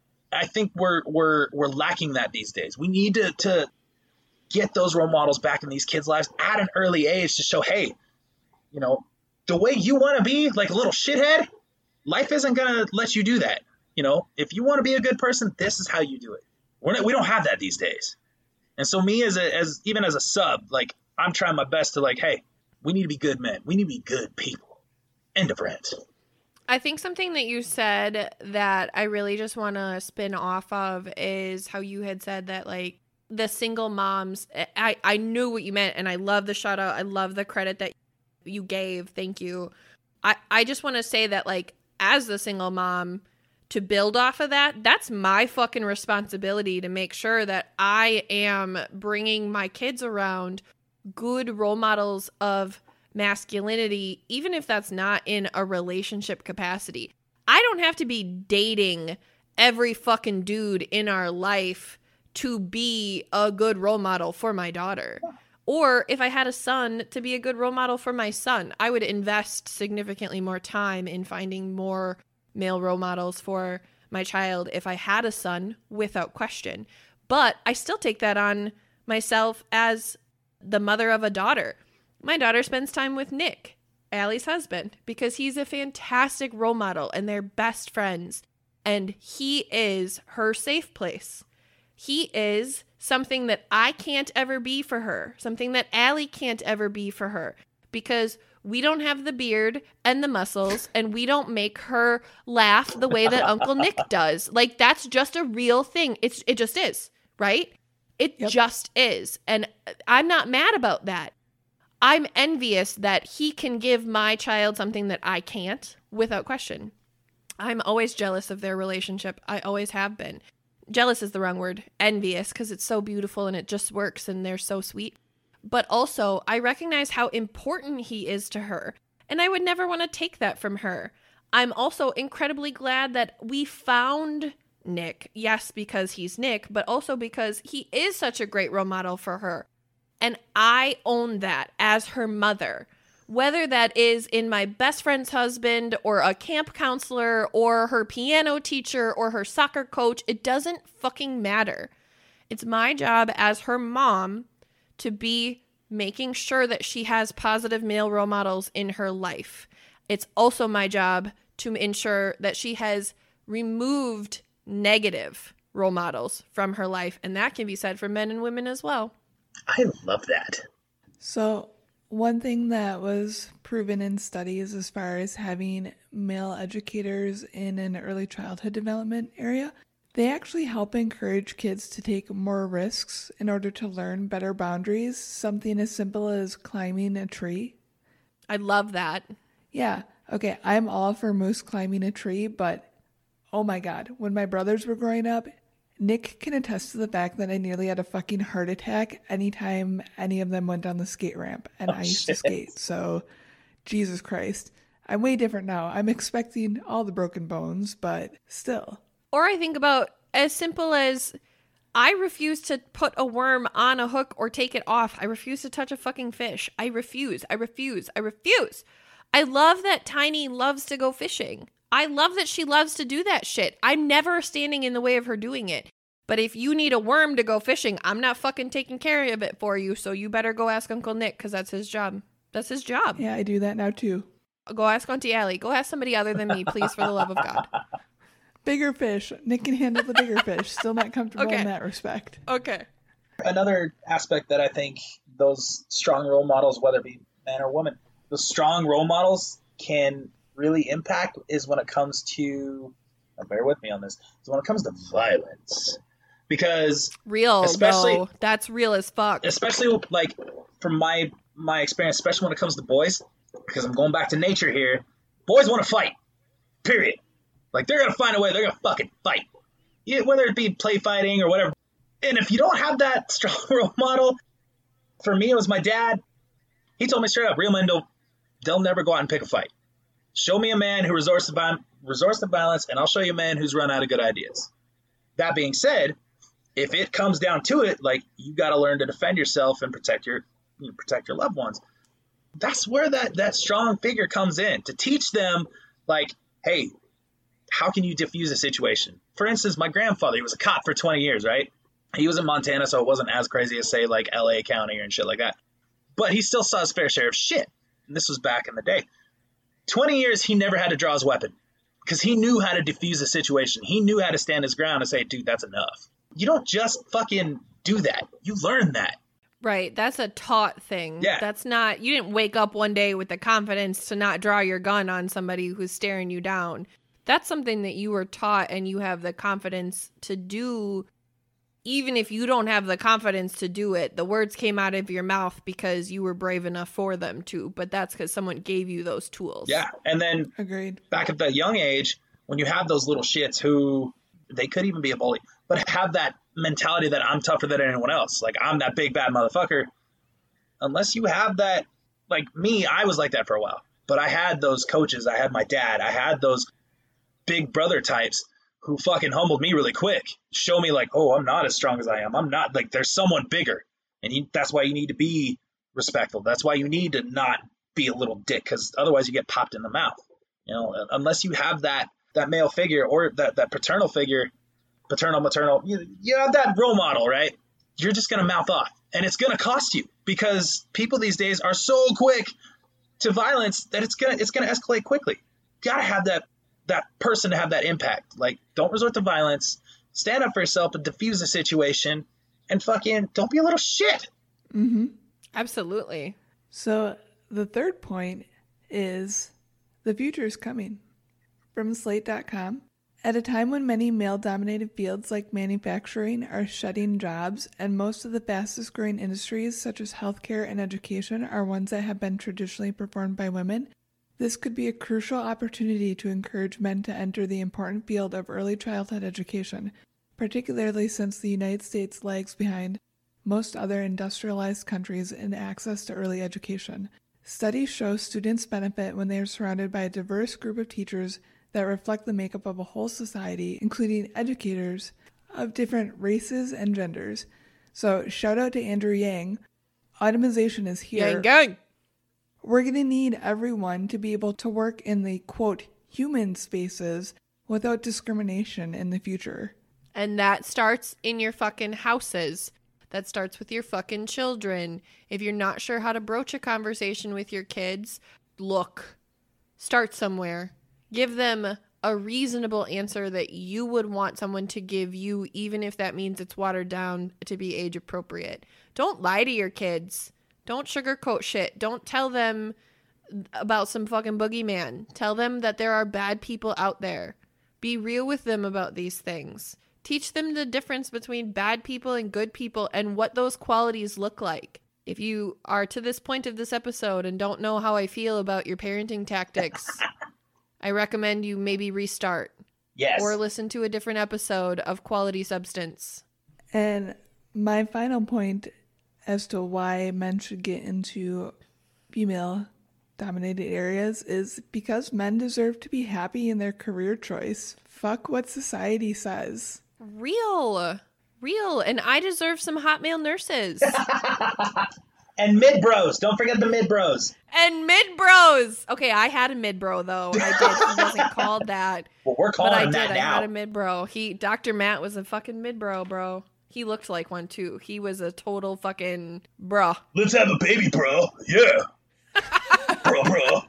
I think we're we're we're lacking that these days. We need to to get those role models back in these kids' lives at an early age to show, hey, you know, the way you want to be, like a little shithead, life isn't gonna let you do that. You know, if you want to be a good person, this is how you do it. We're not, we don't have that these days. And so me as a as even as a sub, like I'm trying my best to like, hey, we need to be good men. We need to be good people. End of rant. I think something that you said that I really just want to spin off of is how you had said that, like, the single moms, I, I knew what you meant, and I love the shout out. I love the credit that you gave. Thank you. I, I just want to say that, like, as the single mom, to build off of that, that's my fucking responsibility to make sure that I am bringing my kids around good role models of masculinity, even if that's not in a relationship capacity. I don't have to be dating every fucking dude in our life to be a good role model for my daughter. Or if I had a son, to be a good role model for my son. I would invest significantly more time in finding more male role models for my child if I had a son, without question. But I still take that on myself as the mother of a daughter. My daughter spends time with Nick, Allie's husband, because he's a fantastic role model and they're best friends. And he is her safe place. He is something that I can't ever be for her, something that Allie can't ever be for her, because we don't have the beard and the muscles, and we don't make her laugh the way that Uncle Nick does. Like, that's just a real thing. It's It just is, right? It yep. just is. And I'm not mad about that. I'm envious that he can give my child something that I can't, without question. I'm always jealous of their relationship. I always have been. Jealous is the wrong word. Envious, because it's so beautiful and it just works and they're so sweet. But also, I recognize how important he is to her, and I would never want to take that from her. I'm also incredibly glad that we found Nick. Yes, because he's Nick, but also because he is such a great role model for her. And I own that as her mother. Whether that is in my best friend's husband or a camp counselor or her piano teacher or her soccer coach, it doesn't fucking matter. It's my job as her mom to be making sure that she has positive male role models in her life. It's also my job to ensure that she has removed negative role models from her life. And that can be said for men and women as well. I love that. So one thing that was proven in studies as far as having male educators in an early childhood development area, they actually help encourage kids to take more risks in order to learn better boundaries, something as simple as climbing a tree. I love that. Yeah, okay, I'm all for moose climbing a tree, but oh my God, when my brothers were growing up, Nick can attest to the fact that I nearly had a fucking heart attack anytime any of them went down the skate ramp, and Oh, I used shit. to skate, so Jesus Christ. I'm way different now. I'm expecting all the broken bones, but still. Or I think about as simple as I refuse to put a worm on a hook or take it off. I refuse to touch a fucking fish. I refuse. I refuse. I refuse. I love that Tiny loves to go fishing. I love that she loves to do that shit. I'm never standing in the way of her doing it. But if you need a worm to go fishing, I'm not fucking taking care of it for you. So you better go ask Uncle Nick because that's his job. That's his job. Yeah, I do that now too. Go ask Auntie Allie. Go ask somebody other than me, please, for the love of God. Bigger fish. Nick can handle the bigger fish. Still not comfortable Okay. in that respect. Okay. Another aspect that I think those strong role models, whether it be man or woman, those strong role models can really impact is when it comes to, now bear with me on this, is when it comes to violence. Because Real, Especially- though. That's real as fuck. especially like from my my experience, especially when it comes to boys, because I'm going back to nature here, boys want to fight. Period. Like they're gonna find a way, they're gonna fucking fight. Yeah, whether it be play fighting or whatever. And if you don't have that strong role model, for me it was my dad. He told me straight up, real men don't they'll never go out and pick a fight. Show me a man who resorts to violence, resorts to violence, and I'll show you a man who's run out of good ideas. That being said, if it comes down to it, like you got to learn to defend yourself and protect your you know, protect your loved ones. That's where that that strong figure comes in to teach them, like, hey, how can you diffuse a situation? For instance, my grandfather, he was a cop for twenty years, right? He was in Montana, so it wasn't as crazy as say like L A County and shit like that. But he still saw his fair share of shit. And this was back in the day. twenty years, he never had to draw his weapon because he knew how to diffuse a situation. He knew how to stand his ground and say, dude, that's enough. You don't just fucking do that. You learn that. Right. That's a taught thing. Yeah. That's not, you didn't wake up one day with the confidence to not draw your gun on somebody who's staring you down. That's something that you were taught and you have the confidence to do. Even if you don't have the confidence to do it, the words came out of your mouth because you were brave enough for them to. But that's because someone gave you those tools. Yeah. And then Agreed. back at that young age, when you have those little shits who they could even be a bully, but have that mentality that I'm tougher than anyone else. Like I'm that big bad motherfucker. Unless you have that, like me, I was like that for a while, but I had those coaches. I had my dad. I had those big brother types who fucking humbled me really quick. Show me like, oh, I'm not as strong as I am. I'm not like, there's someone bigger. And you, that's why you need to be respectful. That's why you need to not be a little dick, because otherwise you get popped in the mouth. You know, unless you have that that male figure or that, that paternal figure, paternal, maternal, you, you have that role model, right? You're just going to mouth off. And it's going to cost you because people these days are so quick to violence that it's going to it's going to escalate quickly. You got to have that that person to have that impact. Like, don't resort to violence. Stand up for yourself and diffuse the situation. And fucking don't be a little shit. Mm-hmm. Absolutely. So the third point is the future is coming. From slate dot com. At a time when many male-dominated fields like manufacturing are shedding jobs, and most of the fastest-growing industries, such as healthcare and education, are ones that have been traditionally performed by women, this could be a crucial opportunity to encourage men to enter the important field of early childhood education, particularly since the United States lags behind most other industrialized countries in access to early education. Studies show students benefit when they are surrounded by a diverse group of teachers that reflect the makeup of a whole society, including educators of different races and genders. So shout out to Andrew Yang. Automation is here. Gang, gang. We're going to need everyone to be able to work in the, quote, human spaces without discrimination in the future. And that starts in your fucking houses. That starts with your fucking children. If you're not sure how to broach a conversation with your kids, look. Start somewhere. Give them a reasonable answer that you would want someone to give you, even if that means it's watered down to be age appropriate. Don't lie to your kids. Don't sugarcoat shit. Don't tell them about some fucking boogeyman. Tell them that there are bad people out there. Be real with them about these things. Teach them the difference between bad people and good people and what those qualities look like. If you are to this point of this episode and don't know how I feel about your parenting tactics, I recommend you maybe restart. Yes. Or listen to a different episode of Quality Substance. And my final point as to why men should get into female-dominated areas is because men deserve to be happy in their career choice. Fuck what society says. Real. Real. And I deserve some hot male nurses. And mid bros. Don't forget the mid bros. And mid bros. Okay, I had a mid bro though. I did. He wasn't called that. Well, we're calling but I him did. that I now. had a mid bro. He, Doctor Matt, was a fucking mid bro, bro. He looked like one too. He was a total fucking bruh. Let's have a baby, bro. Yeah. bro, bro.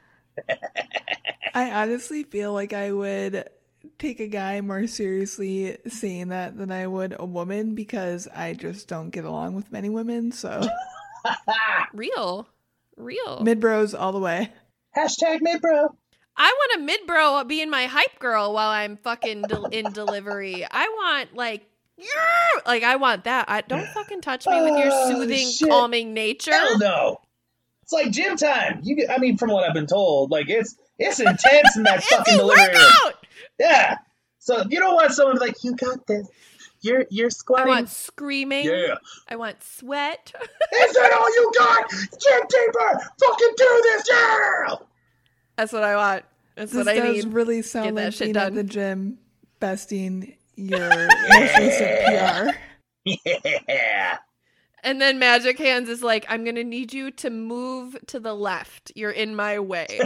I honestly feel like I would take a guy more seriously saying that than I would a woman because I just don't get along with many women. So Real. Real. mid bros all the way. Hashtag mid bro. I want a mid bro being my hype girl while I'm fucking del- in delivery. I want like, yeah! Like I want that. I don't fucking touch me with your Oh, soothing, shit. calming nature. Hell no. It's like gym time. You, I mean, from what I've been told, like it's it's intense in that It's fucking a delivery room. workout. Yeah. So you don't want someone to be like, you got this. You're you're I squatting. want screaming. Yeah. I want sweat. Is that all you got? Gym deeper. Fucking do this. Yeah. That's what I want. That's This what I does need. really Get sound that like shit being done. at the gym besting your most recent P R. Yeah. And then Magic Hands is like, I'm going to need you to move to the left. You're in my way.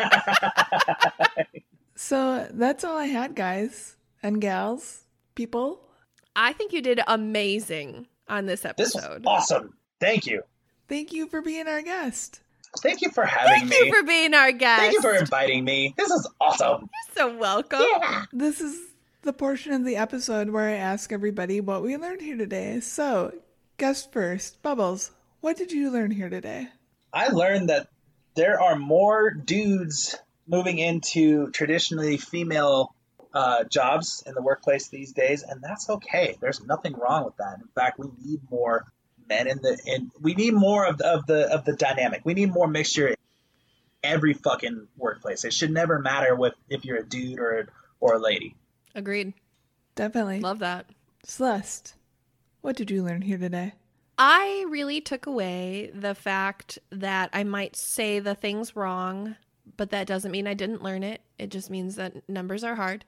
So that's all I had, guys and gals, people. I think you did amazing on this This was episode. awesome. Thank you. Thank you for being our guest. Thank you for having Thank me. you for being our guest. Thank you for inviting me. This is awesome. You're so welcome. Yeah. This is the portion of the episode where I ask everybody what we learned here today. So, guest first, Bubbles, what did you learn here today? I learned that there are more dudes moving into traditionally female uh, jobs in the workplace these days, and that's okay. There's nothing wrong with that. In fact, we need more men in the in. We need more of the of the of the dynamic. We need more mixture in every fucking workplace. It should never matter with if you're a dude or or a lady. Agreed. Definitely. Love that. Celeste, what did you learn here today? I really took away the fact that I might say the things wrong, but that doesn't mean I didn't learn it. It just means that numbers are hard.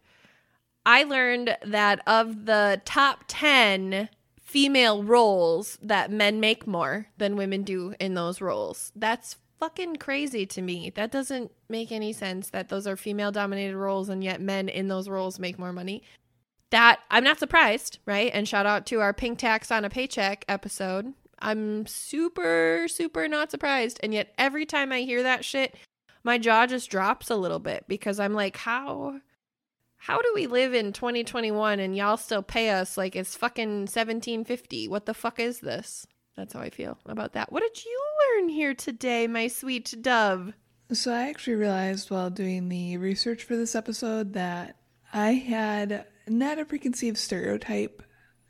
I learned that of the top ten female roles that men make more than women do in those roles. That's fucking crazy to me. That doesn't make any sense that those are female dominated roles and yet men in those roles make more money. That I'm not surprised, right? And shout out to our pink tax on a paycheck episode. I'm super, super not surprised. And yet every time I hear that shit, my jaw just drops a little bit because I'm like, how, how do we live in twenty twenty-one and y'all still pay us like it's fucking seventeen fifty? What the fuck is this? That's how I feel about that. What did you learn here today, my sweet dove? So, I actually realized while doing the research for this episode that I had not a preconceived stereotype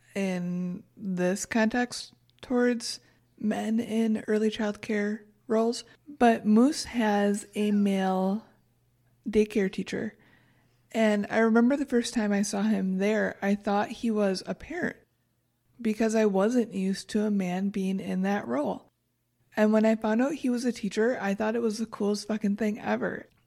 in this context towards men in early childcare roles, but Moose has a male daycare teacher. And I remember the first time I saw him there, I thought he was a parent because I wasn't used to a man being in that role. And when I found out he was a teacher, I thought it was the coolest fucking thing ever.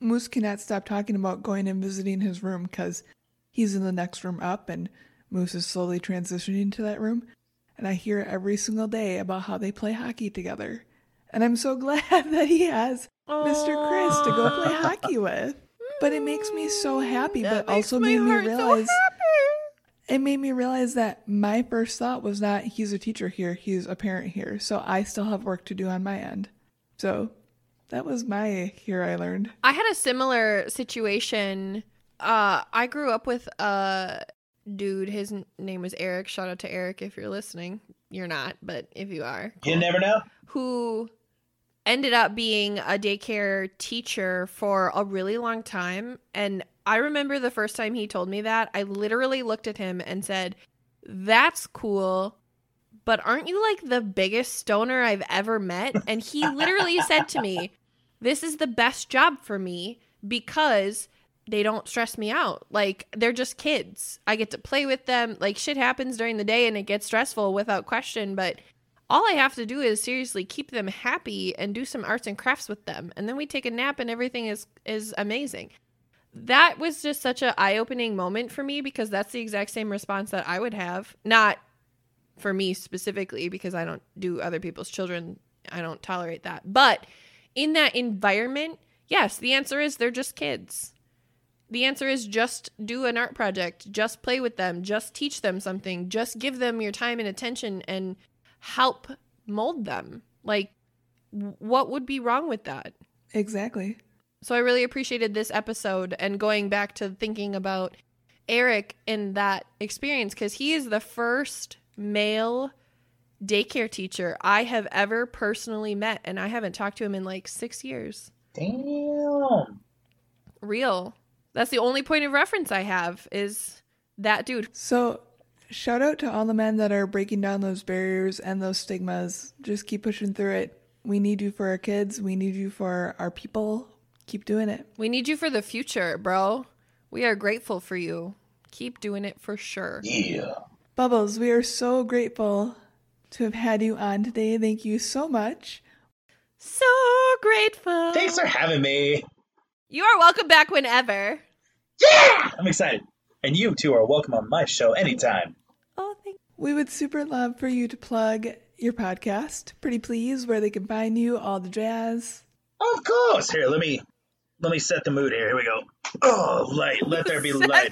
Moose cannot stop talking about going and visiting his room because he's in the next room up and Moose is slowly transitioning to that room. And I hear every single day about how they play hockey together. And I'm so glad that he has Aww. Mister Chris to go play hockey with. But it makes me so happy, that but also made me realize... So it made me realize that my first thought was not he's a teacher here, he's a parent here. So I still have work to do on my end. So that was my here I learned. I had a similar situation. Uh, I grew up with a dude. His name was Eric. Shout out to Eric if you're listening. You're not, but if you are. Cool. You never know. Who ended up being a daycare teacher for a really long time. And I remember the first time he told me that, I literally looked at him and said, that's cool, but aren't you like the biggest stoner I've ever met? And he literally said to me, this is the best job for me because they don't stress me out. Like, they're just kids. I get to play with them. Like, shit happens during the day and it gets stressful without question, but all I have to do is seriously keep them happy and do some arts and crafts with them. And then we take a nap and everything is, is amazing. That was just such an eye-opening moment for me because that's the exact same response that I would have. Not for me specifically because I don't do other people's children. I don't tolerate that. But in that environment, yes, the answer is they're just kids. The answer is just do an art project. Just play with them. Just teach them something. Just give them your time and attention and help mold them. Like, what would be wrong with that? Exactly. So I really appreciated this episode and going back to thinking about Eric in that experience because he is the first male daycare teacher I have ever personally met, and I haven't talked to him in like six years. Damn. Real. That's the only point of reference I have is that dude. So shout out to all the men that are breaking down those barriers and those stigmas. Just keep pushing through it. We need you for our kids. We need you for our people. Keep doing it. We need you for the future, bro. We are grateful for you. Keep doing it for sure. Yeah. Bubbles, we are so grateful to have had you on today. Thank you so much. So grateful. Thanks for having me. You are welcome back whenever. Yeah! I'm excited. And you two are welcome on my show anytime. Oh, thank you. We would super love for you to plug your podcast, Pretty Please, where they can find you, all the jazz. Of course. Here, let me let me set the mood here. Here we go. Oh, light. Let there be Set light.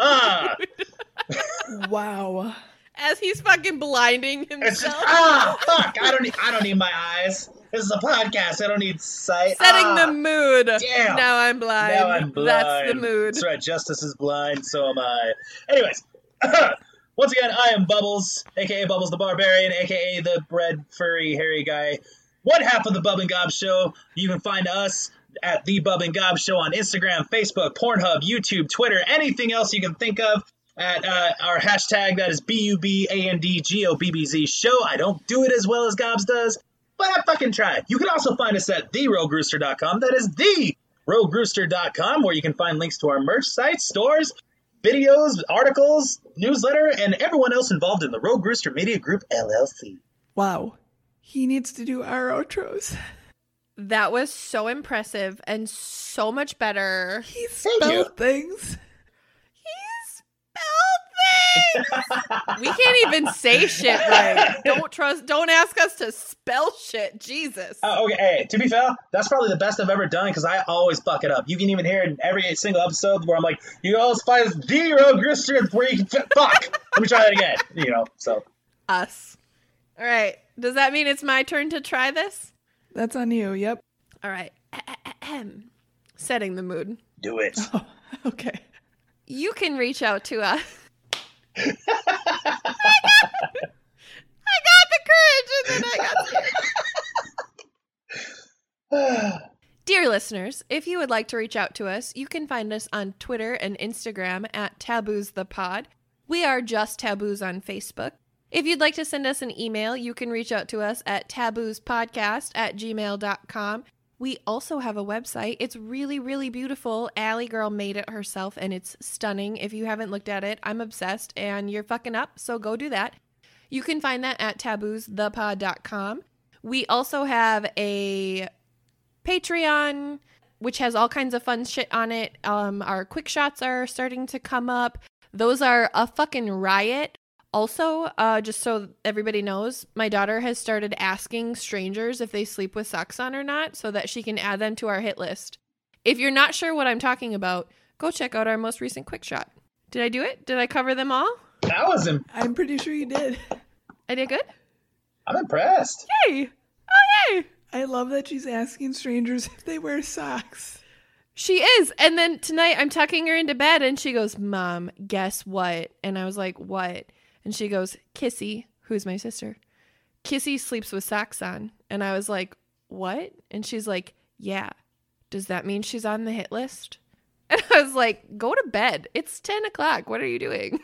the Wow. As he's fucking blinding It's just, himself. ah, fuck. I don't need I don't need my eyes. This is a podcast. I don't need sight. Setting ah, the mood. Damn. Now I'm blind. Now I'm blind. That's the mood. That's right. Justice is blind. So am I. Anyways. Once again, I am Bubbles, a k a. Bubbles the Barbarian, a k a the bread, furry, hairy guy. One half of the Bub and Gob Show. You can find us at The Bub and Gob Show on Instagram, Facebook, Pornhub, YouTube, Twitter, anything else you can think of at uh, our hashtag. That is B U B A N D G O B B Z Show. I don't do it as well as Gobs does, but I fucking try. You can also find us at the rogue rooster dot com. That is the rogue rooster dot com, where you can find links to our merch sites, stores, videos, articles, newsletter, and everyone else involved in the Rogue Rooster Media Group, L L C. Wow. He needs to do our outros. That was so impressive and so much better. He spelled things. He spelled things. We can't even say shit right. Don't trust. Don't ask us to spell shit. Jesus. Uh, okay, hey, to be fair, that's probably the best I've ever done because I always fuck it up. You can even hear it in every single episode where I'm like, you always find the Rogue Rooster where you can fuck. Let me try that again. You know, so. Us. All right. Does that mean it's my turn to try this? That's on you. Yep. All right. Setting the mood. Do it. Oh, okay. You can reach out to us. I, got, I got the courage and then I got scared. Dear listeners, if you would like to reach out to us, you can find us on Twitter and Instagram at Taboos the Pod. We are just Taboos on Facebook. If you'd like to send us an email, you can reach out to us at taboospodcast at gmail dot com. We also have a website. It's really, really beautiful. Allie Girl made it herself, and it's stunning. If you haven't looked at it, I'm obsessed, and you're fucking up, so go do that. You can find that at taboos the pod dot com. We also have a Patreon. which has all kinds of fun shit on it. Um, our quick shots are starting to come up. Those are a fucking riot. Also, uh, just so everybody knows, my daughter has started asking strangers if they sleep with socks on or not so that she can add them to our hit list. If you're not sure what I'm talking about, go check out our most recent quick shot. Did I do it? Did I cover them all? That was im- I'm pretty sure you did. I did good? I'm impressed. Yay! Oh, yay! I love that she's asking strangers if they wear socks. She is. And then tonight I'm tucking her into bed and she goes, Mom, guess what? And I was like, what? And she goes, Kissy, who's my sister, Kissy sleeps with socks on. And I was like, what? And she's like, yeah. Does that mean she's on the hit list? And I was like, go to bed. It's ten o'clock. What are you doing?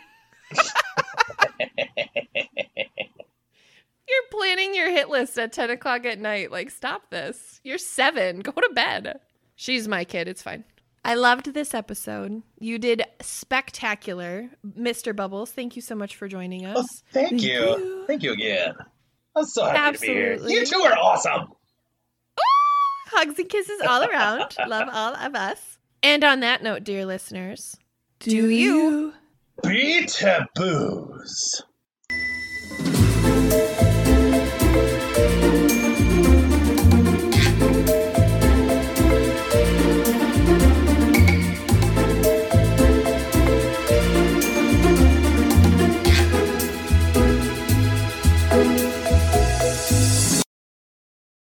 You're planning your hit list at ten o'clock at night. Like, stop this. You're seven. Go to bed. She's my kid. It's fine. I loved this episode. You did spectacular. Mister Bubbles, thank you so much for joining us. Oh, thank, Thank you. you. Thank you again. I'm so happy Absolutely. to be here. You two are awesome. Hugs and kisses all around. Love all of us. And on that note, dear listeners, Do, Do you? you? Be taboos.